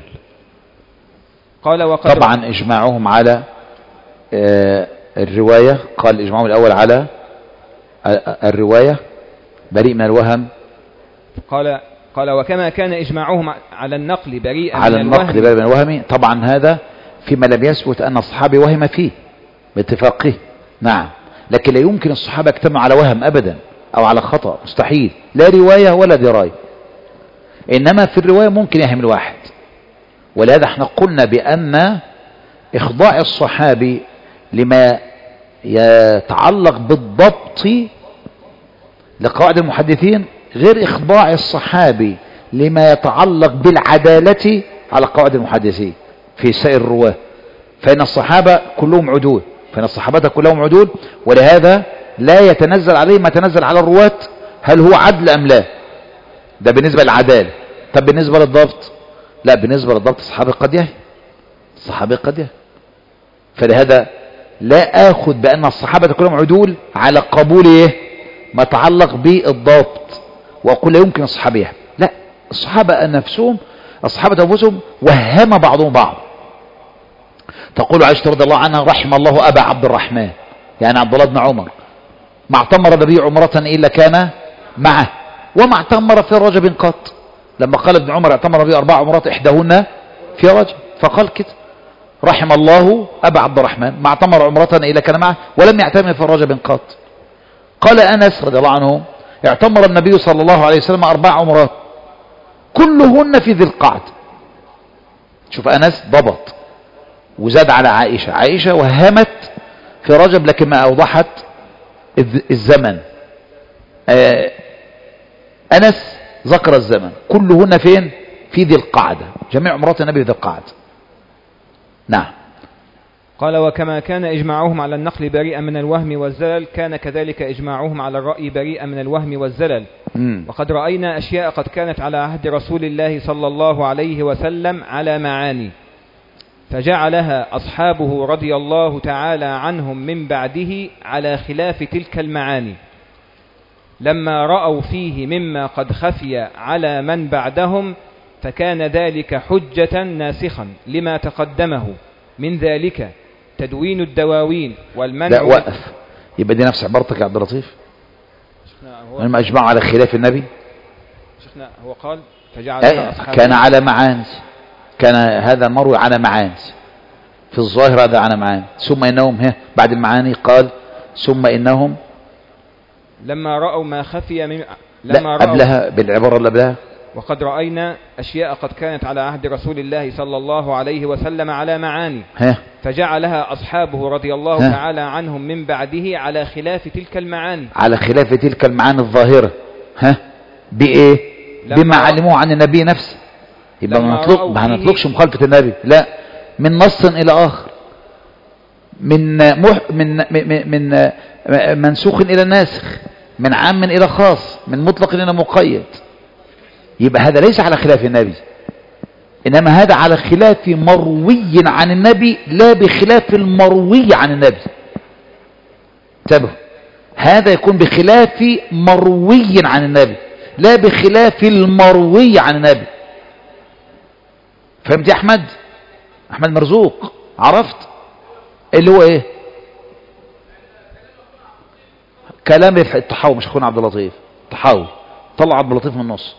قال وقد
طبعا إجماعهم على آه الرواية، قال إجماعهم الأول على الرواية بريء من الوهم.
قال قال وكما كان إجماعهم على النقل بريئا
على
من
النقل
الوهم
بريء من الوهم. طبعا هذا فيما لم يثبت أن الصحابي وهم فيه باتفاقه. نعم. لكن لا يمكن الصحابة يجتمعوا على وهم أبدا أو على خطأ، مستحيل، لا رواية ولا دراية. إنما في الرواية ممكن يهم الواحد. ولهذا احنا قلنا بأن إخضاع الصحابي لما يتعلق بالضبط لقواعد المحدثين غير إخضاع الصحابي لما يتعلق بالعدالة على قواعد المحدثين في سائر الرواة. فإن الصحابة كلهم عدول، فإن الصحابة كلهم عدول، ولهذا لا يتنزل عليه ما تنزل على الرواة هل هو عدل أم لا. ده بالنسبة للعدالة. طب بالنسبة للضبط لا، بالنسبة للضبط الصحابي قد يهي الصحابي قد يهي. فلهذا لا اخذ بان الصحابة كلهم عدول على قبول ايه ما تعلق بالضبط واقول لا يمكن الصحابية. لا، الصحابة نفسهم الصحابة انفسهم وهم بعضهم بعض. تقول عائشة رضي الله عنها رحم الله ابا عبد الرحمن، يعني عبد الله بن عمر، ما اعتمر النبي عمرة الا كان معه وما اعتمر في رجب قط. لما قال ابن عمر اعتمر النبي اربع عمرات احداهن في رجب، فقال كده رحم الله ابا عبد الرحمن ما اعتمر عمرة الا كان معه ولم يعتمر في رجب قط. قال انس رضي الله عنه اعتمر النبي صلى الله عليه وسلم اربع عمرات كلهن في ذي القعد. شوف انس ضبط وزاد على عائشة. عائشة وهمت في رجب لكن ما اوضحت الزمن. انس ذكر الزمن كلهن فين؟ في ذي القعدة، جميع عمرات النبي في ذي القعدة. نعم.
قال وكما كان إجماعهم على النقل بريئا من الوهم والزلل كان كذلك إجماعهم على الرأي بريئا من الوهم والزلل.
مم.
وقد رأينا أشياء قد كانت على عهد رسول الله صلى الله عليه وسلم على معاني فجعلها أصحابه رضي الله تعالى عنهم من بعده على خلاف تلك المعاني لما رأوا فيه مما قد خفي على من بعدهم فكان ذلك حجة ناسخا لما تقدمه من ذلك تدوين الدواوين والمنع.
لا وقف، يبقى دي نفس عبارتك يا عبد اللطيف. لما اجمعوا على خلاف النبي
شيخنا هو قال فجعل
كان على معاني، كان هذا المروي على معاني في الظاهر، هذا على معاني ثم انهم ها بعد المعاني قال ثم انهم
لما رأوا ما خفي من لما
لا قبلها بالعبارة اللي قبلها
وقد رأينا أشياء قد كانت على عهد رسول الله صلى الله عليه وسلم على معاني
ها
فجعلها أصحابه رضي الله
ها
تعالى عنهم من بعده على خلاف تلك المعاني
على خلاف تلك المعاني الظاهرة. ها بإيه؟ بما علموه عن النبي نفسه. يبقى ما نطلق ما هنطلقش مخالفة النبي، لا، من نص إلى آخر، من مح من من, من منسوخ إلى ناسخ، من عام إلى خاص، من مطلق إلى مقيد. يبقى هذا ليس على خلاف النبي، إنما هذا على خلاف مروي عن النبي لا بخلاف المروي عن النبي. انتبهوا، هذا يكون بخلاف مروي عن النبي لا بخلاف المروي عن النبي. فهمت يا أحمد؟ أحمد مرزوق، عرفت اللي هو إيه؟ كلام التحاول، مش أخونا عبد اللطيف، تحاول طلع عبد اللطيف من النص.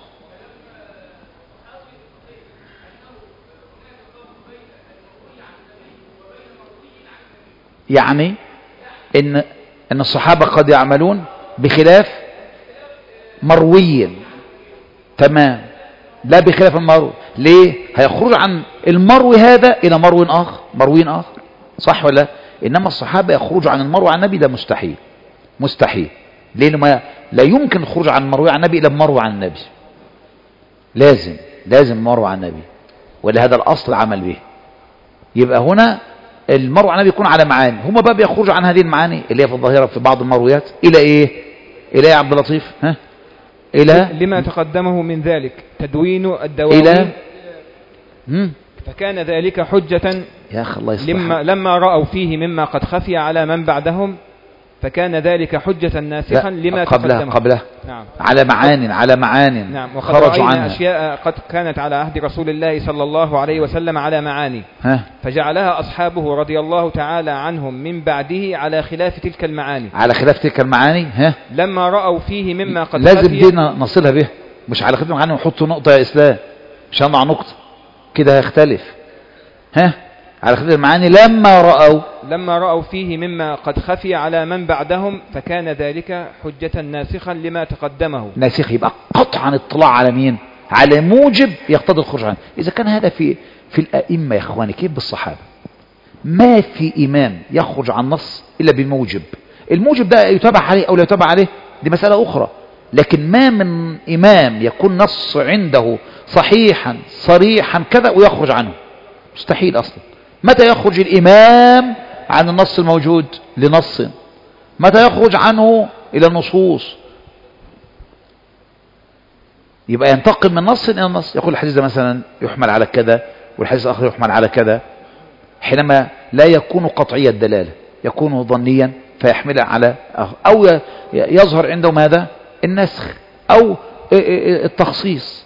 يعني ان ان الصحابة قد يعملون بخلاف مروي، تمام، لا بخلاف المروي. ليه؟ هيخرج عن المروي هذا الى مروي اخر، مروي اخر، صح ولا؟ انما الصحابة يخرجوا عن المروي عن النبي، ده مستحيل، مستحيل. ليه؟ ما لا يمكن الخروج عن المروي عن النبي الى مروي عن النبي، لازم لازم مروي عن النبي، ولهذا الاصل عمل به. يبقى هنا المروي عن النبي يكون على معاني، هم بقى بيخرجوا عن هذه المعاني اللي هي في الظاهرة في بعض المرويات الى ايه؟ الى يا عبد اللطيف؟ ها؟ الى
لما تقدمه من ذلك تدوين الدواوين
الى هم؟
فكان ذلك حجة
يا اخي الله يصلح
لما, لما رأوا فيه مما قد خفي على من بعدهم فكان ذلك حجة ناسخا لما
قبله
تقدمه.
قبله
نعم.
على معان على معان
نعم. وقد
خرجوا
رأينا
عنها
أشياء قد كانت على عهد رسول الله صلى الله عليه وسلم على معاني
ها؟
فجعلها أصحابه رضي الله تعالى عنهم من بعده على خلاف تلك المعاني
على خلاف تلك المعاني. ها؟
لما رأوا فيه مما قد
لازم
خفي.
دي نصلها به، مش على خلاف المعاني ونحط نقطة يا إسلام، مش هنضع نقطة كده هيختلف. ها؟ على خلاف المعاني لما رأوا
لما رأوا فيه مما قد خفي على من بعدهم فكان ذلك حجة ناسخا لما تقدمه.
ناسخ يبقى قطعا اطلاع على مين؟ على موجب يقتضي الخروج عنه. إذا كان هذا في في الأئمة يا إخواني، كيف بالصحابة؟ ما في إمام يخرج عن نص إلا بموجب. الموجب ده يتابع عليه أو لا يتابع عليه دي مسألة أخرى، لكن ما من إمام يكون نص عنده صحيحا صريحا كذا ويخرج عنه، مستحيل أصلا. متى يخرج الإمام عن النص الموجود لنص؟ متى يخرج عنه إلى النصوص؟ يبقى ينتقل من نص إلى نص، يقول الحديث ده مثلا يحمل على كذا والحديث الآخر يحمل على كذا، حينما لا يكون قطعي الدلالة، يكون ظنيا فيحمل على آخر، أو يظهر عنده ماذا؟ النسخ أو التخصيص.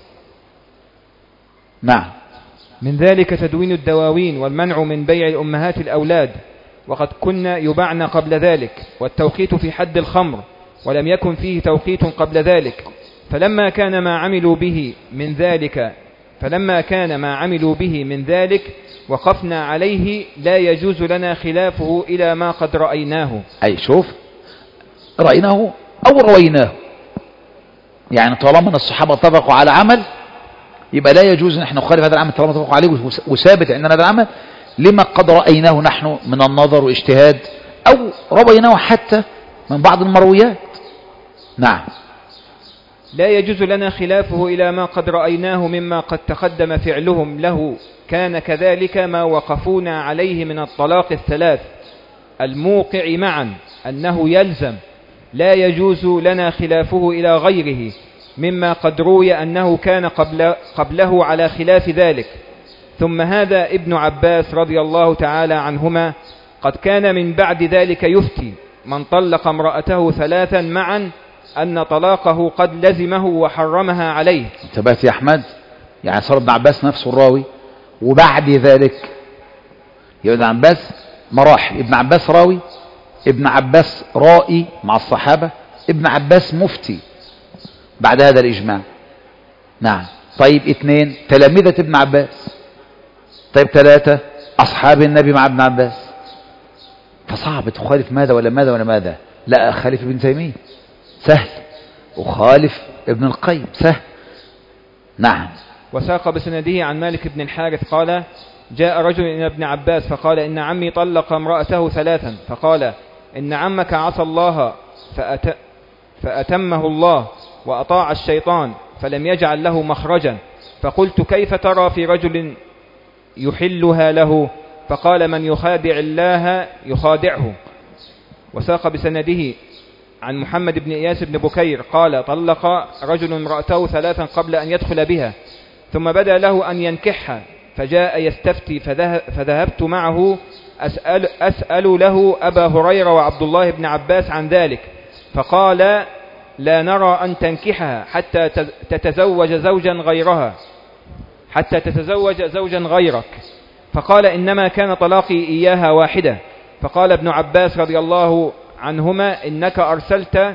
نعم.
من ذلك تدوين الدواوين والمنع من بيع الأمهات الأولاد، وقد كنا يبعن قبل ذلك، والتوقيت في حد الخمر، ولم يكن فيه توقيت قبل ذلك. فلما كان ما عملوا به من ذلك فلما كان ما عملوا به من ذلك وقفنا عليه، لا يجوز لنا خلافه إلى ما قد رأيناه.
أي شوف، رأيناه أو رويناه، يعني طالما أن الصحابة اتفقوا على عمل يبقى لا يجوز أن احنا نخالف هذا العمل طالما اتفقوا عليه وثابت عندنا هذا العمل، لما قد رأيناه نحن من النظر واجتهاد، أو رويناه حتى من بعض المرويات. نعم.
لا يجوز لنا خلافه إلى ما قد رأيناه مما قد تقدم فعلهم له، كان كذلك ما وقفونا عليه من الطلاق الثلاث الموقع معا أنه يلزم، لا يجوز لنا خلافه إلى غيره مما قد روي أنه كان قبل قبله على خلاف ذلك. ثم هذا ابن عباس رضي الله تعالى عنهما قد كان من بعد ذلك يفتي من طلق امرأته ثلاثا معا أن طلاقه قد لزمه وحرمها عليه.
انتبهت يا أحمد؟ يعني صار ابن عباس نفسه الراوي، وبعد ذلك يا ابن عباس مراحل، ابن عباس راوي، ابن عباس رائي مع الصحابة، ابن عباس مفتي بعد هذا الإجماع. نعم. طيب اثنين تلامذة ابن عباس، طيب ثلاثة أصحاب النبي مع ابن عباس، فصعب تخالف ماذا ولا ماذا ولا ماذا. لا أخالف ابن تيمية سهل، وخالف ابن القيم سهل. نعم.
وساق بسنده عن مالك بن الحارث قال: جاء رجل إلى ابن عباس فقال: إن عمي طلق امرأته ثلاثا، فقال: إن عمك عصى الله فأت... فأتمه الله وأطاع الشيطان فلم يجعل له مخرجا، فقلت: كيف ترى في رجل يحلها له؟ فقال: من يخادع الله يخادعه. وساق بسنده عن محمد بن إياس بن بكير قال: طلق رجل امرأته ثلاثا قبل أن يدخل بها، ثم بدا له أن ينكحها، فجاء يستفتي، فذهب فذهبت معه أسأل, أسأل له أبا هريرة وعبد الله بن عباس عن ذلك، فقال: لا نرى أن تنكحها حتى تتزوج زوجا غيرها حتى تتزوج زوجا غيرك. فقال: إنما كان طلاقي إياها واحدة. فقال ابن عباس رضي الله عنهما: إنك أرسلت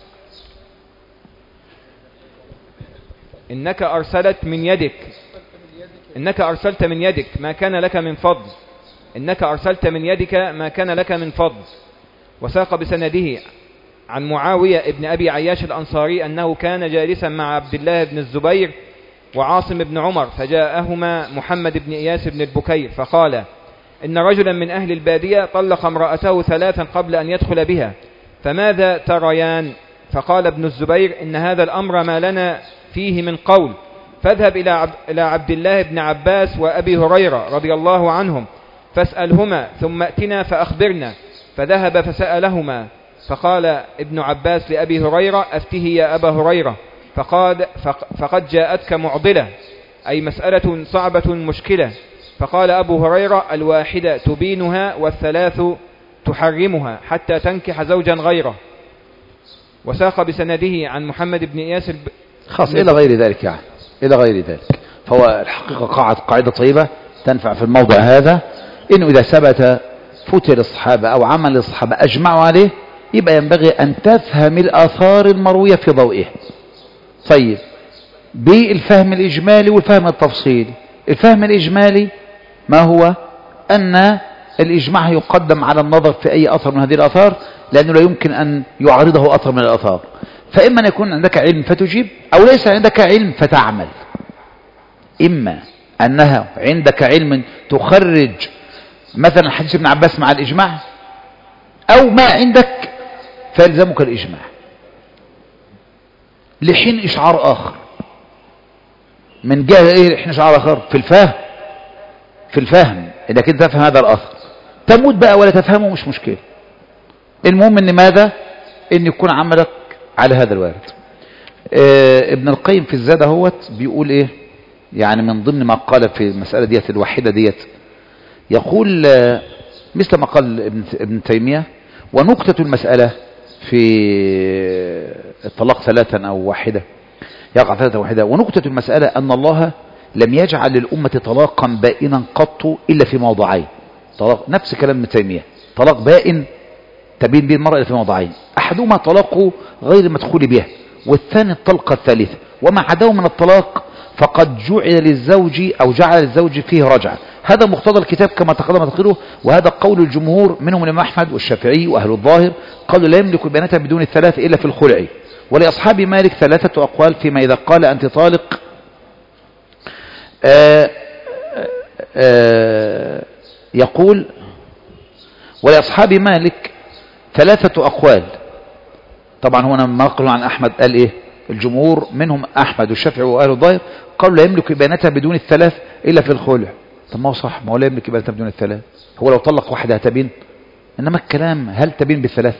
إنك أرسلت من يدك إنك أرسلت من يدك ما كان لك من فضل إنك أرسلت من يدك ما كان لك من فضل. وساق بسنده عن معاوية ابن أبي عياش الأنصاري أنه كان جالسا مع عبد الله بن الزبير وعاصم بن عمر، فجاءهما محمد بن إياس بن البكير فقال: إن رجلا من أهل البادية طلق امرأته ثلاثا قبل أن يدخل بها، فماذا تريان؟ فقال ابن الزبير: إن هذا الأمر ما لنا فيه من قول، فاذهب إلى عبد الله بن عباس وأبي هريرة رضي الله عنهم فاسألهما ثم ائتنا فأخبرنا. فذهب فسألهما، فقال ابن عباس لأبي هريرة: أفته يا أبا هريرة، فقال فقد جاءتك معضلة، أي مسألة صعبة مشكلة. فقال أبو هريرة: الواحدة تبينها والثلاث تحرمها حتى تنكح زوجا غيره. وساق بسنده عن محمد بن إياس الب...
خاص إلى غير ذلك، يعني إلى غير ذلك. فهو الحقيقة قاعدة قاعدة طيبة تنفع في الموضع هذا، إنه إذا ثبت فتر الصحابة أو عمل الصحابة أجمعوا عليه، يبقى ينبغي أن تفهم الآثار المروية في ضوئه. طيب، بالفهم الإجمالي والفهم التفصيلي. الفهم الإجمالي ما هو؟ أن الإجماع يقدم على النظر في أي أثر من هذه الآثار، لأنه لا يمكن أن يعارضه أثر من الآثار. فإما أن يكون عندك علم فتجيب، أو ليس عندك علم فتعمل. إما أنها عندك علم تخرج مثلا حديث ابن عباس مع الإجماع، أو ما عندك فيلزمك الإجماع لحين إشعار آخر. من جهة إيه لحين إشعار آخر؟ في الفهم في الفهم إنك أنت تفهم هذا الأثر. تموت بقى ولا تفهمه مش مشكلة، المهم إن ماذا؟ إن يكون عملك على هذا الوارد. آه ابن القيم في الزاد هوت بيقول إيه، يعني من ضمن ما قال في المسألة ديت الواحدة ديت، يقول آه مثل ما قال ابن, ابن تيمية. ونكتة المسألة في الطلاق ثلاثا أو واحدة يقع ثلاثة واحدة. ونكتة المسألة أن الله لم يجعل للأمة طلاقا بائنا قط إلا في موضعين. طلاق نفس كلام ابن تيمية، طلاق بائن تبين به المرأة في موضعين، أحدهما طلاق غير مدخول به، والثاني الطلقة الثالثة. وما عداه من الطلاق فقد جعل للزوج أو جعل للزوج فيه رجعة. هذا مقتضى الكتاب كما تقدم تقريره، وهذا قول الجمهور منهم الإمام أحمد والشافعي وأهل الظاهر، قالوا لا يملك بناتها بدون الثلاث إلا في الخلع. ولأصحاب مالك ثلاثة أقوال فيما إذا قال أنت طالق آآ آآ يقول. ولأصحاب مالك ثلاثة أقوال. طبعا هو لما نقلوا عن أحمد قال إيه؟ الجمهور منهم أحمد والشافعي وأهل الظاهر قالوا لا يملك بناتها بدون الثلاث إلا في الخلع. طب ما هو صح، ما هو لا يملك بناتها بدون الثلاث. هو لو طلق واحدة هتبين، إنما الكلام هل تبين بالثلاث؟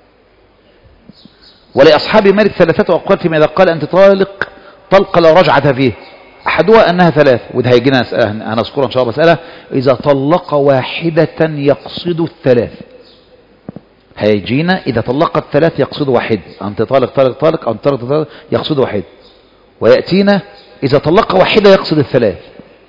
ولأصحاب مالك ثلاثة أقوال فيما إذا قال أنت طالق طلق لا رجعة فيه. أحدها أنها ثلاث، وده هيجينا هنذكرها إن شاء الله مسألة إذا طلق واحدة يقصد الثلاث. هيجينا إذا طلق الثلاث يقصد واحد، أنت طالق طالق طالق أو أنت طالق طالق يقصد واحد. ويأتينا إذا طلق واحدة يقصد الثلاث.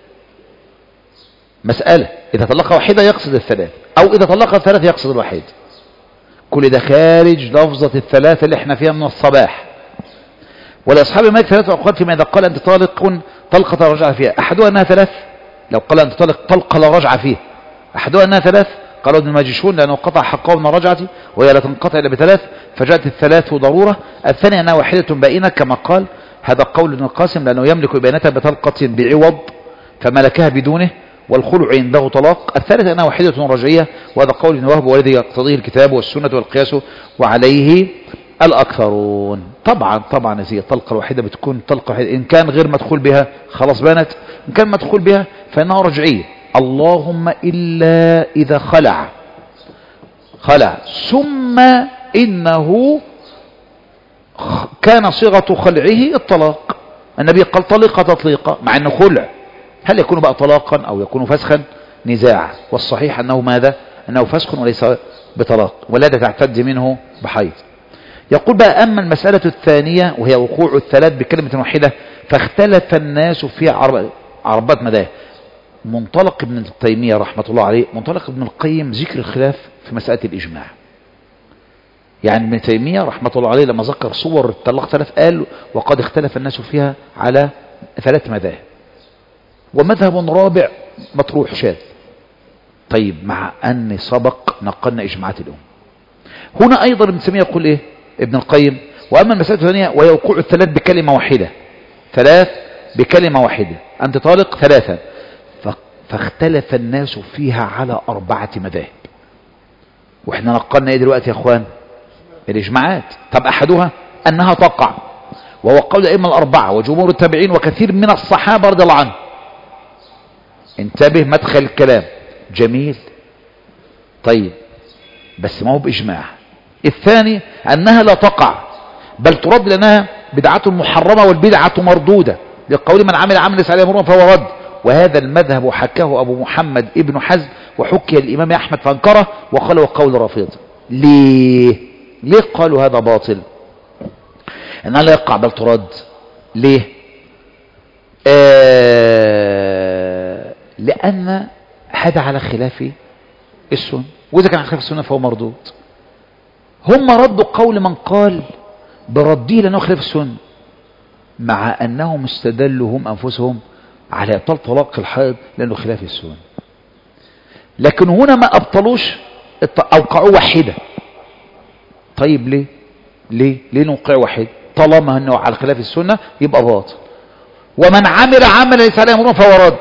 مسألة إذا طلق واحدة يقصد الثلاث، أو إذا طلق الثلاث يقصد الواحد. كل ده خارج لفظة الثلاثة اللي احنا فيها من الصباح. ولأصحاب مالك ثلاثة أقوال فيما إذا قال أنت طالق طلقة لا رجعة فيها. أحدها أنها ثلاث، لو قال أنت طالق طلقة لا رجعة فيه. أحدها أنها ثلاث، قالوا ابن الماجشون لأنه قطع حقه من الرجعة وهي لا تنقطع إلا بثلاث فجاءت الثلاث ضرورة. الثانية أنها واحدة بائنة كما قال، هذا قول ابن القاسم لأنه يملك بينتها بطلقة بعوض فملكها بدونه والخلع عنده طلاق. الثالثة أنها واحدة رجعية، وهذا قول ابن وهب والذي يقتضيه الكتاب والسنة والقياس وعليه الأكثرون. طبعا طبعا هذه الطلقة الواحدة بتكون طلقة واحدة، إن كان غير مدخول بها خلاص بانت، إن كان مدخول بها فإنها رجعية. اللهم إلا إذا خلع خلع ثم إنه كان صيغة خلعه الطلاق. النبي قال طلق تطليقة مع أنه خلع، هل يكون بقى طلاقا أو يكون فسخا؟ نزاع، والصحيح أنه ماذا؟ أنه فسخ وليس بطلاق، ولا تعتد منه بحيض. يقول بقى أما المسألة الثانية وهي وقوع الثلاث بكلمة واحدة فاختلف الناس فيها عربات مذاهب. منطلق ابن تيمية رحمة الله عليه، منطلق ابن القيم ذكر الخلاف في مسألة الإجماع. يعني ابن تيمية رحمة الله عليه لما ذكر صور الطلاق ثلاث قال وقد اختلف الناس فيها على ثلاث مذاهب، ومذهب رابع مطروح شاذ. طيب مع أن سبق نقلنا إجماعات الأمة. هنا أيضا ابن تيمية يقول إيه ابن القيم؟ وأما المسألة الثانية وهي وقوع الثلاث بكلمة واحدة، ثلاث بكلمة واحدة، أنت طالق ثلاثا، فاختلف الناس فيها على أربعة مذاهب. وإحنا نقلنا إيه دلوقتي يا أخوان؟ الإجماعات. طب أحدها أنها تقع، وهو قول الأئمة الأربعة وجمهور التابعين وكثير من الصحابة رضي الله عنهم. انتبه مدخل الكلام جميل. طيب بس ما هو بإجماع. الثاني أنها لا تقع بل ترد لأنها بدعة محرمة والبدعة مردودة، لقول من عمل عمل ليس عليه أمر فهو رد. وهذا المذهب حكاه أبو محمد ابن حزم وحكي الإمام أحمد فانكره وقال وقول رافض. ليه؟ ليه قالوا هذا باطل؟ أنها لا يقع بل ترد. ليه؟ آه لأن هذا على خلاف السنة، وإذا كان على خلاف السنة فهو مردود. هم ردوا قول من قال برده لأنه خلاف السنة، مع أنهم استدلوا هم أنفسهم على إبطال طلاق الحائض لأنه خلاف السنة. لكن هنا ما أبطلوش، أوقعوا واحدة. طيب ليه؟ ليه؟ ليه نوقع واحد؟ طالما أنه على خلاف السنة يبقى باطل. ومن عمل عملا ليس عليه أمر فهو رد.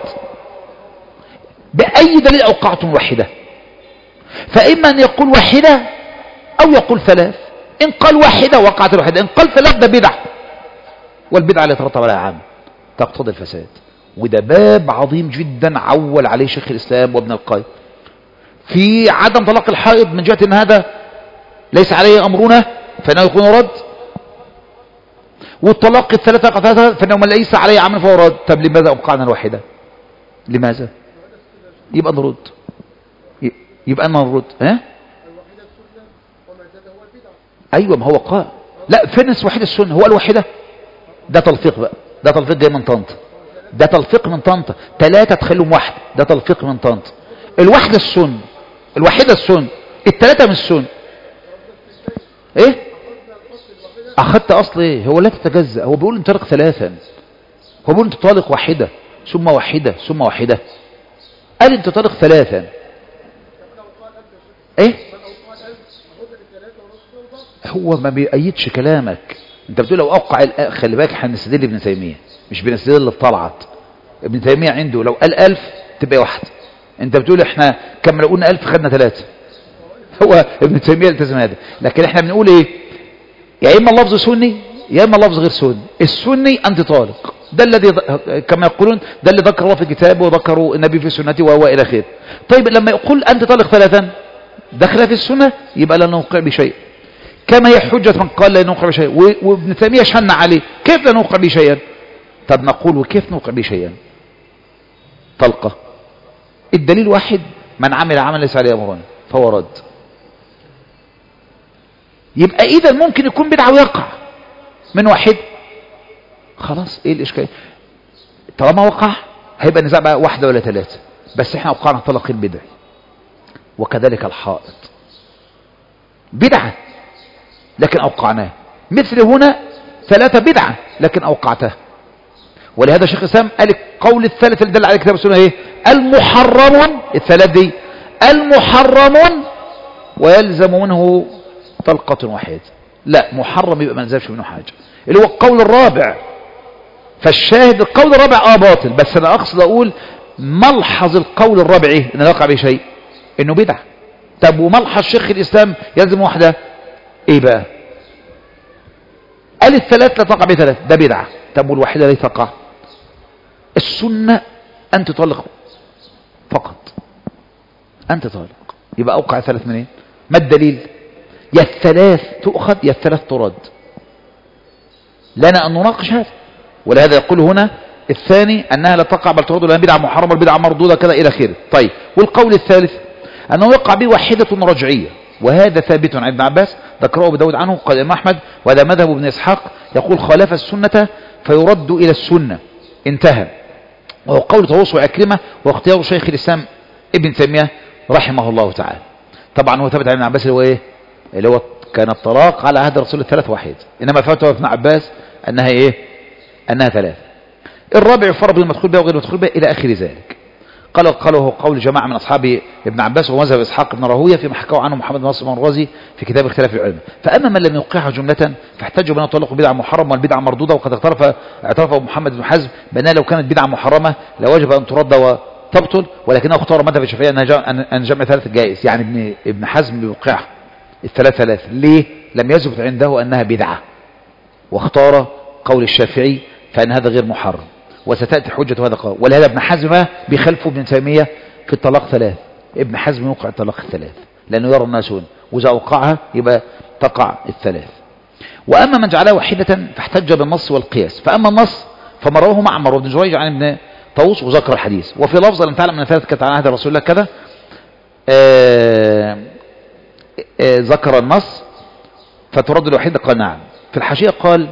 بأي دليل أوقعتم واحدة؟ فإما أن يقول واحدة أو يقول ثلاث. إن قال واحدة وقعت الواحدة، إن قال ثلاث ده بدعة، والبدعة اللي يترتب عليها عام تقتضي الفساد. وده باب عظيم جدا عول عليه شيخ الإسلام وابن القيم في عدم طلاق الحائض، من جهة أن هذا ليس عليه أمرنا فإنه يكون رد، والطلاق الثلاثة قطعتها فإنه من ليس عليه عمل فهو رد. طب لماذا أوقعنا الواحدة؟ لماذا؟ يبقى نرد. يبقى أنا نرد ها أيوة ما هو قال لا فنس وحيد السنة هو الوحيدة ده تلفيق بقى ده تلفيق جاي من طنطا ده تلفيق من طنطا ثلاثة تخلهم واحد ده تلفيق من طنطا الواحدة السنة الوحيدة السنة الثلاثة من السنة ايه اخدت اصل ايه هو لا تتجزأ هو بيقول انطلق ثلاثا هو بيقول انطلق واحدة ثم واحدة ثم واحدة قال انطلق ثلاثا ايه هو ما بيأيدش كلامك انت بتقول لو اوقع خلي بالك احنا بنستدل ابن تيمية مش بنستدل اللي طلعت ابن تيمية عنده لو قال ألف تبقى واحد انت بتقول احنا كم لو قلنا ألف خدنا ثلاثة هو ابن تيمية التزم هذا لكن احنا بنقول ايه يا اما اللفظ سني يا اما اللفظ غير سني السني انت طالق ده الذي كما يقولون ده اللي ذكر الله في كتابه وذكره النبي في سنته وهو الى خير طيب لما يقول انت طالق ثلاثا دخل في السنة يبقى لا نوقع بشيء كما هي حجة من قال لا نوقع بشيء وابن تيمية شن عليه كيف لا نوقع بشيئا طب نقول وكيف نوقع بشيئا طلقة الدليل واحد من عمل عمل ليس عليه امرنا فهو رد يبقى اذا ممكن يكون بدعة ويقع من واحد خلاص ايه الاشكال طالما وقع هيبقى نزاع بقى واحدة ولا ثلاثة بس احنا وقعنا طلق البدع وكذلك الحائط بدعة لكن اوقعناه مثل هنا ثلاثة بدعة لكن اوقعتها ولهذا شيخ الاسلام قال القول الثالث اللي دل على كتاب السنة ايه المحرم الثلاث دي المحرم ويلزم منه طلقة واحدة لا محرم يبقى ما نلزمش منه حاجة اللي هو القول الرابع فالشاهد القول الرابع اه باطل بس انا اقصد اقول ملحظ القول الرابع ايه ان لا يقع به شيء انه بدعة طب وملحظ شيخ الاسلام يلزم واحدة ايه بقى قال الثلاث لا تقع به ثلاث ده بدعة طب والواحدة لا تقع السنة ان تطلق فقط ان تطلق يبقى اوقع ثلاث منين ما الدليل يا الثلاث تؤخذ يا الثلاث ترد لنا ان نناقش هذا ولهذا يقول هنا الثاني انها لا تقع بل ترد لها بدعة محرمة البدعة مردودة كذا الى خيره طيب والقول الثالث انه يقع به واحدة رجعية وهذا ثابت عن ابن عباس ذكره ابو داود عنه قال الامام احمد وهذا مذهب ابن اسحاق يقول خالف السنة فيرد الى السنة انتهى وهو قول طاووس وعكرمة واختيار شيخ الاسلام ابن تيمية رحمه الله تعالى طبعا هو ثابت عن ابن عباس اللي هو ايه اللي هو كان الطلاق على عهد رسول الثلاث واحد انما فتوى ابن عباس انها ايه انها ثلاث الرابع يفرق بين المدخول بها وغير المدخول بها الى اخر ذلك قال قاله هو قول جماعه من اصحاب ابن عباس ومذهب اسحاق بن راهويه فيما حكاه عنه محمد بن ناصر المروزي في كتاب اختلاف العلماء فاما من لم يوقعها جمله فاحتجوا بان الطلاق بدعه محرمه والبدعه مردوده وقد اعترف اعترف ابو محمد بن حزم بانها لو كانت بدعه محرمه لوجب ان ترد وتبطل ولكنه اختار مذهب الشافعيه ان جمع ثلاثه جائز يعني ابن ابن حزم بيوقعها الثلاث ثلاث ليه لم يثبت عنده انها بدعه واختار قول الشافعي فان هذا غير محرم وستاتي حجه هذا القول ولهذا ابن حزم بخلفه ابن تيميه في الطلاق ثلاث ابن حزم يوقع الطلاق الثلاث لانه يرى الناس واذا اوقعها يبقى تقع الثلاث واما من جعلها واحده فاحتج بالنص والقياس فاما النص فما رواه معمر وابن جريج عن ابن طاووس وذكر الحديث وفي لفظ لم تعلم ان ثلاث كانت عن عهد رسول الله كذا آه آه ذكر النص فترد الوحيدة قال نعم في الحاشية قال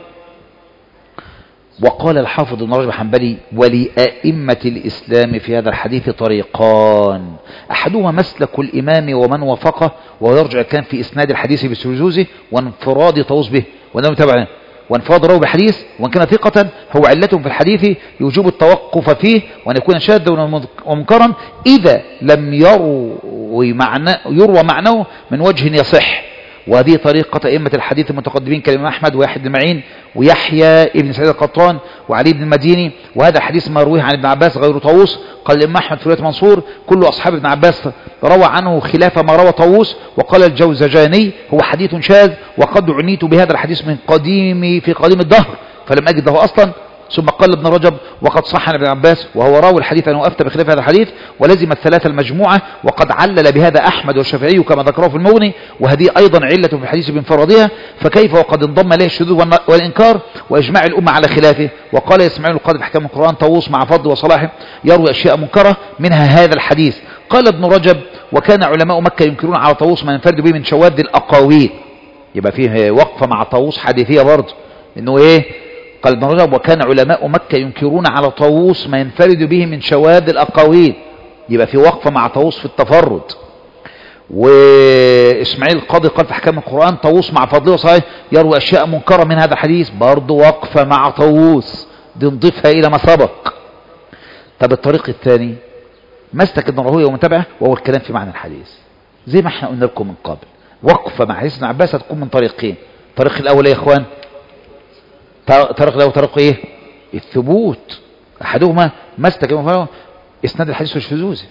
وقال الحافظ ابن رجب الحنبلي ولأئمة الإسلام في هذا الحديث طريقان أحدهما مسلك الإمام ومن وافقه ويرجع كان في إسناد الحديث بسجوزه وانفراد طاووس به وانه تبع وانفراد رواه بالحديث وان كان ثقة هو علته في الحديث يوجب التوقف فيه وان يكون شاذا ومنكرا إذا لم يروي معنى يروى معناه من وجه يصح وهذه طريقة أئمة الحديث المتقدمين كالإمام أحمد ويحيى بن معين ويحيى ابن سعيد القطان وعلي بن المديني وهذا حديث ما رويه عن ابن عباس غير طاووس قال الإمام أحمد في رواية منصور كل أصحاب ابن عباس روى عنه خلاف ما روى طاووس وقال الجوزجاني هو حديث شاذ وقد عنيت بهذا الحديث من قديم في قديم الدهر فلم أجد له أصلا ثم قال ابن رجب وقد صح عن ابن عباس وهو راوي الحديث أنه أفتى بخلاف هذا الحديث ولزم الثلاثة المجموعة وقد علل بهذا أحمد والشافعي كما ذكره في المغني وهذه أيضا علة في الحديث بانفرادها فكيف وقد انضم له الشذوذ والإنكار وإجماع الأمة على خلافه وقال إسماعيل القاضي في أحكام القرآن طاووس مع فضل وصلاحه يروي أشياء منكرة منها هذا الحديث قال ابن رجب وكان علماء مكة ينكرون على طاووس ما ينفرد به من شواذ الأقاويل. يبقى فيه وقفة مع طاووس حديثية برضه، إنه إيه؟ قال ابن رجب وكان علماء مكة ينكرون على طاووس ما ينفرد به من شواذ الأقاويل. يبقى في وقفة مع طاووس في التفرد. وإسماعيل القاضي قال في أحكام القرآن طاووس مع فضله صحيح يروي أشياء منكرة من هذا الحديث، برضه وقفة مع طاووس، دي نضيفها إلى ما سبق. طب الطريق الثاني مسلك ابن راهويه ومتابعه، وهو الكلام في معنى الحديث زي ما احنا قلنا لكم من قبل. وقفة مع حديث ابن عباس هتكون من طريقين. الطريق الأول يا إخوان، طريق الأول طريق إيه؟ الثبوت. أحدهما مسلك ابن راهويه إسناد الحديث مش شذوذي،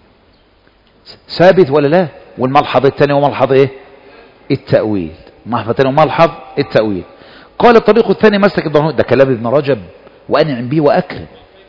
ثابت ولا لا؟ والملحظ الثاني وملحظ إيه؟ التأويل. ملحظ الثاني وملحظ التأويل. قال الطريق الثاني مسلك ابن راهويه، ده كلام ابن رجب وأنعم به وأكرم.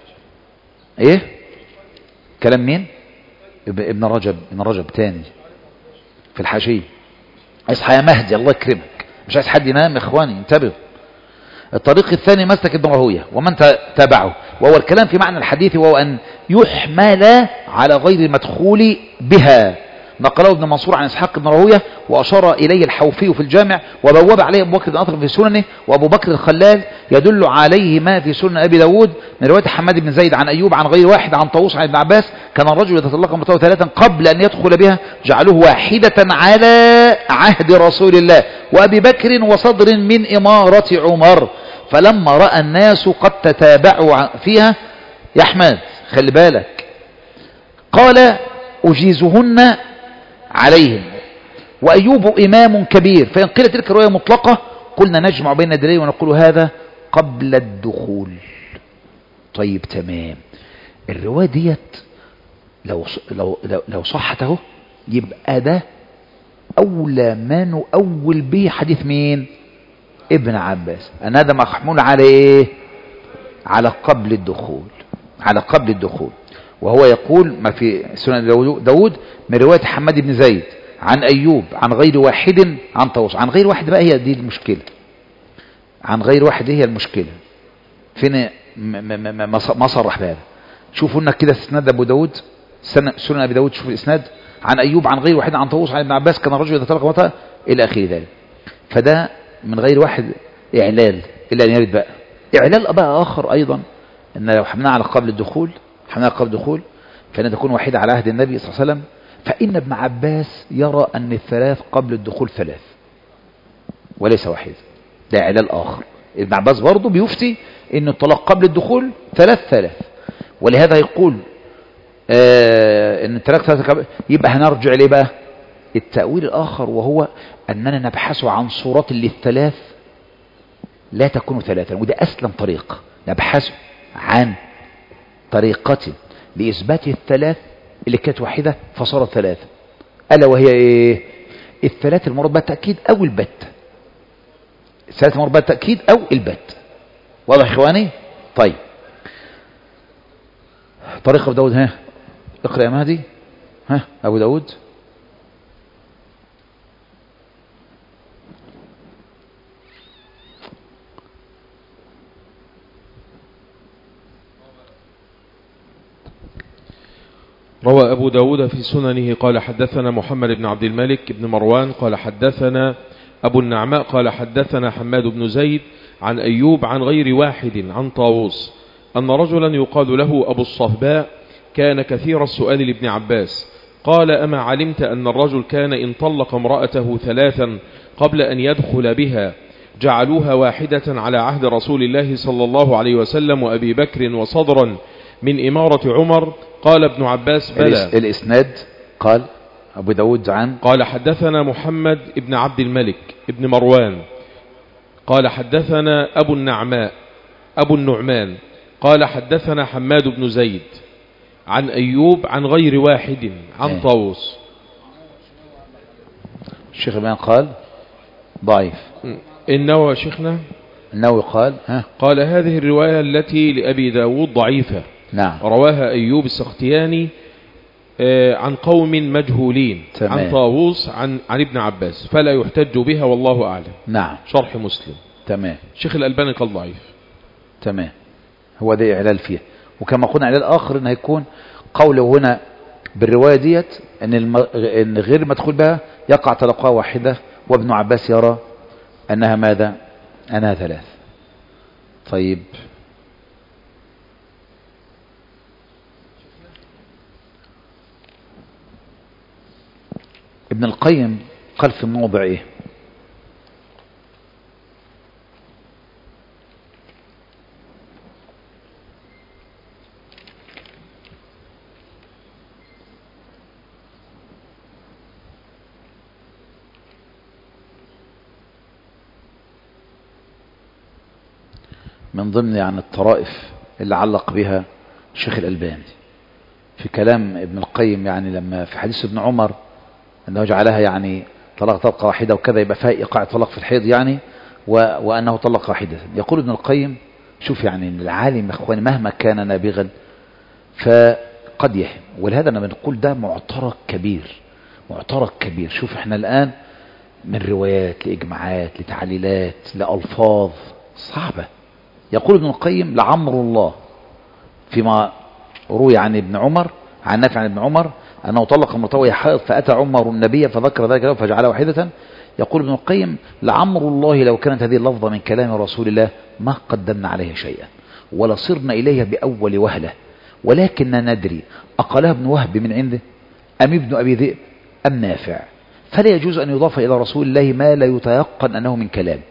إيه؟ كلام مين؟ ابن رجب. ابن رجب تاني في الحاشية. اصحى يا مهدي الله يكرمك، مش عايز حد ينام يا اخواني، انتبهوا. الطريق الثاني مسلك ابن راهويه ومن تابعه، وهو الكلام في معنى الحديث، وهو أن يحمل على غير المدخول بها. نقله ابن منصور عن إسحاق بن راهويه، وأشار إليه الحوفي في الجامع، وبوب عليه أبو بكر بن أطرف في سننه، وأبو بكر الخلال يدل عليه ما في سنن أبي داود من رواية حماد بن زيد عن أيوب عن غير واحد عن طاووس عن ابن عباس كان الرجل يتطلق امرأته ثلاثا قبل أن يدخل بها جعلوه واحدة على عهد رسول الله وأبي بكر وصدر من إمارة عمر، فلما رأى الناس قد تتابعوا فيها يا أحمد خلي بالك قال أجيزهن عليهم، وأيوب إمام كبير، فإن قيل تلك الرواية مطلقة قلنا نجمع بين الدليل ونقول هذا قبل الدخول. طيب تمام، الرواية ديت لو لو لو, لو صحته يبقى ده أولى ما نؤول به حديث مين؟ ابن عباس، أن هذا محمول على إيه؟ على قبل الدخول، على قبل الدخول. وهو يقول ما في سنن داود من رواية حماد بن زيد عن أيوب عن غير واحد عن طاووس. عن غير واحد بقى هي دي المشكلة، عن غير واحد هي المشكلة فين ما صرح بهذا. شوفوا لنا كده اسناد أبو داود، سنن أبي داود، شوفوا الاسناد عن أيوب عن غير واحد عن طاووس عن ابن عباس كان الرجل يتطلق امرأته إلى آخر ذلك. فده من غير واحد إعلال إلا أن يرد بقى إعلال بقى آخر أيضا، أن لو حملنا على قبل الدخول حملنا قبل الدخول فإن تكون واحدة على عهد النبي صلى الله عليه وسلم، فإن ابن عباس يرى أن الثلاث قبل الدخول ثلاث وليس واحد، ده إعلال آخر. ابن عباس برضه بيفتي أن الطلاق قبل الدخول ثلاث ثلاث، ولهذا يقول آه أن الطلاق ثلاث قبل. يبقى هنرجع ليه بقى؟ التأويل الآخر، وهو أننا نبحث عن صورات للثلاث لا تكون ثلاثا، وده أسلم طريقة، نبحث عن طريقة لإثبات الثلاث اللي كانت واحدة فصارت ثلاثة، ألا وهي إيه؟ الثلاث المراد بها التأكيد أو البت، الثلاث المراد بها التأكيد أو البت. واضح يا إخواني؟ طيب طريقة أبو داود، ها اقرأ يا مهدي، ها أبو داود.
روى أبو داود في سننه قال حدثنا محمد بن عبد الملك بن مروان قال حدثنا أبو النعماء قال حدثنا حماد بن زيد عن أيوب عن غير واحد عن طاووس أن رجلا يقال له أبو الصهباء كان كثير السؤال لابن عباس قال أما علمت أن الرجل كان إن طلق امرأته ثلاثا قبل أن يدخل بها جعلوها واحدة على عهد رسول الله صلى الله عليه وسلم وأبي بكر وصدرا من إمارة عمر؟ قال ابن عباس بلى.
الإسناد قال أبو داود عن
قال حدثنا محمد ابن عبد الملك ابن مروان قال حدثنا أبو النعماء أبو النعمان قال حدثنا حماد بن زيد عن أيوب عن غير واحد عن طاووس.
الشيخ ابن قال ضعيف.
إنه شيخنا
النووي قال ها
قال هذه الرواية التي لأبي داود ضعيفة.
نعم.
رواها أيوب السختياني عن قوم مجهولين. تمام. عن طاووس عن عن ابن عباس فلا يحتج بها والله أعلم.
نعم.
شرح مسلم.
تمام.
شيخ الألباني قال ضعيف.
تمام. هو ده إعلال فيه، وكما قلنا إعلال آخر إن هيكون قوله هنا بالرواية ديت ان, الم... إن غير مدخول بها يقع طلقة واحدة، وابن عباس يرى انها ماذا؟ انها ثلاث. طيب ابن القيم قال في الموضع ايه؟ من ضمن يعني الطرائف اللي علق بها الشيخ الألباني في كلام ابن القيم، يعني لما في حديث ابن عمر أنه جعلها يعني طلق طلقة واحدة وكذا يبقى فيها إيقاع طلاق في الحيض يعني، وأنه طلق واحدة. يقول ابن القيم شوف يعني العالم اخواني مهما كان نابغا فقد يهم، ولهذا أنا بنقول ده معترك كبير، معترك كبير. شوف احنا الآن من روايات لإجماعات لتعليلات لألفاظ صعبة. يقول ابن القيم لعمر الله فيما روي عن ابن عمر عن نافع عن ابن عمر أنه طلق امرأته وهي حائض فأتى عمر النبي فذكر ذلك له فجعلها واحدة. يقول ابن القيم لعمر الله لو كانت هذه اللفظة من كلام رسول الله ما قدمنا عليها شيئا ولا صرنا إليها بأول وهلة، ولكننا ندري أقلها ابن وهب من عنده أم ابن أبي ذئب أم نافع، فلا يجوز أن يضاف إلى رسول الله ما لا يتيقن أنه من كلام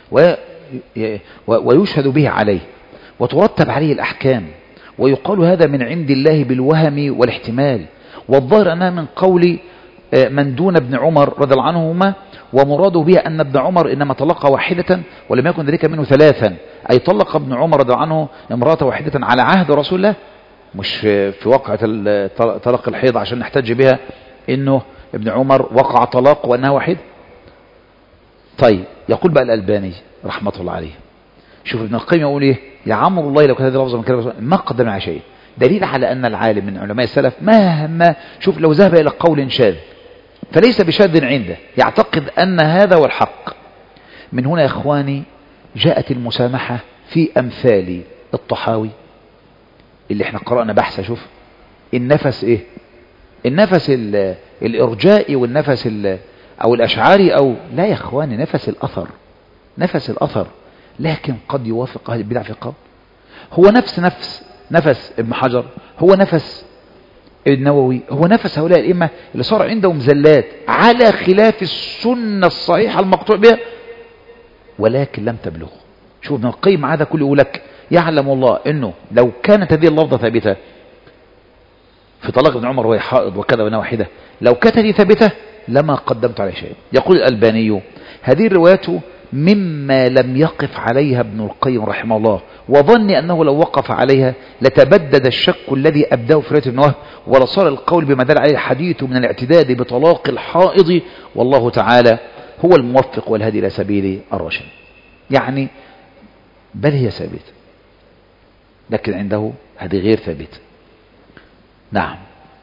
ويشهد به عليه وترتب عليه الأحكام، ويقال هذا من عند الله بالوهم والاحتمال، والظاهر أنها من قول من دون ابن عمر رضي الله عنهما، ومراده بها أن ابن عمر إنما طلق واحدة ولم يكن ذلك منه ثلاثا، أي طلق ابن عمر رضي الله عنه امرأة واحدة على عهد رسول الله، مش في وقعة طلاق الحيض عشان نحتج بها إنه ابن عمر وقع طلاق وأنها واحد. طيب يقول بقى الألباني رحمة الله عليه، شوف ابن القيم يقول ايه؟ يعمر الله لو كانت هذه اللفظة من كلام ما قدم على شيء، دليل على أن العالم من علماء السلف مهما شوف لو ذهب إلى قول شاذ فليس بشاذ عنده، يعتقد أن هذا هو الحق. من هنا يا إخواني جاءت المسامحة في أمثال الطحاوي اللي احنا قرأنا بحثه. شوف النفس ايه؟ النفس الإرجائي والنفس أو الأشعاري أو لا يا إخواني، نفس الأثر، نفس الأثر، لكن قد يوافق أهل البدع في قول. هو نفس نفس نفس ابن حجر، هو نفس النووي، هو نفس هؤلاء الأئمة اللي صار عندهم زلات على خلاف السنة الصحيحة المقطوع بها ولكن لم تبلغ. شوف ابن القيم هذا كله يقول لك يعلم الله أنه لو كانت هذه اللفظة ثابتة في طلاق ابن عمر وهي حائض وكذا وأنها واحدة، لو كانت هذه ثابتة لما قدمت عليه شيء. يقول الألباني هذه الروايات مما لم يقف عليها ابن القيم رحمه الله، وظن أنه لو وقف عليها لتبدد الشك الذي أبداه في رواية ابن وهب ولصار القول بما دل عليه الحديث من الاعتداد بطلاق الحائض، والله تعالى هو الموفق والهادي إلى سبيل الرشد. يعني بل هي ثابتة لكن عنده هذه غير ثابتة. نعم.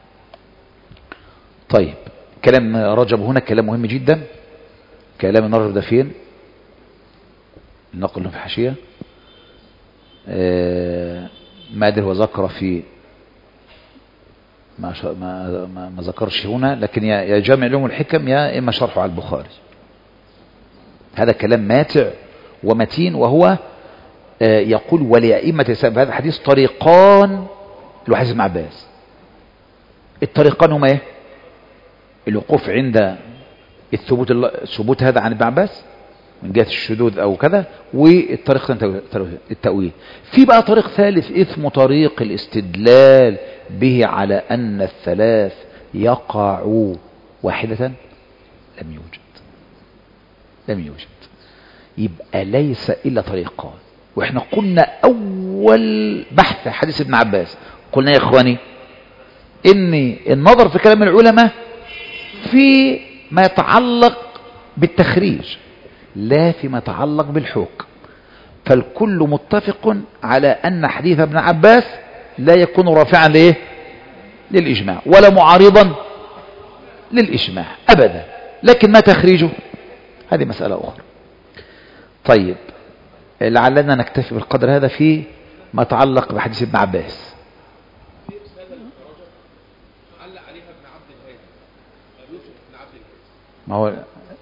طيب كلام رجب هنا كلام مهم جدا. كلام رجب ده فين؟ نقل في حاشية آه ما أدري هو ذكر في ما, ما, ما, ما ذكرش هنا، لكن يا, يا جامع لهم الحكم يا إما شرحه على البخاري. هذا كلام ماتع ومتين، وهو آه يقول ولأئمة السلف هذا الحديث طريقان لحديث ابن عباس. الطريقان هما ايه؟ الوقوف عند الثبوت الثبوت هذا عن ابن عباس من جهة الشذوذ أو كذا، والطريقة التأويل. في بقى طريق ثالث اسمه طريق الاستدلال به على أن الثلاث يقع واحدة، لم يوجد لم يوجد يبقى ليس إلا طريقان. وإحنا قلنا أول بحث حديث ابن عباس قلنا يا إخواني إن النظر في كلام العلماء في ما يتعلق بالتخريج لا فيما يتعلق بالحكم، فالكل متفق على أن حديث ابن عباس لا يكون رافعا لإيه؟ للإجماع ولا معارضا للإجماع أبدا، لكن ما تخريجه هذه مسألة أخرى. طيب لعلنا نكتفي بالقدر هذا في ما يتعلق بحديث ابن عباس. ما هو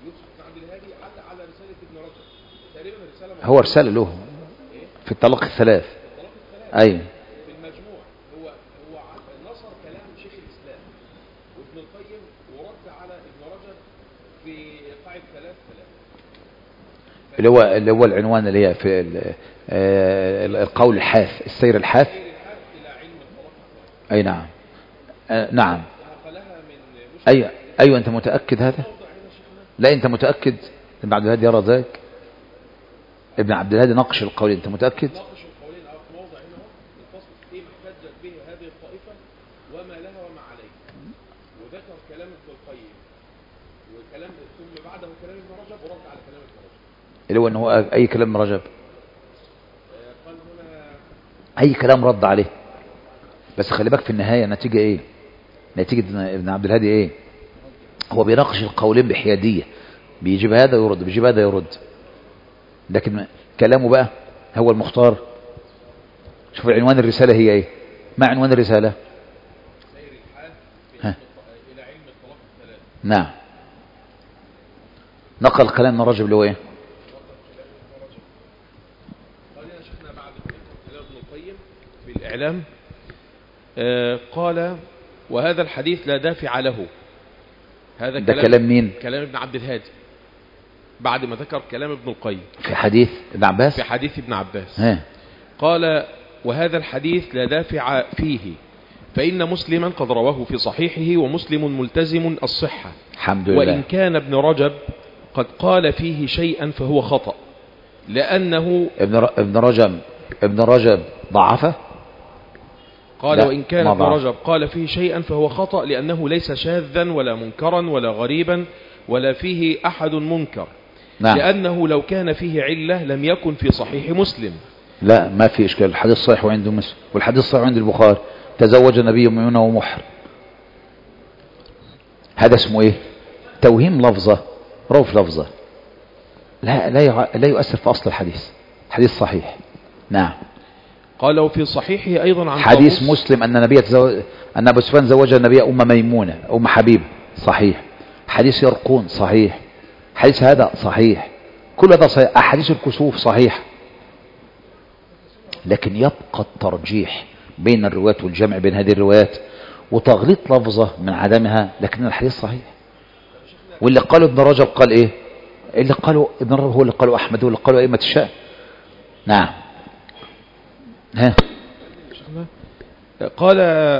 هو رسالة له في الطلاق الثلاث. أيوة.
في المجموع هو هو نصر كلام شيخ الإسلام وابن القيم ورد على ابن رجب في قاعدة ثلاث ثلاث
اللي هو اللي هو العنوان اللي هي في القول الحاث، السير الحاث
إلى علم الطلاق.
أي نعم. آه نعم. أيوة أيوة. أنت متأكد هذا؟ لا أنت متأكد ابن عبد الهادي يرى ذلك؟ ابن عبد الهادي ناقش القولين، أنت متأكد؟
ناقش القولين أو في موضع هنا الفصل فيه احتجت به هذه الطائفة وما لها وما عليها، وذكر كلام ابن القيم وكلام ثم بعده كلام ابن رجب ورد على كلام ابن رجب
اللي هو ان هو اي كلام ابن رجب
قال هنا
اي كلام رد عليه. بس خلي بالك في النهاية النتيجة ايه؟ نتيجة ابن عبد الهادي ايه؟ هو بيناقش القولين بحيادية، بيجيب هذا ويرد، بيجيب هذا يرد، لكن كلامه بقى هو المختار. شوف عنوان الرسالة هي ايه؟ ما عنوان الرسالة؟
سير الحال
ها.
إلى علم الطلاق الثلاث.
نعم. نقل كلام ابن رجب اللي هو ايه؟
قال لنا شيخنا بعد كلام ابن القيم في الإعلام آه قال وهذا الحديث لا دافع له. هذا
ده كلام, كلام مين؟
كلام ابن عبد الهادي بعد ما ذكر كلام ابن القيم
في حديث ابن عباس.
في حديث ابن عباس
ها.
قال وهذا الحديث لا دافع فيه فإن مسلما قد رواه في صحيحه ومسلم ملتزم الصحة
الحمد لله.
وإن كان ابن رجب قد قال فيه شيئا فهو خطأ لأنه
ابن ر... ابن رجب ابن رجب ضعفه.
قال
لا،
وإن كان
ما
ابن
ضعف.
رجب قال فيه شيئا فهو خطأ لأنه ليس شاذا ولا منكرا ولا غريبا ولا فيه أحد منكر.
نعم.
لأنه لو كان فيه علة لم يكن في صحيح مسلم.
لا ما في إشكال، الحديث صحيح وعنده مسلم والحديث صحيح عند البخاري. تزوج النبي ميمونة ومحر، هذا اسمه ايه؟ توهيم لفظة، روف لفظة، لا لا يع... لا يؤثر في أصل الحديث. حديث صحيح. نعم.
قال وفي صحيحه أيضا عن
حديث
طاووس
مسلم أن النبي تزوج... أن أبو سفيان زوج النبي أم ميمونة أم حبيب، صحيح. حديث يرقون صحيح. حديث هذا صحيح. كل هذا صحيح. أحاديث الكسوف صحيح. لكن يبقى الترجيح بين الروايات والجمع بين هذه الروايات وتغليط لفظة من عدمها، لكن الحديث صحيح. واللي قاله ابن رجب قال ايه؟ اللي قاله ابن رجب هو اللي قاله أحمد، هو اللي قاله أئمة الشام. نعم. ها.
قال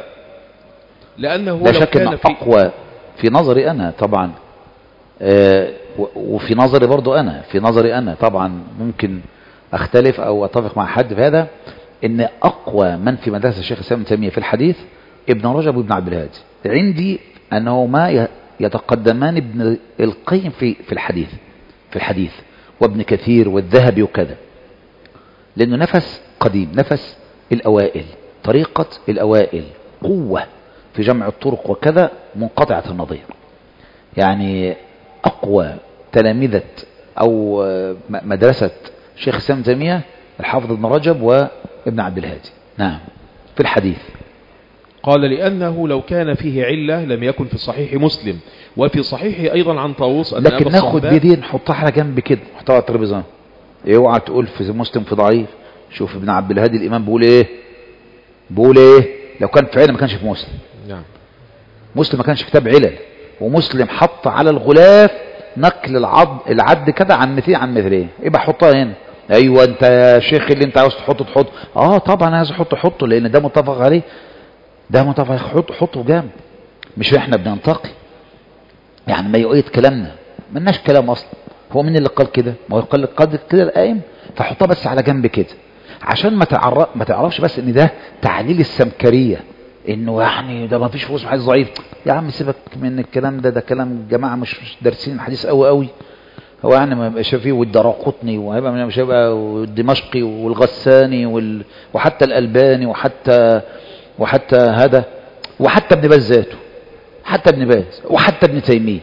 لأنه
لا
لو
شك
كان
أن
في
أقوى في نظري أنا طبعا، آه وفي نظري برضو أنا في نظري أنا طبعا ممكن أختلف أو أتفق مع حد في هذا، إن أقوى من في مدرسة الشيخ الإسلام ابن تيمية في الحديث ابن رجب وابن عبد الهادي. عندي أنه ما يتقدمان ابن القيم في في الحديث في الحديث وابن كثير والذهبي وكذا، لأنه نفس قديم، نفس الأوائل، طريقة الأوائل، قوة في جمع الطرق وكذا منقطعة النظير. يعني أقوى تلامذة أو مدرسة شيخ الإسلام ابن تيمية الحافظ ابن رجب وابن عبد الهادي. نعم. في الحديث
قال لأنه لو كان فيه علة لم يكن في صحيح مسلم وفي صحيحه أيضا عن طاووس أن
لكن
أبا
ناخد
الصهباء
بيدين نحطها على جنب كده، نحطها على الترابيزه. اوعى تقول في مسلم في ضعيف. شوف ابن عبد الهادي الإمام بيقول ايه؟ بيقول ايه؟ لو كان في علة ما كانش في مسلم.
نعم.
مسلم ما كانش كتاب علل، ومسلم حط على الغلاف نقل العض العد كده عن مثلين عن مثلين، يبقى حطها هنا. ايوه انت يا شيخ اللي انت عاوز تحطه تحط، اه طبعا عايز احطه حطه لان ده متفق عليه، ده متفق، حطه حطه جنب. مش احنا بننتقي يعني ما يؤيد كلامنا، ملناش كلام اصلا. هو مين اللي قال كده؟ ما هو قال قال كده القائم، فحطها بس على جنب كده عشان ما تعرف ما تعرفش بس ان ده تعليل السمكريه، انه يعني ده ما فيش فلوس حديث ضعيف. يا عم سيبك من الكلام ده، ده كلام جماعه مش دارسين الحديث قوي قوي. هو يعني ما يبقاش فيه والدراقطني وهيبقى مش هيبقى والدمشقي والغساني وال... وحتى الألباني وحتى وحتى هذا وحتى ابن باز ذاته، حتى ابن باز وحتى ابن تيمية،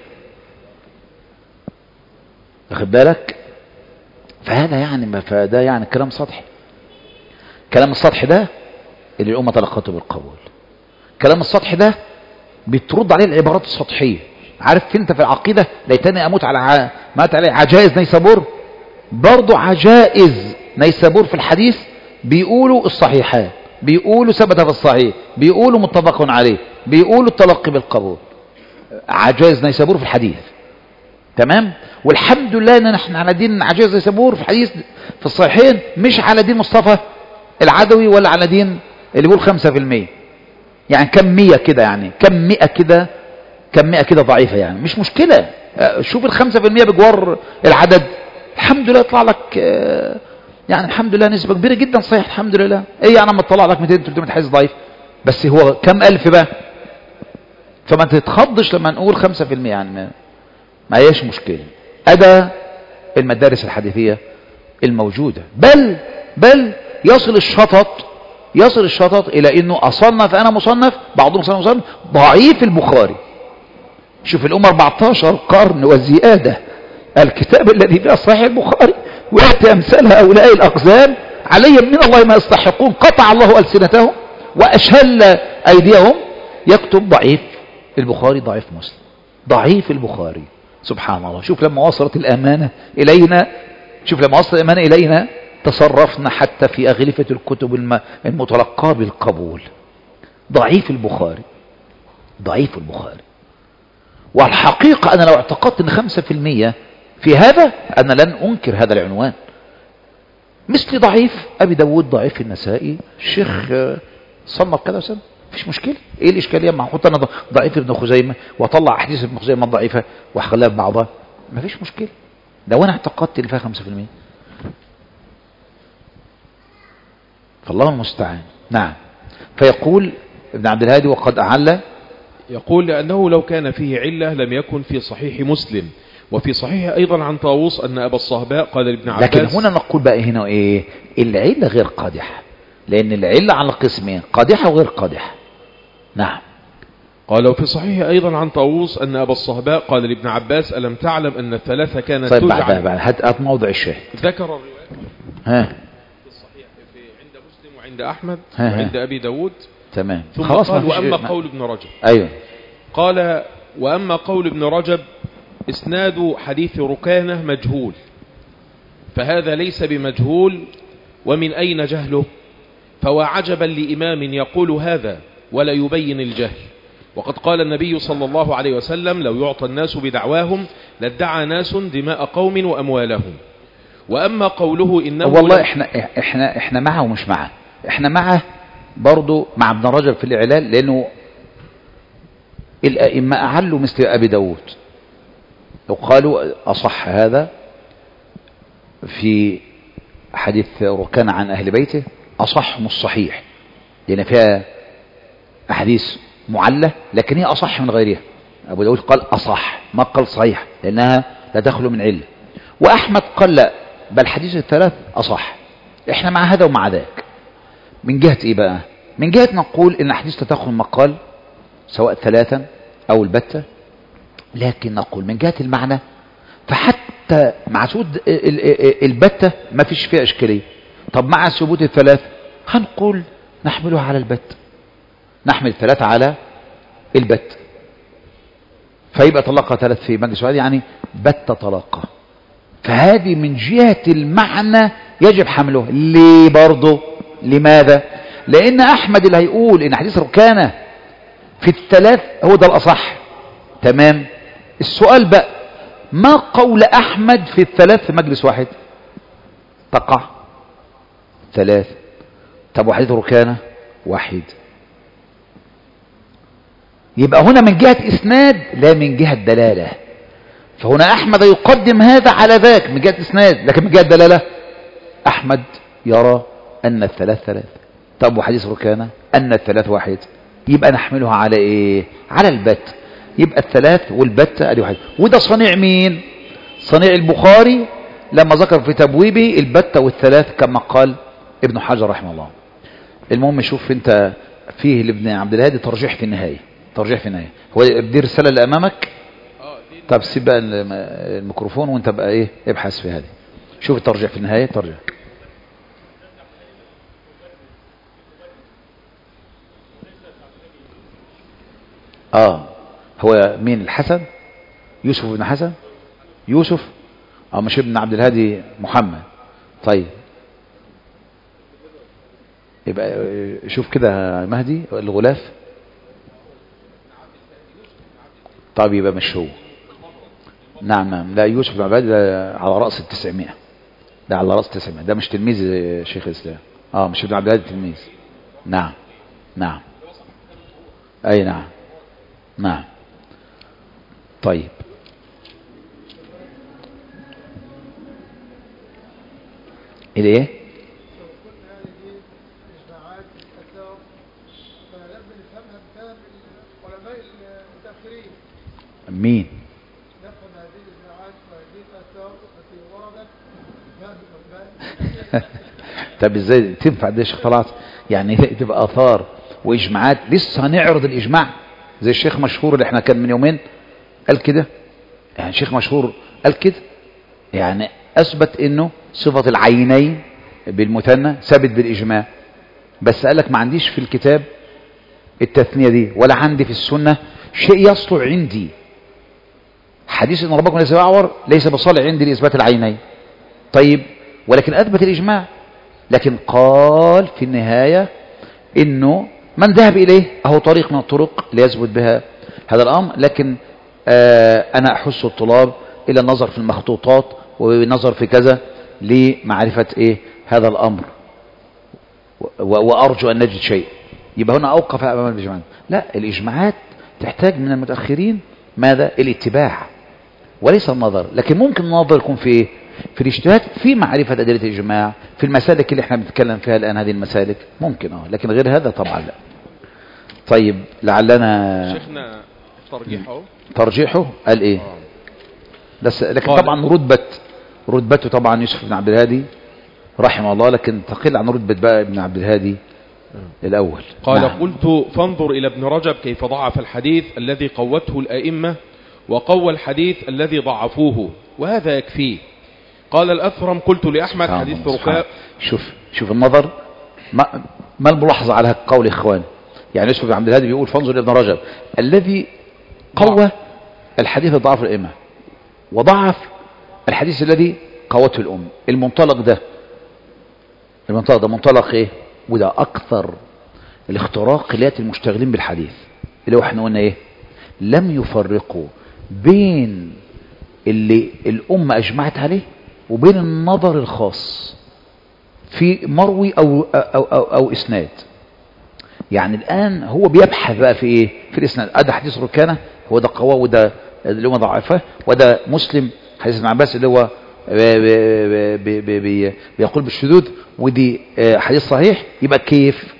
واخد بالك؟ فهذا يعني ما فده يعني كلام سطحي. كلام السطح ده اللي الأمة تلقته بالقبول. كلام السطح ده بترد عليه العبارات السطحية عارف فين انت في العقيدة؟ ليتني اموت على ع... مات عليه عجائز نيسابور. برضو عجائز نيسابور في الحديث بيقولوا الصحيحات، بيقولوا ثبت في الصحيح، بيقولوا متفق عليه، بيقولوا التلقي بالقبول. عجائز نيسابور في الحديث، تمام. والحمد لله ان احنا على دين عجائز نيسابور في الحديث في الصحيحين، مش على دين مصطفى العدوي ولا على دين اللي بيقول خمسة في المية. يعني كم مية كده، يعني كم مئة كده، كم مئة كده ضعيفة، يعني مش مشكلة. شوف الخمسة في المية بجوار العدد، الحمد لله يطلع لك يعني الحمد لله نسبة كبيرة جدا صحيح الحمد لله. ايه يعني لما تطلع لك مئتين ثلاثمئة حديث ضعيف، بس هو كم ألف بقى؟ فما تتخضش لما نقول خمسة في المية، يعني ما, ما هيش مشكلة. أدا المدارس الحديثية الموجودة، بل بل يصل الشطط يصل الشطط إلى أنه أصنف أنا مصنف، بعضهم صنف مصنف ضعيف البخاري. شوف الأمة أربعتاشر قرن وزيادة الكتاب الذي فيه صحيح البخاري، ويأتي أمثال هؤلاء الأقزام عليهم من الله ما يستحقون، قطع الله ألسنتهم وأشهل أيديهم، يكتب ضعيف البخاري ضعيف مسلم ضعيف البخاري. سبحان الله. شوف لما وصلت الأمانة إلينا، شوف لما وصلت الأمانة إلينا تصرفنا حتى في أغلفة الكتب المتلقاة بالقبول. ضعيف البخاري ضعيف البخاري. والحقيقة أنا لو اعتقدت أن خمسة في المية في هذا أنا لن أنكر هذا العنوان. مثل ضعيف أبي داود، ضعيف النسائي، الشيخ صنف كذا وسنة، مفيش مشكلة. إيه الإشكالية ما أحط أنا ضعيف ابن خزيمة وأطلع أحاديث ابن خزيمة ضعيفة وأخليها ببعضها، مفيش مشكلة لو أنا اعتقدت اللي فيها خمسة في المية. فالله المستعان. نعم. فيقول ابن عبد الهادي وقد أعل،
يقول لأنه لو كان فيه علة لم يكن في صحيح مسلم، وفي صحيح أيضا عن طاووس أن أبا الصهباء قال لابن عباس.
لكن هنا نقول بقى هنا إيه؟ العلة غير قادحة، لأن العلة على قسمين، قادحة وغير قادحة. نعم.
قال وفي صحيح أيضا عن طاووس أن أبا الصهباء قال لابن عباس ألم تعلم أن الثلاثة كانت
طيب
تجعل.
بعد بعد هات موضع الشاهد.
ذكر الروايات
ها
في الصحيح في عند مسلم وعند أحمد
ها ها.
وعند أبي داود.
تمام.
ثم
خلاص
قال
ما فيش
وأما
ما...
قول ابن رجب.
أيوه.
قال وأما قول ابن رجب إسناد حديث ركانة مجهول، فهذا ليس بمجهول، ومن أين جهله؟ فوا عجبا لإمام يقول هذا ولا يبين الجهل، وقد قال النبي صلى الله عليه وسلم لو يعطى الناس بدعواهم لادعى ناس دماء قوم وأموالهم. وأما قوله إنه
والله احنا احنا احنا معه ومش معه، احنا معه برضو مع ابن رجب في الإعلال، لأنه الأئمة أعلوا مثل أبي داود، لو قالوا أصح هذا في حديث ركان عن أهل بيته أصح من الصحيح، لأن فيها أحاديث معلة لكن هي أصح من غيرها. أبو داود قال أصح ما قال صحيح لأنها لا تخلو من علة. وأحمد قال لا بل حديث الثلاث أصح. إحنا مع هذا ومع ذاك. من جهة إيه بقى؟ من جهة نقول إن حديث لا تخلو من قال سواء ثلاثا أو البتة، لكن نقول من جهة المعنى فحتى مع ثبوت البتة ما فيش فيها إشكالية. طب مع ثبوت الثلاث هنقول نحملها على البت، نحمل الثلاثة على البت، فيبقى طلقها ثلاث في مجلس واحد يعني بت طلقها. فهذه من جهة المعنى يجب حمله. ليه برضه؟ لماذا؟ لأن أحمد اللي هيقول إن حديث ركانة في الثلاث هو ده الأصح، تمام. السؤال بقى ما قول أحمد في الثلاث في مجلس واحد؟ تقع ثلاث. طب وحديث ركانة واحد. يبقى هنا من جهة إسناد لا من جهة دلالة. فهنا أحمد يقدم هذا على ذاك من جهة إسناد، لكن من جهة دلالة أحمد يرى أن الثلاث ثلاث. طب وحديث ركانة أن الثلاث واحد. يبقى نحملها على إيه؟ على البت. يبقى الثلاث والبت أدي واحد. وده صنيع مين؟ صنيع البخاري لما ذكر في تبويبه البت والثلاث كما قال ابن حجر رحمه الله. المهم شوف انت فيه لابن عبد الهادي ترجيح في النهاية، ترجيح في النهاية. هو دي الرسالة اللي أمامك. طب سيب بقى الميكروفون وانت بقى ايه ابحث في هذه. شوف الترجيح في النهاية. ترجيح اه هو مين؟ الحسن يوسف بن حسن يوسف أو مش ابن عبد الهادي محمد. طيب يبقى شوف كده مهدي الغلاف. طيب يبقى مش هو. نعم نعم لا يوسف بن عباد ده على رأس التسعمائة، ده على رأس التسعمائة، ده مش تلميذ شيخ الإسلام. اه مش ابن عبد الهادي تلميذ. نعم نعم اي نعم نعم. طيب الايه مين طب ازاي تنفع ده يا شيخ طلعت؟ يعني تبقى اثار واجماعات لسه هنعرض الاجماع زي الشيخ مشهور اللي احنا كان من يومين قال كده، يعني شيخ مشهور قال كده، يعني اثبت انه صفة العينين بالمثنى ثابت بالاجماع، بس قال لك ما عنديش في الكتاب التثنية دي ولا عندي في السنة شيء يصلح عندي. حديث ان ربكم ليس بأعور ليس بصالح عندي لإثبات العينين. طيب ولكن اثبت الاجماع، لكن قال في النهاية انه من ذهب اليه اهو طريق من الطرق ليثبت بها هذا الامر، لكن آه انا احث الطلاب الى النظر في المخطوطات والنظر في كذا لمعرفة ايه هذا الامر، وارجو ان نجد شيء. يبقى هنا اوقف امام الاجماعات. لا، الاجماعات تحتاج من المتاخرين ماذا؟ الاتباع وليس النظر. لكن ممكن النظر يكون في ايه؟ في الاجتهاد في معرفة أدلة الإجماع في المسالك اللي احنا بنتكلم فيها الآن، هذه المسالك ممكن اه، لكن غير هذا طبعا لا. طيب لعلنا
شيخنا ترجيحه
ترجيحه قال ايه؟ بس لكن طبعا رتبة رتبته طبعا يوسف بن عبد الهادي رحمه الله، لكن تقل عن رتبة بقى ابن عبد الهادي الأول.
قال
نعم.
قلت فانظر إلى ابن رجب كيف ضعف الحديث الذي قوته الأئمة وقوى الحديث الذي ضعفوه وهذا يكفيه. قال الأثرم قلت لأحمد حديث ركاب.
شوف شوف النظر، ما, ما الملاحظة على قول إخوان؟ يعني يوسف بن عبد الهادي بيقول فانظر لابن رجب الذي قوى الحديث ضعف الأئمة وضعف الحديث الذي قوته الأم. المنطلق ده المنطلق ده منطلق ايه؟ وده أكثر الاختراق اللي يأتي المشتغلين بالحديث، اللي هو احنا قلنا ايه؟ لم يفرقوا بين اللي الأمة أجمعت عليه وبين النظر الخاص في مروي أو, أو, أو, أو إسناد. يعني الآن هو بيبحث بقى في إيه؟ في الإسناد. أده حديث ركانة هو ده قواه وده اللي هو ضعفه، وده مسلم حديث ابن عباس اللي هو بي بي بي بي بيقول بالشذوذ، ودي حديث صحيح. يبقى كيف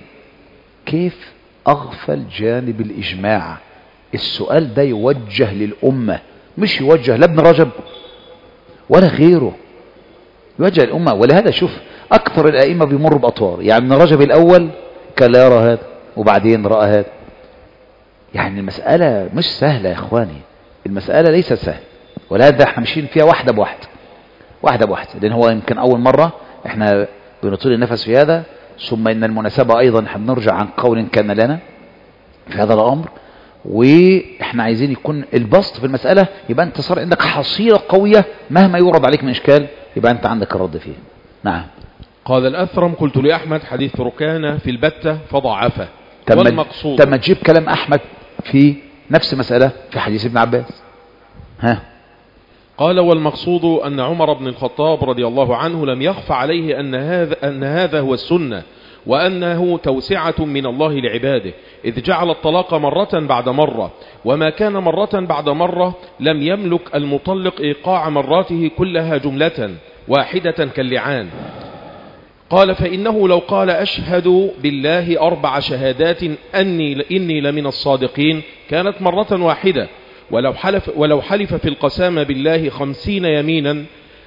كيف أغفل جانب الإجماع؟ السؤال ده يوجه للأمة مش يوجه لابن رجب ولا غيره، يوجه الأمة. ولهذا شوف أكثر الأئمة بيمر بأطوار، يعني ابن رجب الأول كان لا يرى هذا وبعدين رأى هذا. يعني المسألة مش سهلة يا إخواني، المسألة ليست سهلة، ولهذا احنا ماشيين فيها واحدة بواحدة واحدة بواحدة، لأن هو يمكن أول مرة احنا بنطيل النفس في هذا. ثم إن المناسبة أيضا احنا بنرجع عن قول كان لنا في هذا الأمر، واحنا عايزين يكون البسط في المسألة، يبقى انت صار عندك حصيلة قوية مهما يورد عليك من إشكال يبقى انت عندك الرد فيه. نعم.
قال الأثرم قلت لأحمد حديث ركانة في البتة فضعفه. والمقصود
تم تجيب كلام أحمد في نفس مسألة في حديث ابن عباس. ها
قال والمقصود أن عمر بن الخطاب رضي الله عنه لم يخف عليه أن هذا, أن هذا هو السنة، وأنه توسعة من الله لعباده، إذ جعل الطلاق مرة بعد مرة، وما كان مرة بعد مرة لم يملك المطلق إيقاع مراته كلها جملة واحدة كاللعان. قال فإنه لو قال أشهد بالله أربع شهادات أني إني لمن الصادقين كانت مرة واحدة، ولو حلف, ولو حلف في القسامة بالله خمسين يمينا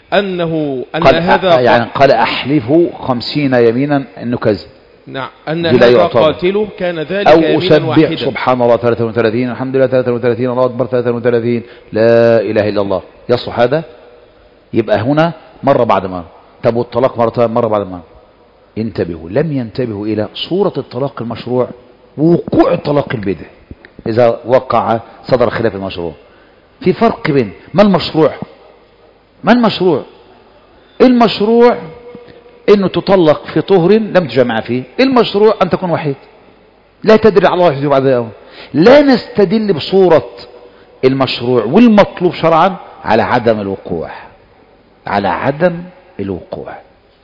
أنه أن
قال
هذا
يعني قال أحلفه خمسين يمينا أنه كذب.
نعم أن هذا قاتله كان ذلك
أو
يمينا واحدا.
سبحان الله ثلاثة وثلاثين، الحمد لله ثلاثة وثلاثين، الله أكبر ثلاثة وثلاثين، لا إله إلا الله. يصح هذا؟ يبقى هنا مرة بعد مرة. طب والطلاق مرة مرة بعد مرة. انتبهوا، لم ينتبهوا إلى صورة الطلاق المشروع ووقوع الطلاق البدعي إذا وقع صدر خلاف المشروع. في فرق بين ما المشروع ما المشروع المشروع انه تطلق في طهر لم تجمع فيه. المشروع ان تكون وحيد لا تدري على الله يحدث بعد ذلك. لا نستدل بصورة المشروع والمطلوب شرعا على عدم الوقوع على عدم الوقوع.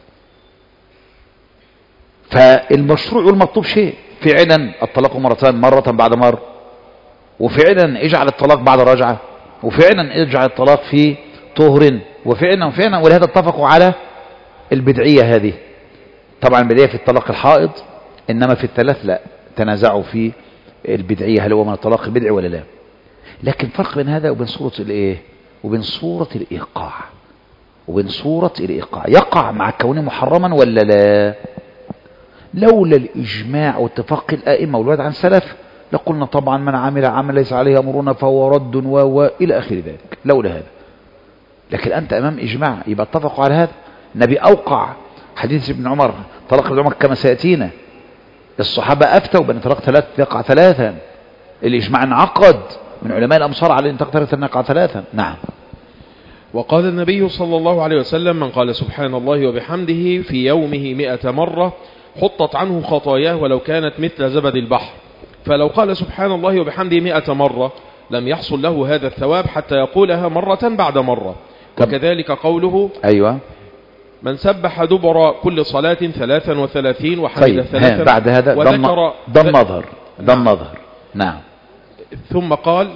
فالمشروع والمطلوب شيء. فعلا الطلاق مرتان، مرة بعد مرة، وفعلا اجعل الطلاق بعد رجعة، وفعلا اجعل الطلاق في طهر، وفعلا وفعلا ولهذا اتفقوا على البدعية هذه. طبعا البدعية في الطلاق الحائض، انما في الثلاث لا، تنازعوا في البدعية هل هو من الطلاق البدعي ولا لا. لكن فرق بين هذا وبين صورة الايه وبين صورة الايقاع وبين صورة الايقاع يقع مع كونه محرما ولا لا. لولا الاجماع واتفاق الائمة والوعد عن سلف لقلنا طبعا من عمل عمل ليس عليه امرنا فهو رد والى اخر ذلك، لولا هذا. لكن انت امام اجماع يبقى اتفقوا على هذا. النبي اوقع حديث ابن عمر طلاق ابن عمر كما سياتينا. الصحابة افتوا بان طلاق ثلاث يقع ثلاثا. الاجماع انعقد من علماء الامصار على ان طلاق ثلاثا يقع ثلاثا. نعم.
وقال النبي صلى الله عليه وسلم: من قال سبحان الله وبحمده في يومه مئة مرة حطت عنه خطاياه ولو كانت مثل زبد البحر. فلو قال سبحان الله وبحمده مئة مرة لم يحصل له هذا الثواب حتى يقولها مرة بعد مرة. وكذلك قوله:
أيوة،
من سبح دبر كل صلاة ثلاثا وثلاثين وحمد
طيب.
ثلاثا.
بعد هذا
وذكر
ده النظر ده النظر. نعم.
ثم قال: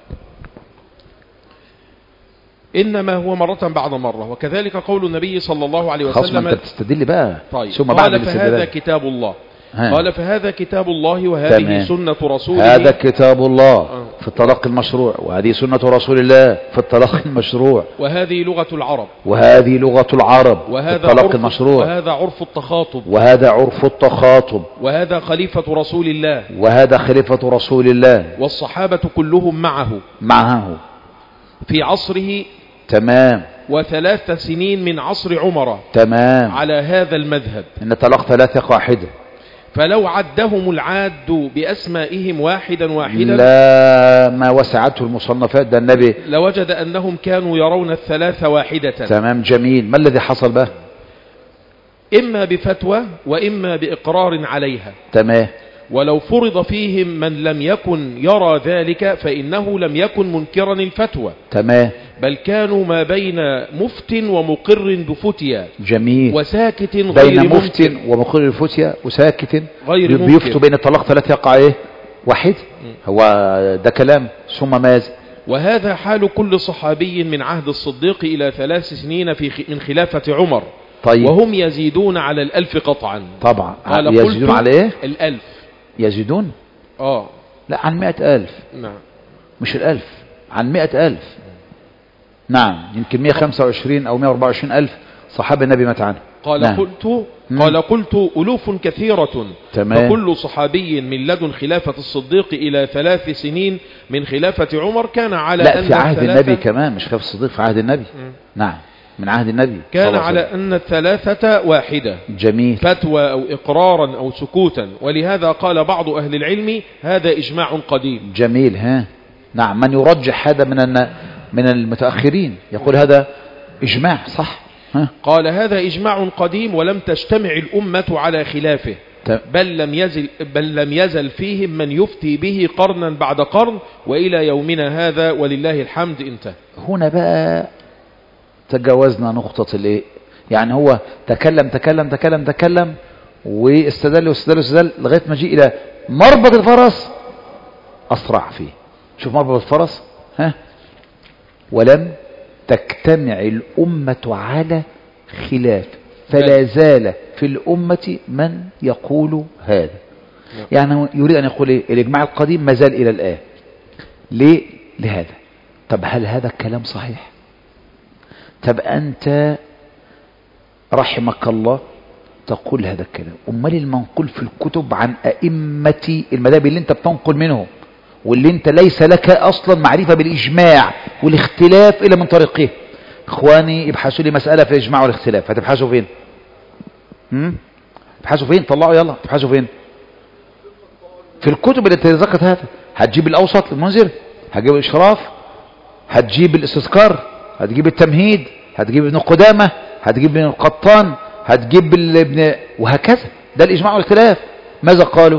إنما هو مرة بعد مرة. وكذلك قول النبي صلى الله عليه وسلم.
خلاص ما انت بتستدل بقى.
طيب.
ثم
قال فهذا كتاب الله. ها. قال فهذا كتاب الله وهذه تمام. سنة رسوله.
هذا كتاب الله آه. في الطلاق المشروع، وهذه سنة رسول الله في الطلاق المشروع،
وهذه لغة العرب
وهذه لغة العرب
وهذا
في الطلاق
عرف
المشروع،
وهذا عرف التخاطب
وهذا عرف التخاطب
وهذا خليفة رسول الله
وهذا خليفة رسول الله
والصحابة كلهم معه
معه
في عصره.
تمام.
وثلاث سنين من عصر عمر.
تمام.
على هذا المذهب
ان طلاق ثلاثة واحدة.
فلو عدهم العاد بأسمائهم واحدا واحدا
لا ما وسعته المصنفات ده النبي
لوجد أنهم كانوا يرون الثلاثة واحدة.
تمام جميل. ما الذي حصل بقى؟
إما بفتوى وإما بإقرار عليها.
تمام.
ولو فرض فيهم من لم يكن يرى ذلك فإنه لم يكن منكرا الفتوى.
تمام.
بل كانوا ما بين مفت ومقر بفتيا.
جميل.
وساكت غير
بين مفت ومقر الفتيا وساكت
غير ممكن.
بيفتوا بين الطلاق ثلاثة يقع ايه واحد. هو ده كلام. ثم ماذا؟
وهذا حال كل صحابي من عهد الصديق إلى ثلاث سنين في من خلافة عمر.
طيب.
وهم يزيدون على الألف قطعا.
طبعا.
قال
يزيدون على ايه؟
الألف.
يزيدون
اه
لا عن مئة ألف.
نعم.
مش الألف، عن مئة ألف. نعم. يمكن مئة وخمسة وعشرين أو مئة وأربعة وعشرين ألف صحابة النبي مات عنه.
قال نعم. قلت قال قلت ألوف كثيرة.
تمام.
فكل صحابي من لدن خلافة الصديق إلى ثلاث سنين من خلافة عمر كان على
لا
أن
في عهد النبي كمان، مش خلافة الصديق، في عهد النبي. م. نعم من عهد النبي
كان على أن الثلاثة واحدة.
جميل.
فتوى أو إقرارا أو سكوتا. ولهذا قال بعض أهل العلم هذا إجماع قديم.
جميل. ها نعم. من يرجح هذا من من المتأخرين يقول هذا إجماع صح. ها.
قال هذا إجماع قديم ولم تجتمع الأمة على خلافه. بل لم يزل بل لم يزل فيهم من يفتي به قرنا بعد قرن وإلى يومنا هذا ولله الحمد. انتهى.
هنا بقى تجاوزنا نقطة الايه، يعني هو تكلم تكلم تكلم تكلم واستدل واستدل واستدل لغاية ما جاء إلى مربط الفرس أسرع فيه. شوف مربط الفرس. ها. ولم تجتمع الأمة على خلاف فلا زال في الأمة من يقول هذا. يعني يريد أن يقول إيه؟ الإجماع القديم ما زال إلى الآن. ليه؟ لهذا. طب هل هذا الكلام صحيح؟ طب أنت رحمك الله تقول هذا الكلام، أمال المنقول في الكتب عن أئمة المذاهب اللي أنت بتنقل منهم واللي أنت ليس لك أصلا معرفة بالإجماع والاختلاف إلا من طريقه. إخواني ابحثوا لي مسألة في الإجماع والاختلاف، هتبحثوا فين؟ هم؟ تبحثوا فين؟ طلعوا يلا تبحثوا فين؟ في الكتب اللي ذكرت هذا. هتجيب الأوسط للمنذر، هتجيب الإشراف، هتجيب الاستذكار، هتجيب التمهيد، هتجيب ابن قدامة، هتجيب ابن القطان، هتجيب ابن، وهكذا. ده الإجماع والخلاف. ماذا قالوا؟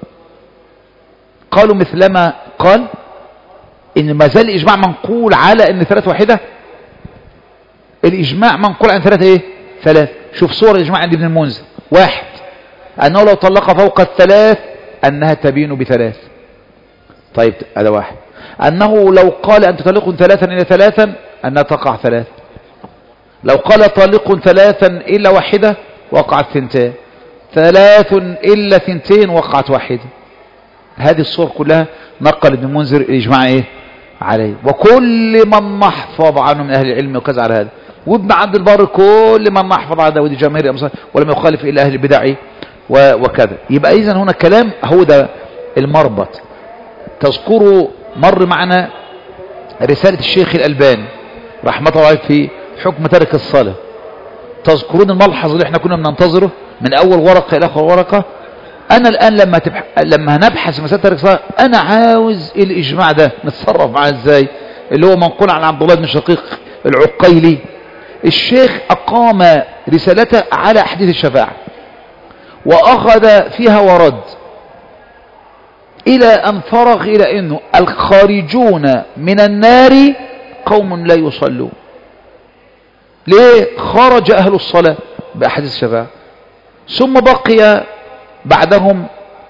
قالوا مثلما قال إن ما زال الإجماع منقول على إن ثلاث واحدة. الإجماع منقول عن ثلاثة إيه؟ ثلاث. شوف صور الإجماع عند ابن المنذر. واحد، أنه لو طلق فوق الثلاث أنها تبين بثلاث. طيب هذا واحد. أنه لو قال أن تطلق ثلاثا إلى ثلاثا أنها تقع ثلاث. لو قال طلق ثلاثا إلا واحدة وقعت ثنتين، ثلاث إلا ثنتين وقعت واحدة. هذه الصور كلها نقل ابن المنذر الإجماع إيه؟ عليه. وكل من نحفظ عنه من أهل العلم وكذا على هذا، وابن عبد البر كل من نحفظ على ودي جماهير الأمصار ولم يخالف إلا أهل البدع وكذا. يبقى إذن هنا كلام هو ده المربط. تذكروا مر معنا رسالة الشيخ الألباني رحمة الله عليه في حكم ترك الصلاة. تذكرون الملحظ اللي احنا كنا بننتظره من أول ورقة إلى آخر ورقة. أنا الآن لما تبح... لما هنبحث مسألة ترك الصلاة أنا عاوز الإجماع ده نتصرف معاه إزاي، اللي هو منقول عن عبد الله بن شقيق العقيلي. الشيخ أقام رسالته على أحاديث الشفاعة وأخذ فيها ورد إلى أن فرغ إلى أنه الخارجون من النار قوم لا يصلون. ليه؟ خرج أهل الصلاة بأحاديث الشفاعة. ثم بقي بعدهم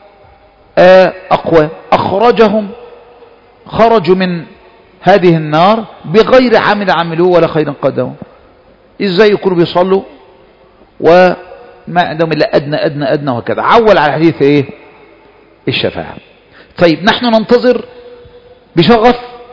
أقوام أخرجهم خرجوا من هذه النار بغير عمل عملوه ولا خير قدموا. إزاي يكونوا بيصلوا وما عندهم إلا أدنى أدنى أدنى وكذا. عول على حديث إيه؟ الشفاعة. طيب نحن ننتظر بشغف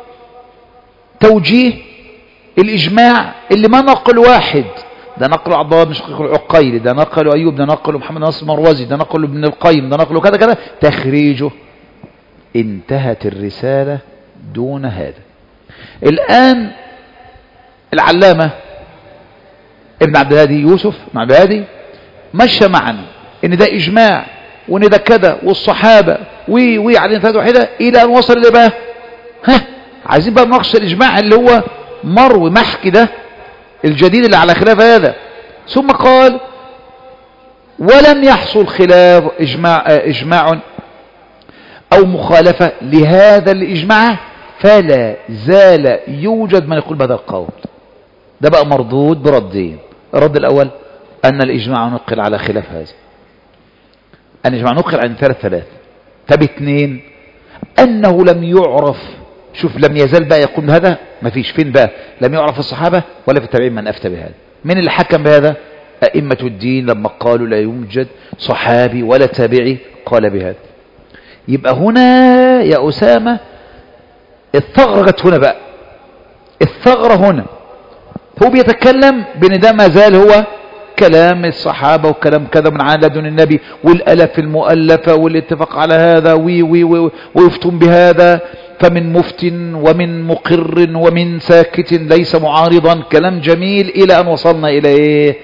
توجيه الإجماع اللي ما نقل واحد. ده نقل عبد الله بن شقيق العقيلي، ده نقل أيوب، ده نقل محمد ناصر المروزي، ده نقل ابن القيم، ده نقل كذا كذا. تخريجه انتهت الرسالة دون هذا. الآن العلامة ابن عبد الهادي يوسف ابن عبد الهادي مشى معنا ان ده إجماع وان ده كذا والصحابة وي وي علينا ثلاثة واحدة إلى أن وصل إلى بقى ها عايزين بقى نناقش الإجماع اللي هو مروي محكي ده الجديد اللي على خلاف هذا. ثم قال ولم يحصل خلاف إجماع, إجماع أو مخالفة لهذا الإجماع فلا زال يوجد من يقول بهذا القول. ده بقى مردود بردين. الرد الأول أن الإجماع نقل على خلاف هذا، أن الإجماع نقل عن ثلاث ثلاث. طب اثنين أنه لم يعرف. شوف لم يزال بقى يقول هذا ما فيش فين بقى لم يعرف الصحابة ولا في التابعين من أفتى بهذا. من اللي حكم بهذا؟ أئمة الدين لما قالوا لا يوجد صحابي ولا تابعي قال بهذا. يبقى هنا يا أسامة الثغرة جت هنا بقى. الثغرة هنا هو بيتكلم بأن ده ما زال هو كلام الصحابة وكلام كذا من عن لدن النبي والألف المؤلفة والاتفاق على هذا وي وي وي ويفتون بهذا فمن مفت ومن مقر ومن ساكت ليس معارضا. كلام جميل إلى أن وصلنا إلى إيه؟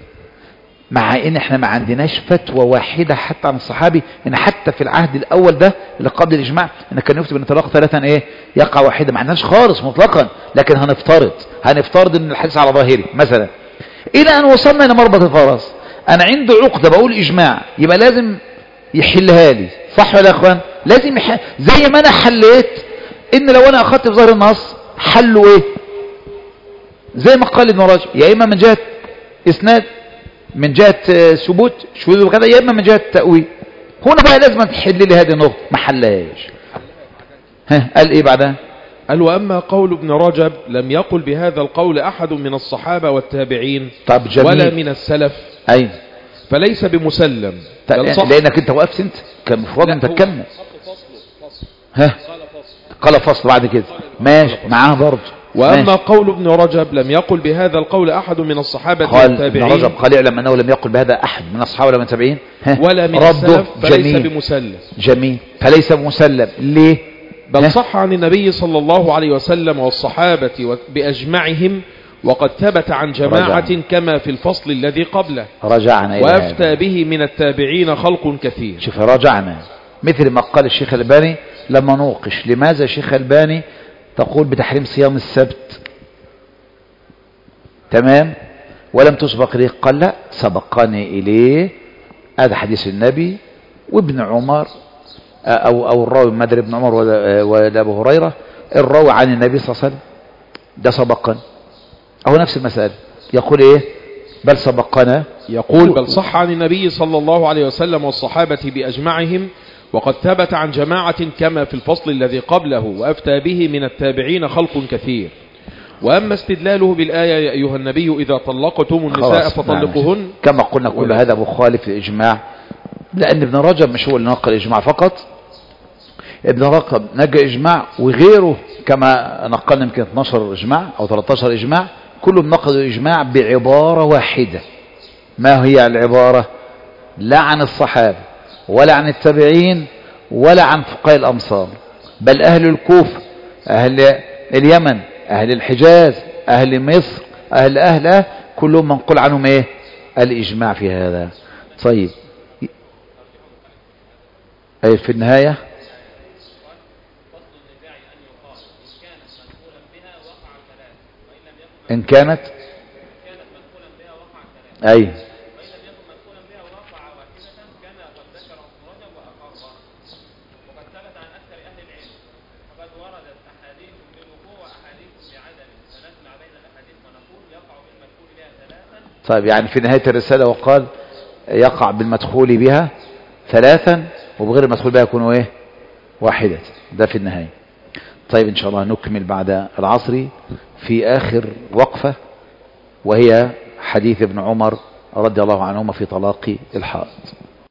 مع إن إحنا ما عندناش فتوى واحدة حتى عن الصحابي إن حتى في العهد الأول ده اللي قبل الإجماع إن كان يفتي بأن طلاق ثلاثا إيه يقع واحدة. ما عندناش خالص مطلقا، لكن هنفترض هنفترض إن الحديث على ظاهري مثلا إلى أن وصلنا إلى مربط الفرس. أنا عنده عقدة بقول إجماع يبقى لازم يحلها لي، صح ولا يا أخوان؟ لازم يحل. زي ما أنا حليت إن لو أنا أخذت في ظاهر النص حله إيه؟ زي ما قال ابن رجب يا إما من جهة إسناد من جهة ثبوت شذوذ وكذا يا إما من جهة تأويل. هنا بقى لازم تحل لي هذه النقطة ما حلهاش. ها قال إيه بعدها؟
قال وأما قول ابن رجب لم يقل بهذا القول أحد من الصحابة والتابعين
طب جميل.
ولا من السلف
أي
فليس بمسلم.
لأنك أنت وقفت أنت كان مفروض أنت تكمل. ها قال فصل بعد كده ماشي معاه برضه.
وأما
ماشي.
قول ابن رجب لم يقل بهذا القول أحد من الصحابة
قال
والتابعين.
ابن رجب قال اعلم أنه لم يقل بهذا أحد من الصحابة ولا من التابعين
ولا من السلف فليس بمسلم.
جميل فليس بمسلم. ليه؟
بل صح عن النبي صلى الله عليه وسلم والصحابة بأجمعهم وقد ثبت عن جماعة رجعنا. كما في الفصل الذي قبله
رجعنا
وأفتى به من التابعين خلق كثير.
شوف رجعنا مثل ما قال الشيخ الباني لما نوقش لماذا الشيخ الباني تقول بتحريم صيام السبت، تمام، ولم تسبق إليه. قال لا، سبقني إليه. هذا حديث النبي وابن عمر أو أو الراوي مدري ابن عمر ولا أبو هريرة، الراوي عن النبي صلى الله عليه وسلم، ده سبقنا. أو نفس المسألة يقول إيه؟ بل سبقنا.
يقول بل صح عن النبي صلى الله عليه وسلم والصحابة بأجمعهم، وقد ثبت عن جماعة كما في الفصل الذي قبله، وأفتى به من التابعين خلق كثير. وأما استدلاله بالآية يا أيها النبي إذا طلقتم النساء فطلقوهن،
كما قلنا كل هذا مخالف للإجماع، لأن ابن رجب مش هو اللي نقل الإجماع فقط، ابن رجب نقل إجماع وغيره كما نقلنا يمكن اثناشر إجماع أو ثلاثة عشر إجماع، كلهم نقلوا الإجماع بعبارة واحدة. ما هي العبارة؟ لا عن الصحابة ولا عن التابعين ولا عن فقهاء الأمصار، بل أهل الكوفة، أهل اليمن، أهل الحجاز، أهل مصر، أهل أهله كلهم منقول عنهم إيه؟ الإجماع في هذا. طيب، أي في النهاية إن كانت أي طيب، يعني في نهاية الرسالة وقال يقع بالمدخول بها ثلاثا وبغير المدخول بها يكون ايه؟ واحدة. ده في النهاية. طيب ان شاء الله نكمل بعد العصر في آخر وقفة، وهي حديث ابن عمر رضي الله عنهما في طلاق الحائض.